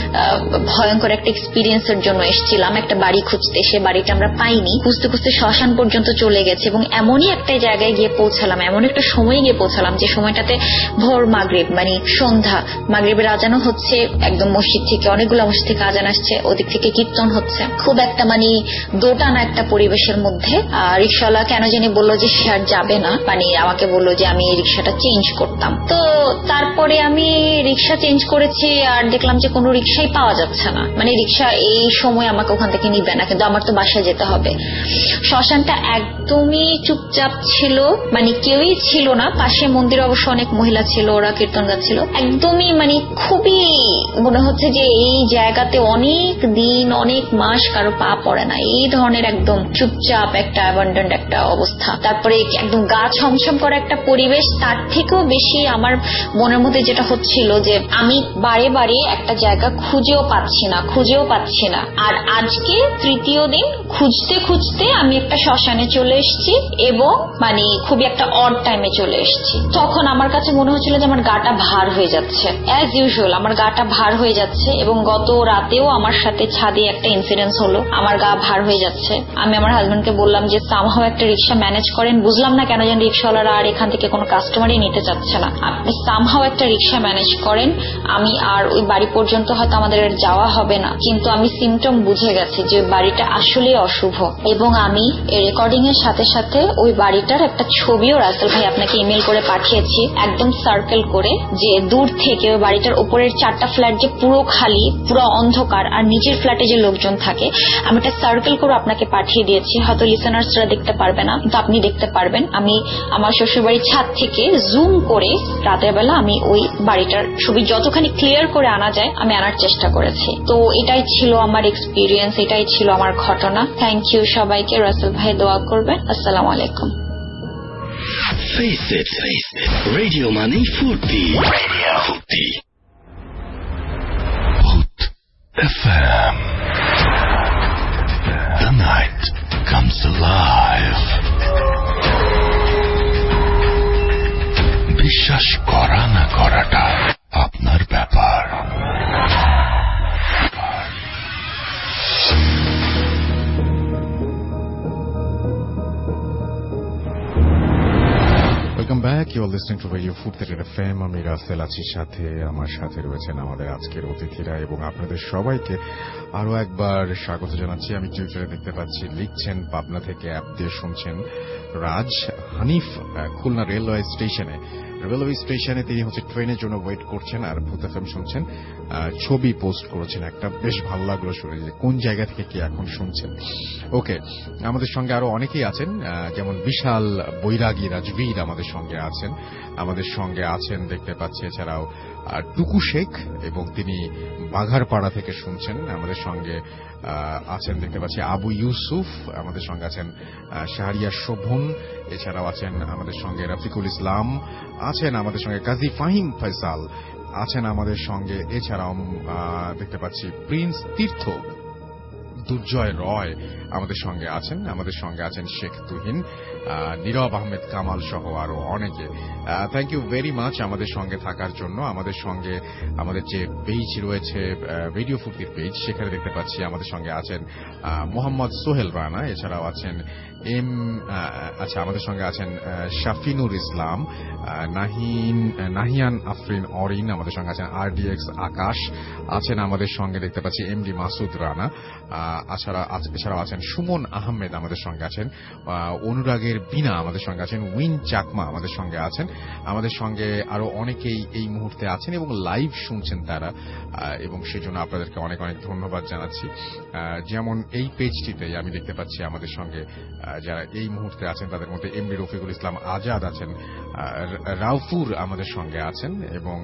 ভয়ঙ্কর একটা এক্সপিরিয়েন্সের জন্য এসছিলাম, একটা বাড়ি খুঁজতে। সে বাড়িটা আমরা পাইনি, খুঁজতে খুঁজতে শ্মশান পর্যন্ত চলে গেছে এবং এমনই একটা জায়গায় গিয়ে পৌঁছালাম, এমন একটা সময় গিয়ে পৌঁছালাম যে সময়টাতে ভোর মাগরিব মানে সন্ধ্যা, মাগরিবের আজানও হচ্ছে, একদম মসজিদ থেকে অনেকগুলো মসজিদ থেকে আজান আসছে, ওদিক থেকে কীর্তন হচ্ছে, খুব একটা মানে দোটানা একটা পরিবেশের মধ্যে। রিক্সাওয়ালা কেন জানি বললো যে সে আর যাবে না, মানে আমাকে বললো যে আমি এই রিক্সাটা চেঞ্জ করতাম। তো তারপরে আমি রিক্সা চেঞ্জ করেছি আর দেখলাম যে কোনো রিক্সাই পাওয়া যাচ্ছে না, মানে রিক্সা এই সময় আমাকে ওখান থেকে নিবে না, কিন্তু আমার তো বাসায় যেতে হবে। শ্মশানটা একদমই চুপচাপ ছিল, মানে কেউই ছিল না, পাশে মন্দির অবশ্য অনেক মহিলা ছিল, ওরা কীর্তন গাচ্ছিল, একদমই মানে খুবই মনে হচ্ছে যে এই জায়গাতে অনেক দিন অনেক মাস কারো পা পড়ে না, এই ধরনের একদম চুপচাপ একটা অ্যাবান্ডেন্ট একটা অবস্থা। তারপরে একদম গা ছমছম করা একটা পরিবেশ। তার থেকেও বেশি আমার মনের মধ্যে যেটা হচ্ছিল যে আমি বারে বারে একটা জায়গা খুঁজেও পাচ্ছি না খুঁজেও পাচ্ছি না আর আজকে তৃতীয় দিন খুঁজতে খুঁজতে আমি একটা শ্মশানে চলে এসেছি এবং মানে খুবই একটা অড টাইমে চলে এসেছি। তখন আমার কাছে মনে হচ্ছিল যে আমার গাটা ভার হয়ে যাচ্ছে, অ্যাজ ইউজুয়াল আমার গাটা ভার হয়ে যাচ্ছে এবং গত রাতেও আমার সাথে ছাদে একটা ইনসিডেন্স হলো, আমার গা ভার হয়ে যাচ্ছে। আমি আমার হাজবেন্ডকে বললাম যে সামহাও একটা রিক্সা ম্যানেজ করেন, বুঝলাম না কেন যেন রিক্সাওয়ালারা আর এখান থেকে কোনো কাস্টমারই নিতে চাচ্ছে না, আপনি সামহাও একটা রিক্সা ম্যানেজ করেন, আমি আর ওই বাড়ি পর্যন্ত হয়তো আমাদের যাওয়া হবে না। কিন্তু আমি সিমটম বুঝে গেছি যে বাড়িটা আসলে অশুভ এবং আমি রেকর্ডিং এর সাথে সাথে ওই বাড়িটার একটা ছবিও রাসেল ভাই আপনাকে ইমেল করে পাঠিয়েছি, একদম সার্কেল করে, যে দূর থেকে ওই বাড়িটার উপরের চারটা ফ্ল্যাট যে পুরো খালি, পুরো অন্ধকার, আর নিচের ফ্ল্যাটে যে লোকজন থাকে, আমি একটা সার্কেল করে আপনাকে পাঠিয়ে দিয়েছি। হয়তো লিসেনার্সরা দেখতে পারবে না, কিন্তু আপনি দেখতে পারবেন। আমি আমার শ্বশুরবাড়ির ছাদ থেকে জুম করে রাতের বেলা আমি ওই বাড়িটার ছবি যতখানি ক্লিয়ার করে আনা যায় আমি আনার চেষ্টা করেছি। তো এটাই ছিল আমার এক্সপিরিয়েন্স, এটাই ছিল আমার ঘটনা। থ্যাংক ইউ সবাইকে, রাসেল ভাই দোয়া করবেন। আসসালামু আলাইকুম। Face it, face it. Radio Money Furti. Radio Furti. Foot F M. The night comes alive. বিশ্বাস করা না করাটা আপনার ব্যাপার। Welcome back, you are listening to radio Foorti FM. আমি রাসেল আছি সাথে, আমার সাথে রয়েছেন আমাদের আজকের অতিথিরা এবং আপনাদের সবাইকে আরো একবার স্বাগত জানাচ্ছি। আমি টুইটারে দেখতে পাচ্ছি লিখছেন পাবনা থেকে অ্যাপ দিয়ে শুনছেন রাজ হানিফ খুলনা রেলওয়ে স্টেশনে রেলওয়ে স্টেশনে তিনি হচ্ছে ট্রেনের জন্য ওয়েট করছেন আর ভূত এফএম শুনছেন। ছবি পোস্ট করেছেন একটা, বেশ ভালো লাগলো শুনে যে কোন জায়গা থেকে কি এখন শুনছেন। ওকে, আমাদের সঙ্গে আরো অনেকেই আছেন, যেমন বিশাল বৈরাগী রাজবীর আমাদের সঙ্গে আছেন, আমাদের সঙ্গে আছেন দেখতে পাচ্ছি এছাড়াও টুকু শেখ এবং তিনি বাঘারপাড়া থেকে শুনছেন। আমাদের সঙ্গে আছেন দেখতে পাচ্ছি আবু ইউসুফ, আমাদের সঙ্গে আছেন শাহরিয়ার শোভন, এছাড়াও আছেন আমাদের সঙ্গে রফিকুল ইসলাম, আছেন আমাদের সঙ্গে কাজী ফাহিম ফয়সাল, আছেন আমাদের সঙ্গে এছাড়াও দেখতে পাচ্ছি প্রিন্স তীর্থ, দুর্জয় রয় আমাদের সঙ্গে আছেন, আমাদের সঙ্গে আছেন শেখ তুহিন, নীরব আহমেদ কামাল সহ আরো অনেকে। থ্যাংক ইউ ভেরি মাচ আমাদের সঙ্গে থাকার জন্য। আমাদের সঙ্গে আমাদের যে পেজ রয়েছে রেডিও ফুটির পেজ, সেখানে দেখতে পাচ্ছি আমাদের সঙ্গে আছেন মোহাম্মদ সোহেল রানা, এছাড়াও আছেন এম আচ্ছা আমাদের সঙ্গে আছেন শাফিনুর ইসলাম, নাহিন নাহিয়ান আফরিন অরিন, আমাদের সঙ্গে আছেন আরডিএক্স আকাশ, আছেন আমাদের সঙ্গে দেখতে পাচ্ছি এমডি মাসুদ রানা, এছাড়াও আছেন সুমন আহমেদ, আমাদের সঙ্গে আছেন অনুরাগের বিনা, আমাদের সঙ্গে আছেন উইন চাকমা, আমাদের সঙ্গে আছেন, আমাদের সঙ্গে আরো অনেকেই এই মুহূর্তে আছেন এবং লাইভ শুনছেন তারা, এবং সেজন্য আপনাদেরকে অনেক অনেক ধন্যবাদ জানাচ্ছি। যেমন এই পেজটিতে আমি দেখতে পাচ্ছি আমাদের সঙ্গে যারা এই মুহূর্তে আছেন তাদের মধ্যে এমডি রফিকুল ইসলাম আজাদ আছেন, রাউফুর আমাদের সঙ্গে আছেন এবং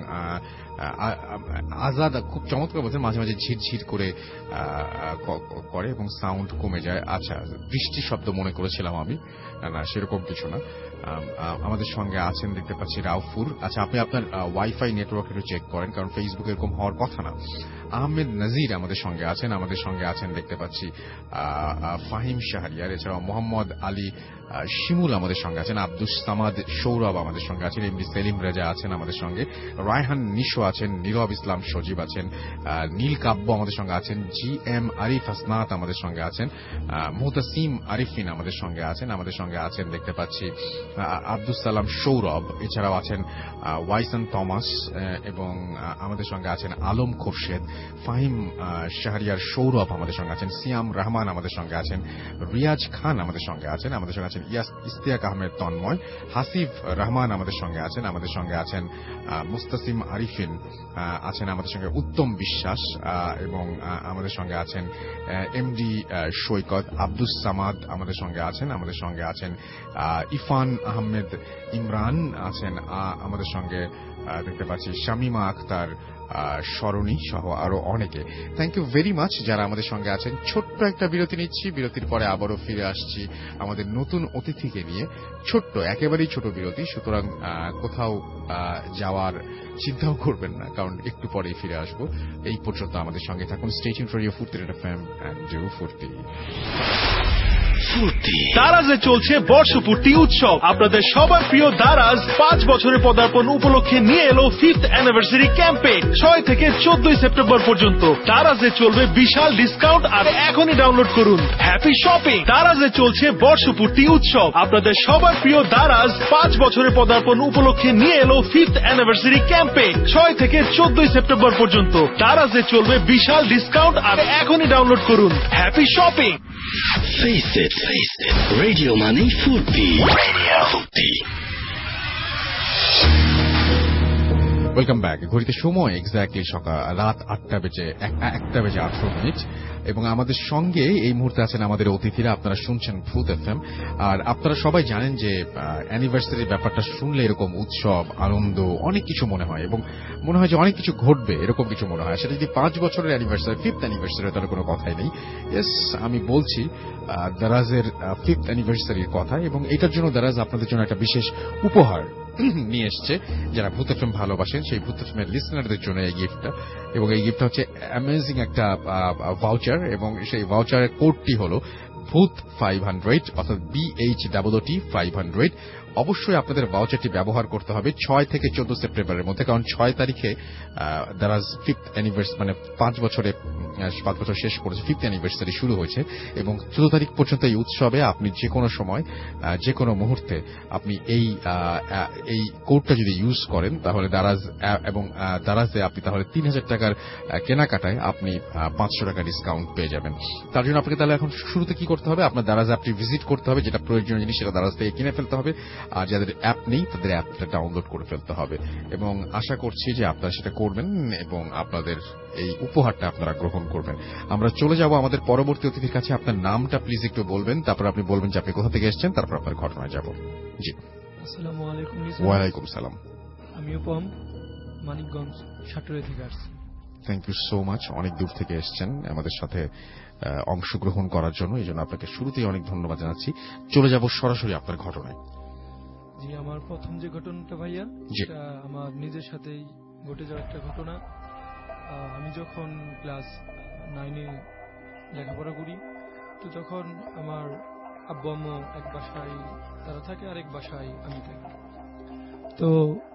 আজাদ খুব চমৎকার বলছেন, মাঝে মাঝে ঝিরঝির করে করে এবং সাউন্ড কমে যায়। আচ্ছা, বৃষ্টি শব্দ মনে করেছিলাম আমি, না সেরকম কিছু না। আমাদের সঙ্গে আছেন দেখতে পাচ্ছি রাউফুর। আচ্ছা, আপনি আপনার ওয়াইফাই নেটওয়ার্ক একটু চেক করেন, কারণ ফেসবুকে এরকম হওয়ার কথা না। আহমেদ নাজির আমাদের সঙ্গে আছেন, আমাদের সঙ্গে আছেন দেখতে পাচ্ছি ফাহিম শাহরিয়ার, এছাড়াও মোহাম্মদ আলী শিমুল আমাদের সঙ্গে আছেন, আব্দুস সামাদ সৌরভ আমাদের সঙ্গে আছেন, এমডি সেলিম রেজা আছেন আমাদের সঙ্গে, রায়হান নিশো আছেন, নীরব ইসলাম সজীব আছেন, নীল কাব্য আমাদের সঙ্গে আছেন, জি এম আরিফ হাসনাত আমাদের সঙ্গে আছেন, মুহতাসিম আরিফিন আমাদের সঙ্গে আছেন, আমাদের সঙ্গে আছেন দেখতে পাচ্ছি আব্দুস সালাম সৌরভ, এছাড়াও আছেন ওয়াইসান থমাস এবং আমাদের সঙ্গে আছেন আলম খোরশেদ, ফাহিম শাহরিয়ার সৌরভ আমাদের সঙ্গে আছেন, সিয়াম রহমান আমাদের সঙ্গে আছেন, রিয়াজ খান আমাদের সঙ্গে আছেন, আমাদের সঙ্গে আছেন ইয়াস ইস্তিয়াক আহমেদ তন্ময়, হাসিফ রহমান আমাদের সঙ্গে আছেন, আমাদের সঙ্গে আছেন মুস্তাসিম আরিফিন আছেন, আমাদের সঙ্গে উত্তম বিশ্বাস এবং আমাদের সঙ্গে আছেন এমডি সৈকত, আব্দুস সামাদ আমাদের সঙ্গে আছেন, আমাদের সঙ্গে আছেন ইরফান আহমেদ ইমরান আছেন, আমাদের সঙ্গে দেখতে পাচ্ছি শামিমা আখতার স্মরণী সহ আরো অনেকে। থ্যাংক ইউ ভেরি মাচ যারা আমাদের সঙ্গে আছেন। ছোট্ট একটা বিরতি নিচ্ছি, বিরতির পরে আবারও ফিরে আসছি আমাদের নতুন অতিথিকে নিয়ে। ছোট্ট, একেবারেই ছোট বিরতি, সুতরাং কোথাও যাওয়ার চিন্তাও করবেন না, কারণ একটু পরেই ফিরে আসবো। এই পর্যন্ত আমাদের সঙ্গে থাকুন। Stay tuned for radio Foorti FM and do Foorti. Foorti. দারাজে চলছে বর্ষপূর্তি উৎসব। আপনাদের সবার প্রিয় দারাজ পাঁচ বছরের পদার্পণ উপলক্ষে নিয়ে এলো ফিফথ অ্যানিভার্সারি ক্যাম্পেইন ছয় থেকে চোদ্দই সেপ্টেম্বর পর্যন্ত। দারাজে চলবে বিশাল ডিসকাউন্ট, আর এখনই ডাউনলোড করুন হ্যাপি শপিং। দারাজে চলছে বর্ষপূর্তি উৎসব। আপনাদের সবার প্রিয় দারাজ পাঁচ বছরের পদার্পণ উপলক্ষে নিয়ে এলো ফিফথ অ্যানিভার্সারি ক্যাম্পেইন ছয় থেকে চোদ্দই সেপ্টেম্বর পর্যন্ত। দারাজে চলবে বিশাল ডিসকাউন্ট, আর এখনই ডাউনলোড করুন happy shopping. Face it, face it. Radio মানে Foorti. Radio Foorti. Welcome back. ঘড়িতে সময় এক্স্যাক্টলি সকাল রাত আটটা বেজে একটা বেজে আঠারো মিনিট এবং আমাদের সঙ্গে এই মুহূর্তে আছেন আমাদের অতিথিরা। আপনারা শুনছেন ফুড এফএম। আর আপনারা সবাই জানেন যে অ্যানিভার্সারির ব্যাপারটা শুনলে এরকম উৎসব, আনন্দ, অনেক কিছু মনে হয় এবং মনে হয় যে অনেক কিছু ঘটবে, এরকম কিছু মনে হয়। সেটা যদি পাঁচ বছরের অ্যানিভার্সারি, ফিফথ অ্যানিভার্সারি, তাহলে কোনো কথাই নেই। ইয়েস, আমি বলছি দারাজের ফিফথ অ্যানিভার্সারির কথা এবং এটার জন্য দারাজ আপনাদের জন্য একটা বিশেষ উপহার নিয়ে এসছে। যারা ভূত এফএম ভালোবাসেন সেই ভূত এফএমের লিসনারদের জন্য এই গিফটটা, এবং এই গিফটটা হচ্ছে অ্যামেজিং একটা ভাউচার, এবং সেই ভাউচারের কোডটি হল ভূত ফাইভ হান্ড্রেড, অর্থাৎ B H double T five hundred. অবশ্যই আপনাদের ভাউচারটি ব্যবহার করতে হবে ছয় থেকে চোদ্দ সেপ্টেম্বরের মধ্যে, কারণ ছয় তারিখে দারাজ ফিফথ অ্যানিভার্সারি মানে পাঁচ বছরে পাঁচ বছর শেষ করেছে, ফিফথ অ্যানিভার্সারি শুরু হয়েছে এবং চোদ্দ তারিখ পর্যন্ত এই উৎসবে আপনি যে কোনো সময় যে কোনো মুহূর্তে আপনি এই এই কোডটা যদি ইউজ করেন তাহলে দারাজ এবং দারাজে আপনি তাহলে তিন হাজার টাকার কেনাকাটায় আপনি পাঁচশো টাকা ডিসকাউন্ট পেয়ে যাবেন। তার জন্য আপনাকে তাহলে এখন শুরুতে কি করতে হবে, আপনার দারাজ অ্যাপটি ভিজিট করতে হবে, যেটা প্রয়োজনীয় জিনিস সেটা দারাজ থেকে কিনে ফেলতে হবে, আর যাদের অ্যাপ নেই তাদের অ্যাপটা ডাউনলোড করে ফেলতে হবে। এবং আশা করছি যে আপনারা সেটা করবেন এবং আপনাদের এই উপহারটা আপনারা গ্রহণ করবেন। আমরা চলে যাব আমাদের পরবর্তী অতিথির কাছে। আপনার নামটা প্লিজ একটু বলবেন, তারপর আপনি বলবেন যে আপনি কোথা থেকে এসেছেন, তারপর আপনার ঘটনায় যাব। জি, আসসালামু আলাইকুম। ওয়ালাইকুম সালাম। আমি উপম, মানিকগঞ্জ সাটুরে থেকে আসছি। Thank you so much. অনেক দূর থেকে এসেছেন আমাদের সাথে অংশগ্রহণ করার জন্য, এই জন্য আপনাকে শুরুতেই অনেক ধন্যবাদ জানাচ্ছি। চলে যাব সরাসরি আপনার ঘটনায়। জি, আমার প্রথম যে ঘটনাটা ভাইয়া, সেটা আমার নিজের সাথেই ঘটে যাওয়া একটা ঘটনা। আমি যখন ক্লাস নাইনে লেখাপড়া করি, তো যখন আমার আব্বু আম্মু এক বাসায় তারা থাকে, আরেক বাসায় আমি থাকি। তো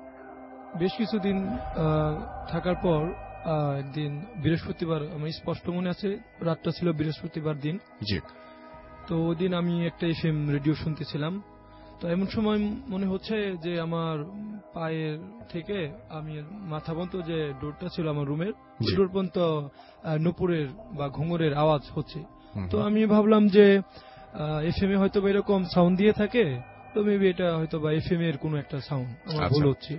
বেশ কিছুদিন থাকার পর একদিন বৃহস্পতিবার, আমার স্পষ্ট মনে আছে, রাতটা ছিল বৃহস্পতিবার দিন। তো ওই দিন আমি একটা এফএম রেডিও শুনতেছিলাম। তো এমন সময় মনে হচ্ছে যে আমার পায়ের থেকে আমি মাথা পর্যন্ত যে ডোরটা ছিল আমার রুমের, ডোর পর্যন্ত নুপুরের বা ঘুঙুরের আওয়াজ হচ্ছে। তো আমি ভাবলাম যে এফএম এ হয়তো এরকম সাউন্ড দিয়ে থাকে, তো মেবি এটা হয়তো বা এফএম এর কোনো একটা সাউন্ড, আমার ভুল হচ্ছে।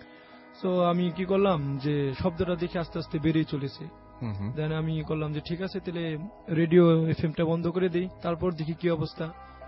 তো আমি কি করলাম যে শব্দটা দেখে আস্তে আস্তে বেরিয়ে চলেছে। দেন আমি করলাম যে ঠিক আছে, তাহলে রেডিও এফএমটা বন্ধ করে দিই, তারপর দেখি কি অবস্থা।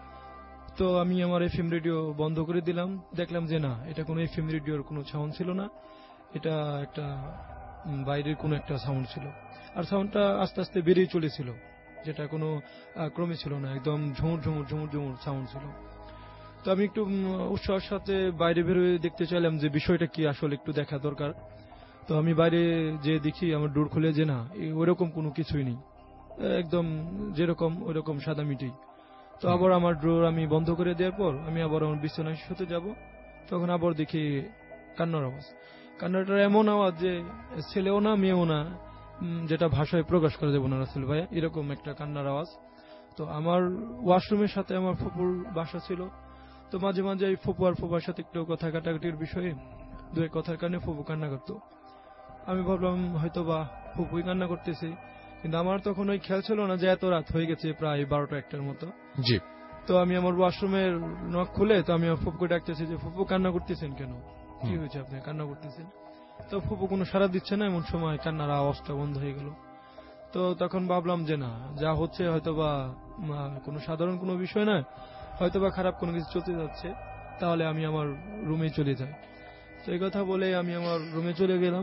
তো আমি আমার এফএম রেডিও বন্ধ করে দিলাম, দেখলাম যে না, এটা কোনো এফএম রেডিওর কোনো সাউন্ড ছিল না, এটা একটা বাইরের কোনো একটা সাউন্ড ছিল। আর সাউন্ডটা আস্তে আস্তে বেরিয়ে চলেছিল, যেটা কোনো ক্রমে ছিল না, একদম ঝুমুর ঝুমুর ঝুমুর ঝুমুর সাউন্ড ছিল। তো আমি একটু উৎসাহের সাথে বাইরে বেরোয় দেখতে চাইলাম যে বিষয়টা কি, আসলে একটু দেখা দরকার। তো আমি বাইরে যে দেখি আমার ডোর খুলে যে না, ওইরকম কোনো কিছুই নেই, একদম যেরকম ওইরকম সাদা মিটেই। তো আবার আমার ডোর আমি বন্ধ করে দেওয়ার পর আমি আবার আমার বিছানায় শুতে যাব, তখন আবার দেখি কান্নার আওয়াজ। কান্নাটার এমন আওয়াজ যে ছেলেও না মেয়েও না, যেটা ভাষায় প্রকাশ করা যাবে না রাসেল ভাই, এরকম একটা কান্নার আওয়াজ। তো আমার ওয়াশরুমের সাথে আমার ফুপুর বাসা ছিল, তো মাঝে মাঝে এই ফুপু আর ফুপার সাথে একটু কথা কাটাকাটির বিষয়ে দু এক কথার কারণে ফুপু কান্না করতো। আমি ভাবলাম হয়তো বা ফুপুই কান্না করতেছে, কিন্তু আমার তখন ওই খেয়াল ছিল না যে এত রাত হয়ে গেছে, প্রায় বারোটা একটার মতো। জি। তো আমি আমার ওয়াশরুমের নখ খুলে তো আমি আমার ফুপুকে ডাকতেছি যে ফুপু কান্না করতেছেন কেন, কি হয়েছে আপনি কান্না করতেছেন? তো ফুপু কোনো সাড়া দিচ্ছে না, এমন সময় কান্নার আওয়াজটা বন্ধ হয়ে গেল। তো তখন ভাবলাম যে না, যা হচ্ছে হয়তো বা কোনো সাধারণ কোনো বিষয় নয়, হয়তো বা খারাপ কোনো কিছু চলতে যাচ্ছে, তাহলে আমি আমার রুমে চলে যাই। তো এই কথা বলে আমি আমার রুমে চলে গেলাম।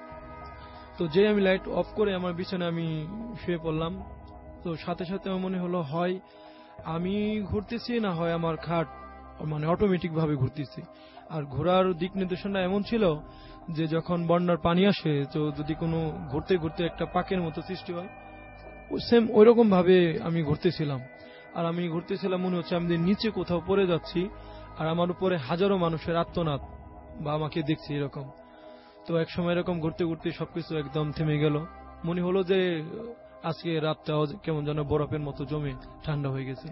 তো যে আমি লাইট অফ করে আমার বিছানায় আমি শুয়ে পড়লাম, তো সাথে সাথে আমার মনে হলো হয় আমি ঘুরতেছি, না হয় আমার খাট মানে অটোমেটিক ভাবে ঘুরতেছি। আর ঘোরার দিক নির্দেশনা এমন ছিল যে যখন বন্যার পানি আসে, তো যদি কোনো ঘুরতে ঘুরতে একটা পাকের মতো সৃষ্টি হয়, সেম ওইরকম ভাবে আমি ঘুরতেছিলাম। আর আমি ঘুরতেছিলাম, মনে হচ্ছে আমি নিচে কোথাও পড়ে যাচ্ছি আর আমার উপরে হাজারো মানুষের আর্তনাদ বা আমাকে দেখছি এরকম। তো এক সময় এরকম ঘুরতে ঘুরতে সবকিছু একদম থেমে গেল। মনে হলো যে আজকে রাতটা কেমন যেন বরফের মতো জমে ঠান্ডা হয়ে গেছে।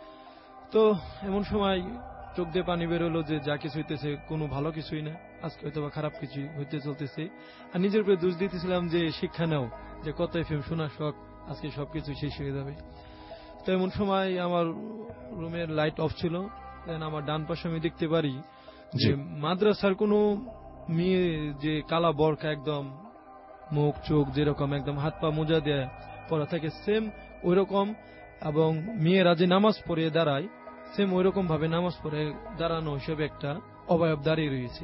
তো এমন সময় চোখ দিয়ে পানি বেরোলো যে যা কিছু হইতেছে কোনো ভালো কিছুই না, আজকে হয়তো বা খারাপ কিছু হইতে চলতেছে। আর নিজের উপরে দোষ দিতেছিলাম যে শিক্ষা নাও, যে কত এফএম শোনা শখ, আজকে সবকিছু শেষ হয়ে যাবে। তো এমন সময় আমার রুমের লাইট অফ ছিল, দেন আমার ডান পাশে আমি দেখতে পারি যে মাদ্রাসার কোনো মেয়ে যে কালা বরকা একদম মুখ চোখ যেরকম একদম হাত পা মোজা দেয় পরা থাকে সেম ওই রকম, এবং মেয়েরা যে নামাজ পড়ে দাঁড়ায় সেম ওই রকম ভাবে নামাজ পড়ে দাঁড়ানো হিসেবে একটা অবয়ব দাঁড়িয়ে রয়েছে।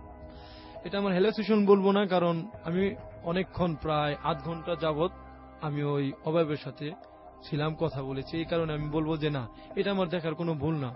এটা আমার হ্যালুসিনেশন বলবো না, কারণ আমি অনেকক্ষণ প্রায় আধ ঘন্টা যাবত আমি ওই অবয়বের সাথে ছিলাম, কথা বলেছি। এই কারণে আমি বলবো যে না, এটা আমার দেখার কোনো ভুল না।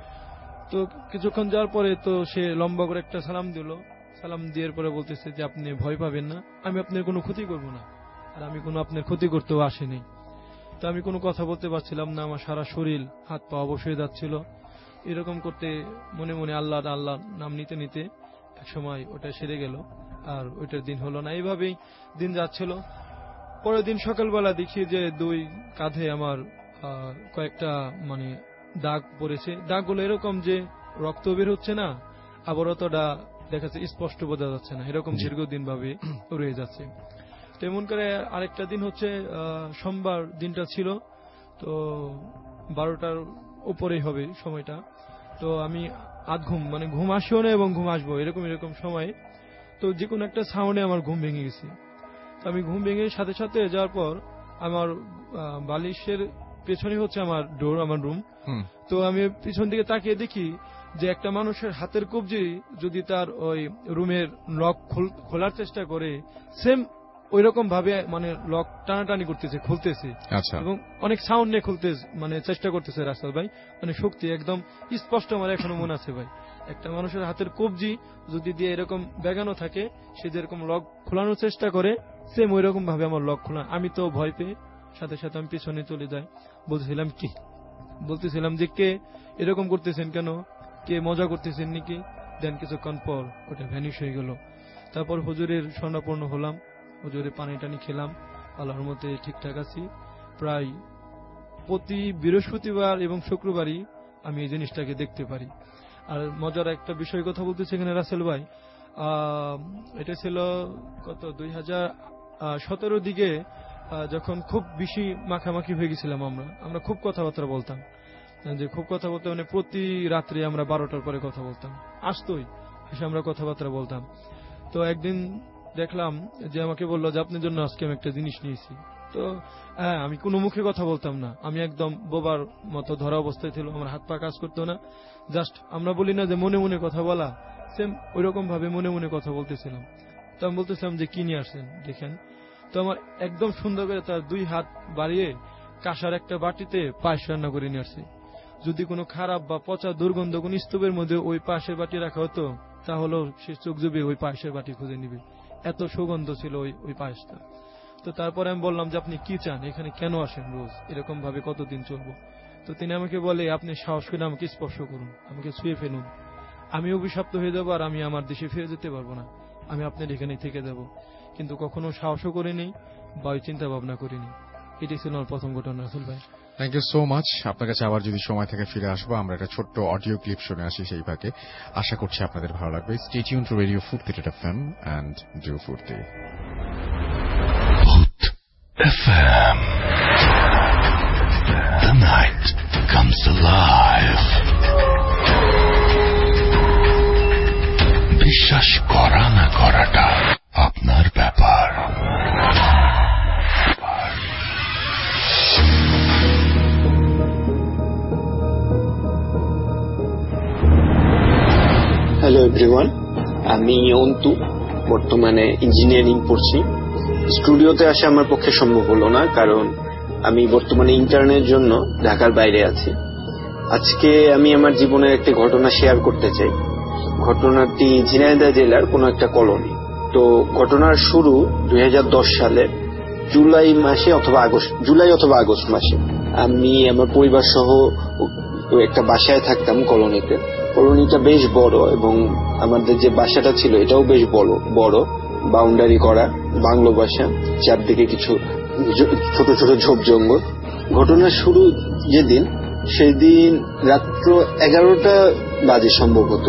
তো কিছুক্ষণ যাওয়ার পরে তো সে লম্বা করে একটা সালাম দিল, সালাম দেওয়ার পরে বলতেছে যে আপনি ভয় পাবেন না, আমি আপনার কোনো ক্ষতি করব না, আর আমি কোনো আপনার ক্ষতি করতেও আসিনি। তো আমি কোনো কথা বলতে পারছিলাম না, আমার সারা শরীর হাত পা অবশ্যই যাচ্ছিল। এরকম করতে মনে মনে আল্লাহ আল্লাহ নাম নিতে নিতে এক সময় ওটা সেরে গেল, আর ওইটার দিন হলো না। এইভাবেই দিন যাচ্ছিল। পরের দিন সকালবেলা দেখি যে দুই কাঁধে আমার কয়েকটা মানে দাগ পড়েছে। দাগগুলো এরকম যে রক্ত বের হচ্ছে না, আবার অতটা দেখা যাচ্ছে স্পষ্ট বোঝা যাচ্ছে না, এরকম দীর্ঘদিন ভাবে রয়ে যাচ্ছে। তেমন করে আরেকটা দিন হচ্ছে সোমবার দিনটা ছিল, তো বারোটার উপরেই হবে সময়টা। তো আমি আধ ঘুম মানে ঘুম আসিও না এবং ঘুম আসবো এরকম এরকম সময়, তো যে কোনো একটা সাউন্ডে আমার ঘুম ভেঙে গেছে। তো আমি ঘুম ভেঙে সাথে সাথে যাওয়ার পর আমার বালিশের পেছনে হচ্ছে আমার ডোর, আমার রুম। তো আমি পিছন দিকে তাকিয়ে দেখি যে একটা মানুষের হাতের কবজি যদি তার ওই রুমের লক খোলার চেষ্টা করে সেম ওই রকম ভাবে মানে লক টানাটানি করতেছে, খুলতেছে, এবং অনেক সাউন্ড নিয়ে খুলতে মানে চেষ্টা করতেছে রাসেল ভাই, মানে শক্তি একদম স্পষ্ট আমার এখনো মনে আছে ভাই। একটা মানুষের হাতের কবজি যদি দিয়ে এরকম বেগানো থাকে, সে যেরকম লক খোলানোর চেষ্টা করে সেম ওই রকম ভাবে আমার লক খোলা। আমি তো ভয় পেয়ে সাথে সাথে আমি পিছনে চলে যাই। বলতেছিলাম কি বলতেছিলাম যে কে এরকম করতেছেন, কেন কে মজা করতেছেন নাকি? দেন কিছুক্ষণ পর ওটা ভ্যানিশ হয়ে গেল। তারপর হুজুরের স্বর্ণাপন্ন হলাম, হুজুরে পানি টানি খেলাম, আল্লাহর মতে ঠিকঠাক আছি। প্রায় প্রতি বৃহস্পতিবার এবং শুক্রবারই আমি এই জিনিসটাকে দেখতে পারি। আর মজার একটা বিষয় কথা বলতেছি এখানে রাসেল ভাই, এটা ছিল কত দুই হাজার সতেরো দিকে, যখন খুব বেশি মাখামাখি হয়ে গেছিলাম আমরা আমরা খুব কথাবার্তা বলতাম, যে খুব কথা বলতে মানে প্রতি রাত্রে আমরা বারোটার পরে কথা বলতাম, আসতোই এসে আমরা কথাবার্তা বলতাম। তো একদিন দেখলাম যে আমাকে বললো যে আপনার জন্য আজকে আমি একটা জিনিস নিয়েছি। তো হ্যাঁ, আমি কোনো মুখে কথা বলতাম না, আমি একদম বোবার মতো ধরা অবস্থায় ছিল, আমার হাত পা কাজ করতো না। জাস্ট আমরা বলি না যে মনে মনে কথা বলা, সেম ওই রকম ভাবে মনে মনে কথা বলতেছিলাম। তো আমি বলতেছিলাম যে কি নিয়ে আসছেন দেখেন। তো আমার একদম সুন্দর করে তার দুই হাত বাড়িয়ে কাঁসার একটা বাটিতে পায়েস রান্না করে নিয়ে আসছে। যদি কোনো খারাপ বা পচা দুর্গন্ধ কোন স্তূপের মধ্যে ওই পায়েসের বাটি রাখা হতো, তাহলে সে চোখ জুবে ওই পায়েসের বাটি খুঁজে নিবে, এত সুগন্ধ ছিল ওই ওই পায়েসটা। তো তারপরে আমি বললাম যে আপনি কি চান, এখানে কেন আসেন রোজ, এরকম ভাবে কতদিন চলবো? তো তিনি আমাকে বলে আপনি সাহস করে আমাকে স্পর্শ করুন, আমাকে ছুঁয়ে ফেলুন, আমি অভিশপ্ত হয়ে যাবো আর আমি আমার দেশে ফিরে যেতে পারবো না, আমি আপনার এখানে থেকে যাব। কিন্তু কখনো সাহসও করিনি বা ওই চিন্তা ভাবনা করিনি। এটি ছিল আমার প্রথম ঘটনা রাসেল ভাই। Thank you so much. আপনার কাছে আবার যদি সময় থেকে ফিরে আসবো, আমরা একটা ছোট্ট অডিও ক্লিপ শুনে আসি সেই ভাগে। আশা করছি আপনাদের ভালো লাগবে। Stay tune to radio Foorti FM and do Foorti FM. The night comes alive. বিশ্বাস করা না করাটা আপনার ব্যাপার। হ্যালো এভরিওয়ান, আমি অন্তু, বর্তমানে ইঞ্জিনিয়ারিং পড়ছি। স্টুডিওতে আসা আমার পক্ষে সম্ভব হলো না, কারণ আমি বর্তমানে ইন্টার্নের জন্য ঢাকার বাইরে আছি। আজকে আমি আমার জীবনের একটি ঘটনা শেয়ার করতে চাই। ঘটনাটি ঝিনাইদহ জেলার কোনো একটা কলোনি। তো ঘটনার শুরু দুই হাজার দশ সালে। জুলাই মাসে অথবা আগস্ট জুলাই অথবা আগস্ট মাসে আমি আমার পরিবার সহ একটা বাসায় থাকতাম কলোনিতে। কলোনিটা বেশ বড় এবং আমাদের যে বাসাটা ছিল এটাও বেশ বড় বড় বাউন্ডারি করা বাংলো বাসা, চারদিকে কিছু ছোট ছোট ঝোপ জঙ্গল। ঘটনার শুরু যেদিন সেদিন রাত্র এগারোটা বাজে সম্ভবত।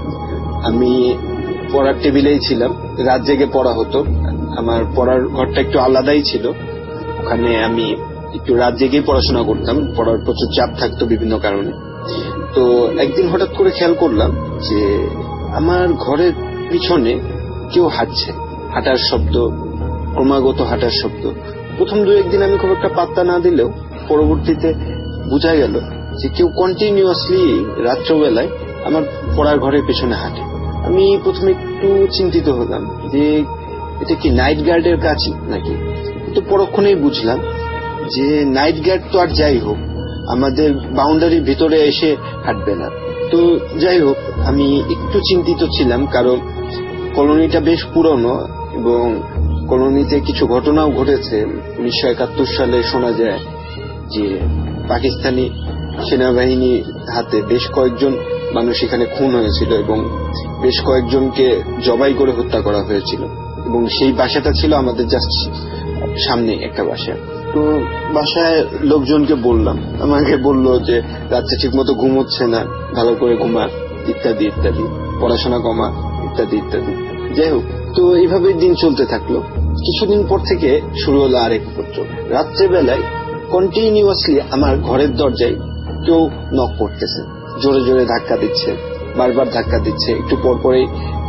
আমি পড়ার টেবিলেই ছিলাম, রাত জেগে পড়া হতো। আমার পড়ার ঘরটা একটু আলাদাই ছিল, ওখানে আমি একটু রাত জেগেই পড়াশোনা করতাম, পড়ার প্রচুর চাপ থাকতো বিভিন্ন কারণে। তো একদিন হঠাৎ করে খেয়াল করলাম যে আমার ঘরের পিছনে কেউ হাঁটছে, হাঁটার শব্দ, ক্রমাগত হাঁটার শব্দ। প্রথম দু একদিন আমি খুব একটা পাত্তা না দিলেও পরবর্তীতে বোঝা গেল যে কেউ কন্টিনিউয়াসলি রাত্রবেলায় আমার পড়ার ঘরের পেছনে হাঁটে। আমি প্রথমে একটু চিন্তিত হলাম যে এটা কি নাইট গার্ডের কাজ নাকি, কিন্তু পরক্ষণেই বুঝলাম যে নাইট গার্ড তো আর যাই হোক আমাদের বাউন্ডারির ভিতরে এসে হাঁটবে না। তো যাই হোক আমি একটু চিন্তিত ছিলাম, কারণ কলোনিটা বেশ পুরনো এবং কলোনিতে কিছু ঘটনাও ঘটেছে। উনিশশো একাত্তর সালে শোনা যায় যে পাকিস্তানি সেনাবাহিনীর হাতে বেশ কয়েকজন মানুষ এখানে খুন হয়েছিল এবং বেশ কয়েকজনকে জবাই করে হত্যা করা হয়েছিল, এবং সেই বাসাটা ছিল আমাদের জাস্ট সামনে একটা বাসা। তো বাসায় লোকজনকে বললাম, আমাকে বললো যে রাত্রে ঠিক মতো ঘুম হচ্ছে না, ভালো করে ঘুমা ইত্যাদি ইত্যাদি, পড়াশোনা কমা ইত্যাদি ইত্যাদি। যাই হোক, তো এইভাবে দিন চলতে থাকলো। কিছুদিন পর থেকে শুরু হলো আরেক উপদ্রব। রাত্রেবেলায় কন্টিনিউয়াসলি আমার ঘরের দরজায় কেউ নক করতেছে, জোরে জোরে ধাক্কা দিচ্ছে, বারবার ধাক্কা দিচ্ছে। একটু পর পরে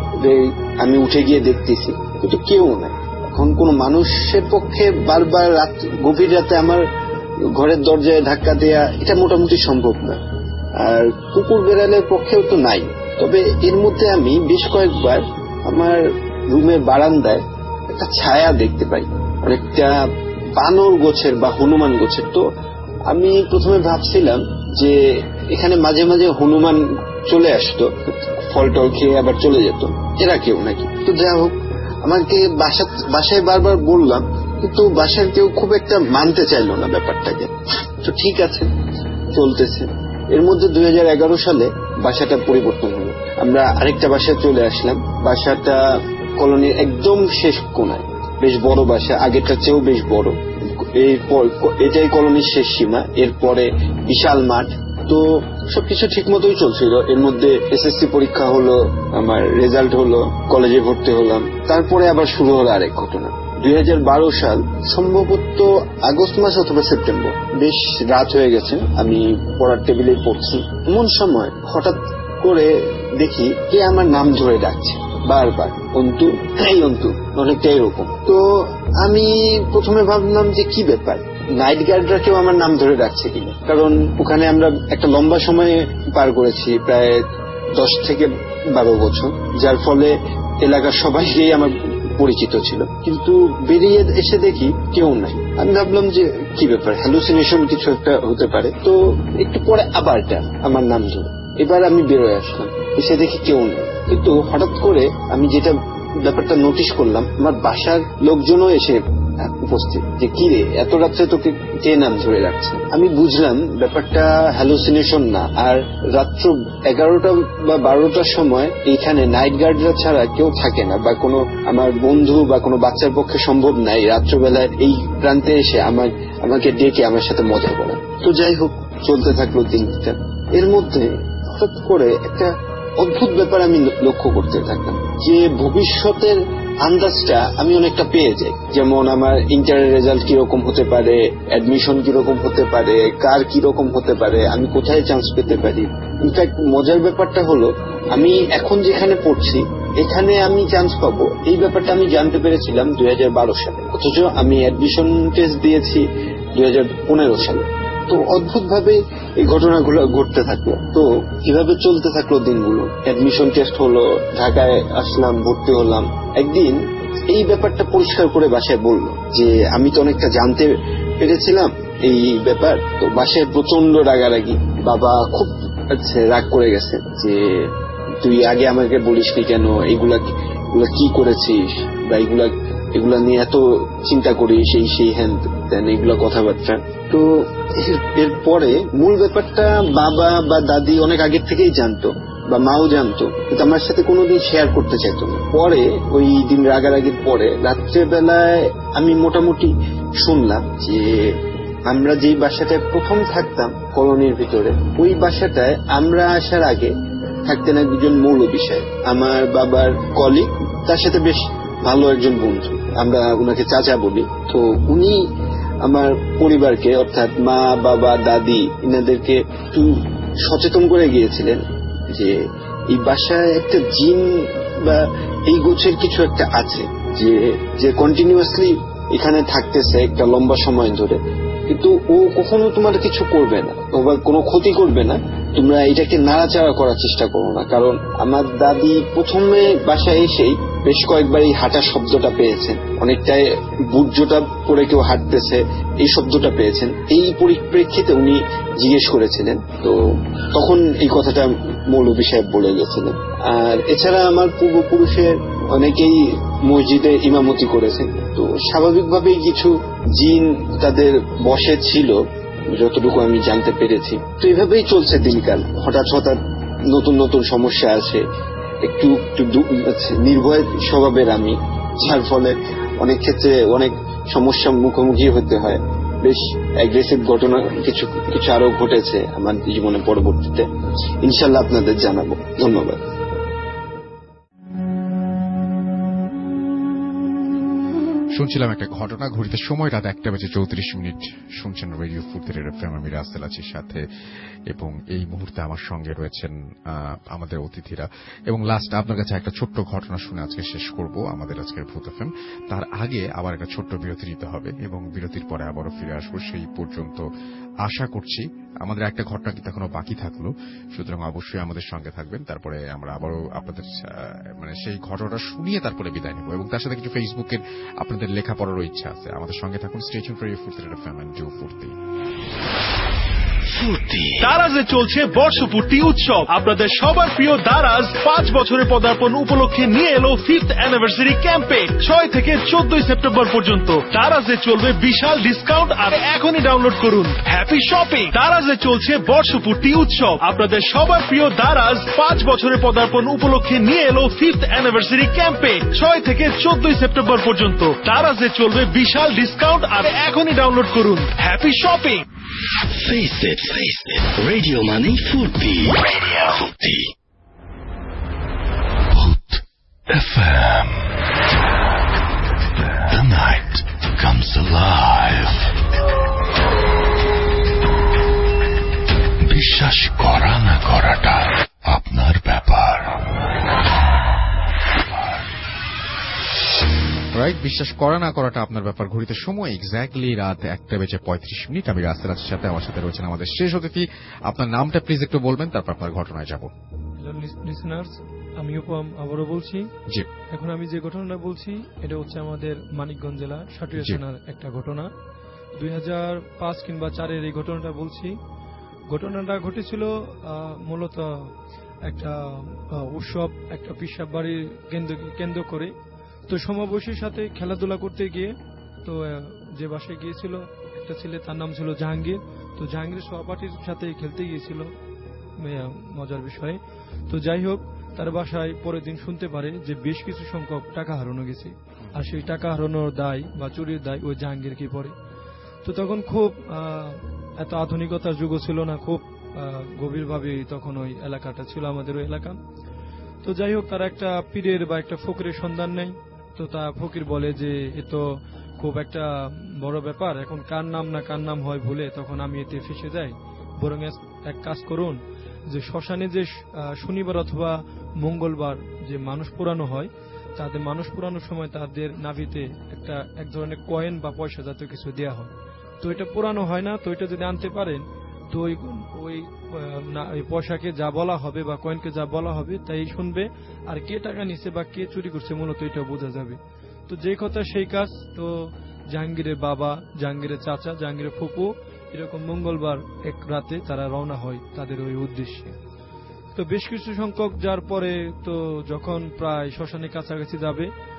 আমি উঠে গিয়ে দেখতেছি কিন্তু কেউ নাই। এখন কোন মানুষের পক্ষে বারবার রাত গভীর রাতে আমার ঘরের দরজায় ধাক্কা দেয়া এটা মোটামুটি সম্ভব না, আর কুকুর বেড়ালের পক্ষেও তো নাই। তবে এর মধ্যে আমি বেশ কয়েকবার আমার রুমের বারান্দায় একটা ছায়া দেখতে পাই, অনেকটা বানর গোছের বা হনুমান গোছের। তো আমি প্রথমে ভাবছিলাম যে এখানে মাঝে মাঝে হনুমান চলে আসতো, ফল টল খেয়ে আবার চলে যেত, এরা কেউ নাকি। তো যা হোক, আমাকে বাসা বাসায় বারবার বললাম, কিন্তু বাসার কেউ খুব একটা মানতে চাইল না ব্যাপারটাকে। তো ঠিক আছে, চলতেছে। এর মধ্যে দুই হাজার এগারো সালে বাসাটা পরিবর্তন হলো, আমরা আরেকটা বাসায় চলে আসলাম। বাসাটা কলোনির একদম শেষ কোনায়, বেশ বড় বাসা, আগেরটা চেয়েও বেশ বড়। এরপর এটাই কলোনির শেষ সীমা, এরপরে বিশাল মাঠ। তো সবকিছু ঠিক মতোই চলছিল। এর মধ্যে এসএসসি পরীক্ষা হলো, আমার রেজাল্ট হলো, কলেজে ভর্তি হলাম। তারপরে আবার শুরু হলো আরেক ঘটনা। দুই হাজার বারো সাল সম্ভবত আগস্ট মাস অথবা সেপ্টেম্বর, বেশ রাত হয়ে গেছে, আমি পড়ার টেবিলে পড়ছি। এমন সময় হঠাৎ করে দেখি কে আমার নাম ধরে ডাকছে বারবার, অন্তু, এই অন্তু, অনেকটা এরকম। তো আমি প্রথমে ভাবলাম যে কি ব্যাপার, নাইট গার্ডরা কেউ আমার নাম ধরে ডাকছে কিনা, কারণ ওখানে আমরা একটা লম্বা সময় পার করেছি, প্রায় দশ থেকে বারো বছর, যার ফলে এলাকার সবাইকেই আমার পরিচিত ছিল। কিন্তু বেরিয়ে এসে দেখি কেউ নাই। আমি ভাবলাম যে কি ব্যাপার, হ্যালুসিনেশন কিছু একটা হতে পারে। তো একটু পরে আবার আমার নাম ধরে, এবার আমি বেরোয় আসলাম, এসে দেখি কেউ নেই। কিন্তু হঠাৎ করে আমি যেটা ব্যাপারটা নোটিশ করলাম, আমার বাসার লোকজনও এসে উপস্থিত, যে কি রে এত রাত্রে তোকে কে নাম ধরে রাখছে। আমি বুঝলাম ব্যাপারটা হ্যালুসিনেশন না, আর রাত্র এগারোটা বা বারোটার সময় এইখানে নাইট গার্ডরা ছাড়া কেউ থাকে না, বা কোনো আমার বন্ধু বা কোনো বাচ্চার পক্ষে সম্ভব নাই রাত্রবেলায় এই প্রান্তে এসে আমার আমাকে ডেকে আমার সাথে মজা করা। তো যাই হোক, চলতে থাকলো দিনটা। এর মধ্যে হঠাৎ করে একটা অদ্ভুত ব্যাপার আমি লক্ষ্য করতে থাকলাম, যে ভবিষ্যতের আন্দাজটা আমি অনেকটা পেয়ে যাই। যেমন আমার ইন্টারের রেজাল্ট কিরকম হতে পারে, অ্যাডমিশন কিরকম হতে পারে, কার কিরকম হতে পারে, আমি কোথায় চান্স পেতে পারি। ইনফ্যাক্ট মজার ব্যাপারটা হলো, আমি এখন যেখানে পড়ছি এখানে আমি চান্স পাবো, এই ব্যাপারটা আমি জানতে পেরেছিলাম দুই হাজার বারো সালে, অথচ আমি অ্যাডমিশন টেস্ট দিয়েছি দুই হাজার পনেরো সালে। তো অদ্ভুত ভাবে এই ঘটনাগুলো ঘটতে থাকলো। তো কিভাবে চলতে থাকলো দিনগুলো, অ্যাডমিশন টেস্ট হলো, ঢাকায় আসলাম, ভর্তি হলাম। একদিন এই ব্যাপারটা পরিষ্কার করে বাসায় বললো যে আমি তো অনেকটা জানতে পেরেছিলাম এই ব্যাপার। তো বাসায় প্রচন্ড রাগারাগি, বাবা খুব রাগ করে গেছে যে তুই আগে আমাকে বলিসনি কেন, এগুলা এগুলা কি করেছিস, বা এগুলা এগুলা নিয়ে এত চিন্তা করি, সেই সেই হ্যান ত্যান এগুলো কথাবার্তা। তো এরপরে মূল ব্যাপারটা বাবা বা দাদি অনেক আগের থেকেই জানতো বা মাও জানতো, কিন্তু আমার সাথে কোনোদিন শেয়ার করতে চাইতো না। পরে ওই দিন রাগারাগির পরে রাত্রেবেলায় আমি মোটামুটি শুনলাম যে আমরা যেই বাসাটায় প্রথম থাকতাম কলোনির ভিতরে, ওই বাসাটায় আমরা আসার আগে থাকতেন একজন মৌলবী সাহেব, আমার বাবার কলিগ, তার সাথে বেশ ভালো একজন বন্ধু, আমরা উনাকে চাচা বলি। তো উনি আমার পরিবারকে অর্থাৎ মা বাবা দাদি ইনাদেরকে একটু সচেতন করে গিয়েছিলেন যে এই বাসায় একটা জিন বা এই গোছের কিছু একটা আছে, যে যে কন্টিনিউয়াসলি এখানে থাকতেছে একটা লম্বা সময় ধরে, কিন্তু ও কখনো তোমার কিছু করবে না, তোমার কোনো ক্ষতি করবে না, তোমরা এটাকে নাড়াচাড়া করার চেষ্টা করো না। কারণ আমার দাদি প্রথমে বাসায় এসেই বেশ কয়েকবার এই হাঁটার শব্দটা পেয়েছেন, অনেকটাই বুর্জটা পরে কেউ হাঁটতেছে এই শব্দটা পেয়েছেন। এই পরিপ্রেক্ষিতে উনি জিজ্ঞেস করেছিলেন, তো তখন এই কথাটা মৌলভী সাহেব বলে গেছিলেন। আর এছাড়া আমার পূর্বপুরুষের অনেকেই মসজিদে ইমামতি করেছেন, তো স্বাভাবিকভাবেই কিছু জিন তাদের বশে ছিল যতটুকু আমি জানতে পেরেছি। তো এইভাবেই চলছে দিনকাল। হঠাৎ হঠাৎ নতুন নতুন সমস্যা আছে, একটু একটু নির্ভয় স্বভাবের আমি, যার ফলে অনেক ক্ষেত্রে অনেক সমস্যার মুখোমুখি হতে হয়। বেশ অ্যাগ্রেসিভ ঘটনা কিছু কিছু আরো ঘটেছে আমার জীবনে পরবর্তীতে, ইনশাল্লাহ আপনাদের জানাবো। ধন্যবাদ। শুনছিলাম একটা ঘটনা, ঘড়িতে সময় রাত একটা বেজে চৌত্রিশ মিনিট। শুনছেন রেডিও ফুরতি এফএম, আমি রাসেল আছি সাথে, এবং এই মুহূর্তে আমার সঙ্গে রয়েছেন আমাদের অতিথিরা। এবং লাস্ট আপনার কাছে একটা ছোট্ট ঘটনা শুনে আজকে শেষ করব আমাদের আজকের ভূত এফএম। তার আগে আবার একটা ছোট্ট বিরতি নিতে হবে এবং বিরতির পরে আবারও ফিরে আসবো। সেই পর্যন্ত আশা করছি আমাদের একটা ঘটনা কিন্তু এখনো বাকি থাকলো, সুতরাং অবশ্যই আমাদের সঙ্গে থাকবেন। তারপরে আমরা আবারও আপনাদের মানে সেই ঘটনাটা শুনিয়ে তারপরে বিদায় নেব, এবং তার সাথে কিছু ফেসবুকের আপনাদের লেখাপড়ারও ইচ্ছা আছে। আমাদের সঙ্গে থাকুন। Stay tuned for radio Foorti FM and do Foorti. দারাজে চলছে বর্ষপূর্তি উৎসব। আপনাদের সবার প্রিয় দারাজ পাঁচ বছরের পদার্পণ উপলক্ষে নিয়ে এলো ফিফথ অ্যানিভার্সারি ক্যাম্পেইন। ছয় থেকে চোদ্দই সেপ্টেম্বর পর্যন্ত দারাজে চলবে বিশাল ডিসকাউন্ট। আর এখনই ডাউনলোড করুন হ্যাপি শপিং। দারাজে চলছে বর্ষপূর্তি উৎসব। আপনাদের সবার প্রিয় দারাজ পাঁচ বছরের পদার্পণ উপলক্ষে নিয়ে এলো ফিফথ অ্যানিভার্সারি ক্যাম্পেইন। ছয় থেকে চোদ্দই সেপ্টেম্বর পর্যন্ত দারাজে চলবে বিশাল ডিসকাউন্ট। আর এখনই ডাউনলোড করুন happy shopping. Face it, face it. Radio Money Furti. Radio Furti. Hoot F M. The night comes alive. বিশ্বাস করা না করাটা আপনার ব্যাপার। রাইট, বিশ্বাস করা না করাটা আপনার ব্যাপার। ঘড়িতে সময় এক্স্যাক্টলি রাত একটা বেজে পঁয়ত্রিশ মিনিট। আমি রাস্তার আছি সাথে, আমার সাথে রয়েছেন আমাদের শেষ অতিথি। আপনার নামটা প্লিজ একটু বলবেন, তারপর আপনার ঘটনায় যাব। লিসেনার্স, আমি উপম আবারও বলছি। জি, এখন আমি যে ঘটনাটা বলছি এটা হচ্ছে আমাদের মানিকগঞ্জ জেলা সাটুরিয়া থানার একটা ঘটনা। দুই হাজার পাঁচ কিংবা চারের এই ঘটনাটা বলছি। ঘটনাটা ঘটেছিল মূলত একটা উৎসব, একটা পিসাব বাড়ির কেন্দ্র কেন্দ্র করে। তো সমাবেশের সাথে খেলাধুলা করতে গিয়ে তো যে বাসায় গিয়েছিল একটা ছেলে, তার নাম ছিল জাহাঙ্গীর। তো জাহাঙ্গীর সহপাঠীর সাথে খেলতে গিয়েছিল, মজার বিষয়। তো যাই হোক, তার বাসায় পরের দিন শুনতে পারে যে বেশ কিছু সংখ্যক টাকা হারানো গেছে, আর সেই টাকা হারানোর দায় বা চুরির দায় ওই জাহাঙ্গীরকে পড়ে। তো তখন খুব এত আধুনিকতার যুগ ছিল না, খুব গভীরভাবে তখন ওই এলাকাটা ছিল আমাদের ওই এলাকা। তো যাই হোক, তারা একটা পীরের বা একটা ফকিরের সন্ধান নেই। তো তা ফকির বলে যে এ তো খুব একটা বড় ব্যাপার, এখন কার নাম না কার নাম হয় ভুলে তখন আমি এতে ফেসে যাই। বরং এক কাজ করুন, যে শ্মশানে যে শনিবার অথবা মঙ্গলবার যে মানুষ পোড়ানো হয়, তাদের মানুষ পোড়ানোর সময় তাদের নাভিতে একটা এক ধরনের কয়েন বা পয়সা জাতীয় কিছু দেওয়া হয়। তো এটা পোড়ানো হয় না, তো এটা যদি আনতে পারেন তো ওই ওই পয়সাকে যা বলা হবে বা কয়েনকে যা বলা হবে তাই শুনবে, আর কে টাকা নিচ্ছে বা কে চুরি করছে মূলত এটা বোঝা যাবে। তো যে কথা সেই কাজ। তো জাহাঙ্গীরের বাবা, জাহাঙ্গীরের চাচা, জাহাঙ্গীরের ফুপু এরকম মঙ্গলবার এক রাতে তারা রওনা হয় তাদের ওই উদ্দেশ্যে। তো বেশ কিছু সংখ্যক যার পরে তো যখন প্রায় শ্মশানের কাছাকাছি যাবে,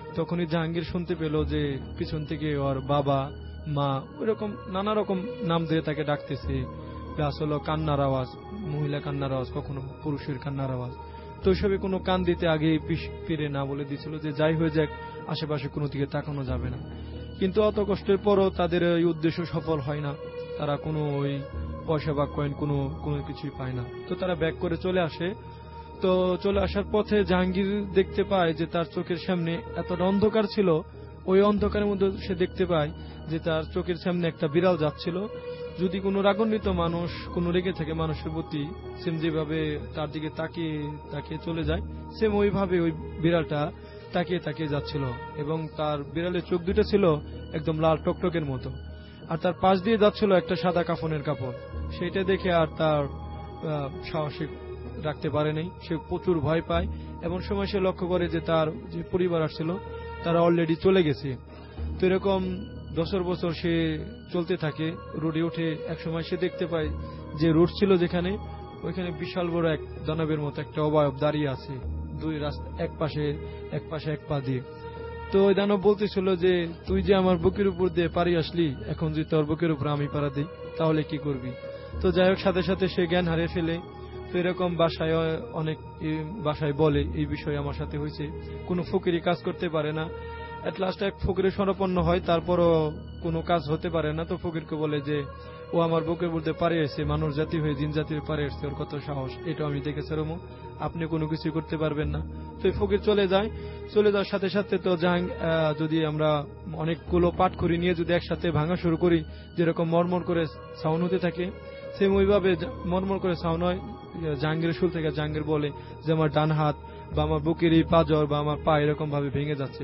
তখনই জাহাঙ্গীর শুনতে পেল যে পিছন থেকে ওর বাবা মা ওইরকম নানা রকম নাম দিয়ে তাকে ডাকতেছে, প্লাস হলো কান্নার আওয়াজ, মহিলা কান্নার আওয়াজ, কখনো পুরুষের কান্নার আওয়াজ। তো ওইসবে কোনো কান দিতে আগে ফিরে না বলে দিয়েছিল যে যাই হয়ে যাক আশেপাশে কোনো দিকে তাকানো যাবে না। কিন্তু অত কষ্টের পরও তাদের এই উদ্দেশ্য সফল হয় না, তারা কোনো ওই পয়সা বা কয়েন কোনো কোনো কিছুই পায় না। তো তারা ব্যাক করে চলে আসে। তো চলে আসার পথে জাহাঙ্গীর দেখতে পায় যে তার চোখের সামনে এতটা অন্ধকার ছিল, ওই অন্ধকারের মধ্যে সে দেখতে পায় যে তার চোখের সামনে একটা বিড়াল যাচ্ছিল। যদি কোনো রাগান্বিত মানুষ কোনো রেগে থাকে মানুষের প্রতি, সেম যেভাবে তার দিকে তাকিয়ে তাকিয়ে চলে যায়, সেম ওইভাবে ওই বিড়ালটা তাকিয়ে তাকিয়ে যাচ্ছিল এবং তার বিড়ালের চোখ দুটো ছিল একদম লাল টকটকের মতো, আর তার পাশ দিয়ে যাচ্ছিল একটা সাদা কাফনের কাপড়। সেটা দেখে আর তার সাহসিক রাখতে পারে নাই, সে প্রচুর ভয় পায়। এমন সময় সে লক্ষ্য করে যে তার যে পরিবার আসছিল তারা অলরেডি চলে গেছে। তো এরকম বছর বছর সে চলতে থাকে, রোডে উঠে। এক সময় সে দেখতে পায় যে রোড ছিল যেখানে, ওইখানে বিশাল বড় এক দানবের মতো একটা অবয়ব দাঁড়িয়ে আছে, দুই রাস্তা এক পাশে এক পাশে এক পা দিয়ে। তো ওই দানব বলতেছিল যে তুই যে আমার বুকের উপর দিয়ে পারি আসলি, এখন যদি তোর বুকের উপর আমি পাড়া দিই তাহলে কি করবি? তো যাই হোক, সাথে সাথে সে জ্ঞান হারিয়ে ফেলে। তো এরকম বাসায় অনেক বাসায় বলে এই বিষয়ে আমার সাথে হয়েছে, কোনো ফকিরি কাজ করতে পারে না। এট লাস্ট এক ফকিরের শরণাপন্ন হয়, তারপরও কোনো কাজ হতে পারে না। তো ফকিরকে বলে যে ও আমার বুকের মধ্যে পারে এসে মানুষ জাতি হয়ে জিন জাতির পারে এসছে, ওর কত সাহস, এটা আমি দেখেছি রমু, আপনি কোনো কিছু করতে পারবেন না। তো এই ফকির চলে যায়। চলে যাওয়ার সাথে সাথে তো জাহাং যদি আমরা অনেকগুলো পাট করি নিয়ে যদি একসাথে ভাঙা শুরু করি, যেরকম মরমর করে সাউন্ড হতে থাকে, সেম ওইভাবে মরমর করে সাউন্ড হয়। জাহাঙ্গীরের শুল থেকে জাহাঙ্গীর বলে যে আমার ডান হাত বা আমার বুকের এই পাঁজর বা আমার পা এরকম ভাবে ভেঙে যাচ্ছে।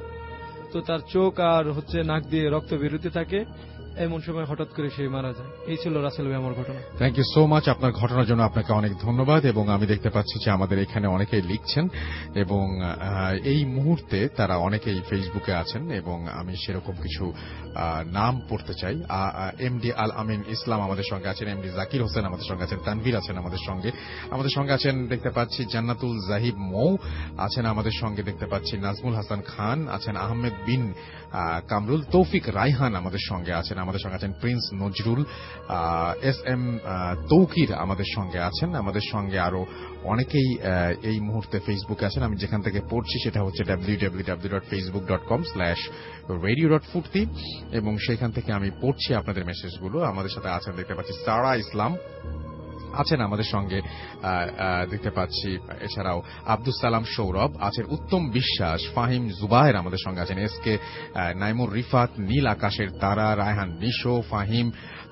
তো তার চোখ আর হচ্ছে নাক দিয়ে রক্ত বেরোতে থাকে। এমন সময় হঠাৎ করে সে মারা যায়। এই ছিল রাসেল ভাই আমার ঘটনা। Thank you so much. আপনার ঘটনার জন্য আপনাকে অনেক ধন্যবাদ। এবং আমি দেখতে পাচ্ছি যে আমাদের এখানে অনেকেই লিখছেন এবং এই মুহূর্তে তারা অনেকেই ফেসবুকে আছেন এবং আমি সেরকম কিছু নাম পড়তে চাই। এমডি আল আমিন ইসলাম আমাদের সঙ্গে আছেন, এমডি জাকির হোসেন আমাদের সঙ্গে আছেন, তানভীর আছেন আমাদের সঙ্গে আমাদের সঙ্গে আছেন দেখতে পাচ্ছি জান্নাতুল জাহিব মৌ আছেন আমাদের সঙ্গে দেখতে পাচ্ছি, নাজমুল হাসান খান আছেন, আহমেদ বিন কামরুল, তৌফিক রায়হান আমাদের সঙ্গে আছেন, আমাদের সঙ্গে আছেন Prince Nazrul, S M Toukir আমাদের সঙ্গে আছেন, আমাদের সঙ্গে আরো অনেকেই এই মুহূর্তে ফেসবুকে আছেন। আমি যেখান থেকে পড়ছি সেটা হচ্ছে W W W dot Facebook dot com slash radio dot Foorti এবং সেখান থেকে আমি পড়ছি আপনাদের মেসেজগুলো। আমাদের সাথে আছেন দেখতে পাচ্ছি সারা ইসলাম আছেন আমাদের সঙ্গে দেখতে পাচ্ছি, এছাড়াও আব্দুল সালাম সৌরভ আছেন, উত্তম বিশ্বাস, ফাহিম জুবায়ের আমাদের সঙ্গে আছেন, এস কে নাইমুর রিফাত, নীল আকাশের তারা, রায়হান নিশো, ফাহিম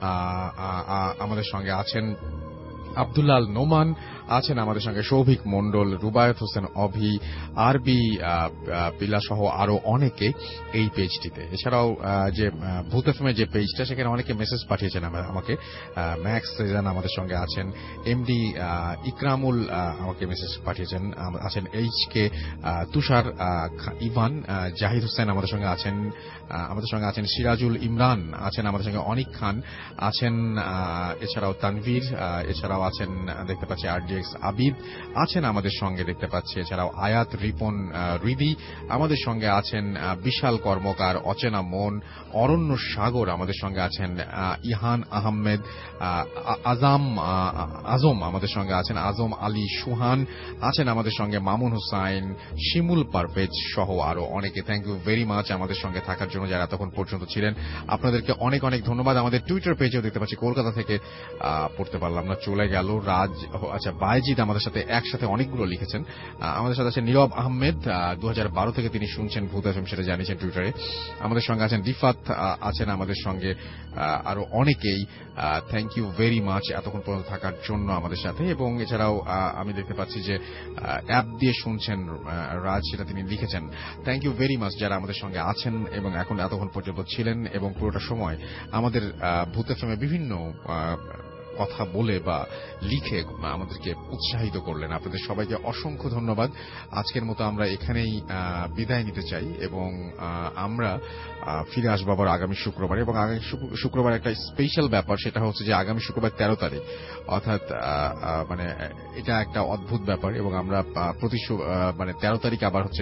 আমাদের সঙ্গে আছেন, আব্দুল্লাল নোমান আছেন আমাদের সঙ্গে, সৌভিক মন্ডল, রুবায়ত হোসেন অভি, আরবি পিলা সহ আরো অনেকে এই পেজটিতে। এছাড়াও যে ভূত এফএমের যে পেজটা সেখানে অনেকে মেসেজ পাঠিয়েছেন আমাকে। ম্যাক্স রেজান আমাদের সঙ্গে আছেন, এমডি ইকরামুল আমাকে মেসেজ পাঠিয়েছেন, আছেন H K Tushar, Evan, Zahid Hossain আমাদের সঙ্গে আছেন, আমাদের সঙ্গে আছেন সিরাজুল ইমরান আছেন, আমাদের সঙ্গে অনিক খান আছেন, এছাড়াও তানভীর, এছাড়াও আছেন দেখতে পাচ্ছি আরডিএক্স আবিদ আছেন আমাদের সঙ্গে দেখতে পাচ্ছি, এছাড়াও আয়াত, রিপন, রিদি আমাদের সঙ্গে আছেন, বিশাল কর্মকার, অচেনা মন, অরণ্য সাগর আমাদের সঙ্গে আছেন, ইহান আহমেদ, আজম আজম আমাদের সঙ্গে আছেন, আজম আলী সুহান আছেন আমাদের সঙ্গে, মামুন হুসাইন, শিমুল পারভেজ সহ আরো অনেকে। থ্যাংক ইউ ভেরি মাচ আমাদের সঙ্গে থাকার জন্য যারা এতক্ষণ পর্যন্ত ছিলেন। আপনাদেরকে অনেক অনেক ধন্যবাদ। আমাদের টুইটার পেজেও দেখতে পাচ্ছি কলকাতা থেকে পড়তে পারলাম না, চলে গেল রাজ, আচ্ছা বাইজিদ আমাদের সাথে একসাথে অনেকগুলো লিখেছেন। আমাদের সাথে আছেন নীরব আহমেদ, দু হাজার বারো থেকে তিনি শুনছেন ভূত এফএম সেটা জানিয়েছেন টুইটারে। আমাদের সঙ্গে আছেন রিফাত আছেন আমাদের সঙ্গে আরো অনেকেই। থ্যাংক ইউ ভেরি মাচ এতক্ষণ পর্যন্ত থাকার জন্য আমাদের সাথে। এবং এছাড়াও আমি দেখতে পাচ্ছি যে অ্যাপ দিয়ে শুনছেন রাজ, সেটা তিনি লিখেছেন। থ্যাংক ইউ ভেরি মাচ যারা আমাদের সঙ্গে আছেন এবং এখন এতক্ষণ পর্যন্ত ছিলেন এবং পুরোটা সময় আমাদের ভূত এফএমে বিভিন্ন কথা বলে বা লিখে আমাদেরকে উৎসাহিত করলেন। আপনাদের সবাইকে অসংখ্য ধন্যবাদ। আজকের মতো আমরা এখানেই বিদায় নিতে চাই এবং আমরা ফিরে আসবো আবার আগামী শুক্রবার। এবং আগামী শুক্রবার একটা স্পেশাল ব্যাপার, সেটা হচ্ছে যে আগামী শুক্রবার তেরো তারিখ, অর্থাৎ মানে এটা একটা অদ্ভুত ব্যাপার এবং আমরা প্রতি মানে তেরো তারিখ আবার হচ্ছে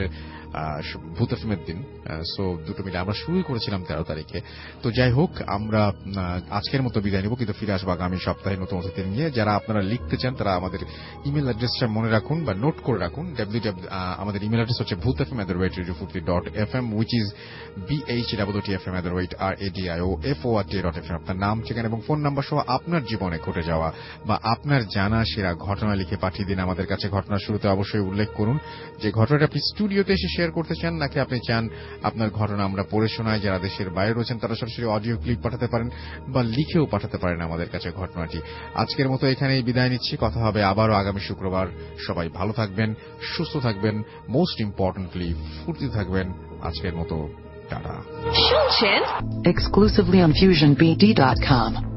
ভূত এফএমের দিন। সো দুটো মিলে আমরা শুরুই করেছিলাম তেরো তারিখে। তো যাই হোক, আমরা আজকের মতো বিদায় নিব, কিন্তু ফিরে আসবো আগামী সপ্তাহে নতুন অতিথি নিয়ে। যারা আপনারা লিখতে চান তারা আমাদের ইমেল অ্যাড্রেসটা মনে রাখুন বা নোট করে রাখুন। ডাব্লিউ ডাব্লিউ আমাদের ইমেল অ্যাড্রেস হচ্ছে Bhoot FM at the rate radio Foorti dot F M, which is B H W T F M at the rate R A D I O F O R T dot F M. আপনার নাম, ঠিকানা এবং phone number সহ আপনার জীবনে ঘটে যাওয়া বা আপনার জানা সেরা ঘটনা লিখে পাঠিয়ে দিন আমাদের কাছে। ঘটনার শুরুতে অবশ্যই উল্লেখ করুন যে ঘটনাটা আপনি স্টুডিওতে এসে শেয়ার করতে চান, নাকি আপনি চান আপনার ঘটনা আমরা পড়ে শোনাই। যারা দেশের বাইরে রয়েছেন তারা সরাসরি অডিও ক্লিপ পাঠাতে পারেন বা লিখেও পাঠাতে পারেন আমাদের কাছে ঘটনাটি। আজকের মতো এখানেই বিদায় নিচ্ছি, কথা হবে আবারও আগামী শুক্রবার। সবাই ভালো থাকবেন, সুস্থ থাকবেন, মোস্ট ইম্পর্টেন্টলি ফুর্তি থাকবেন। আজকের মতো tata. Exclusively on fusion b d dot com.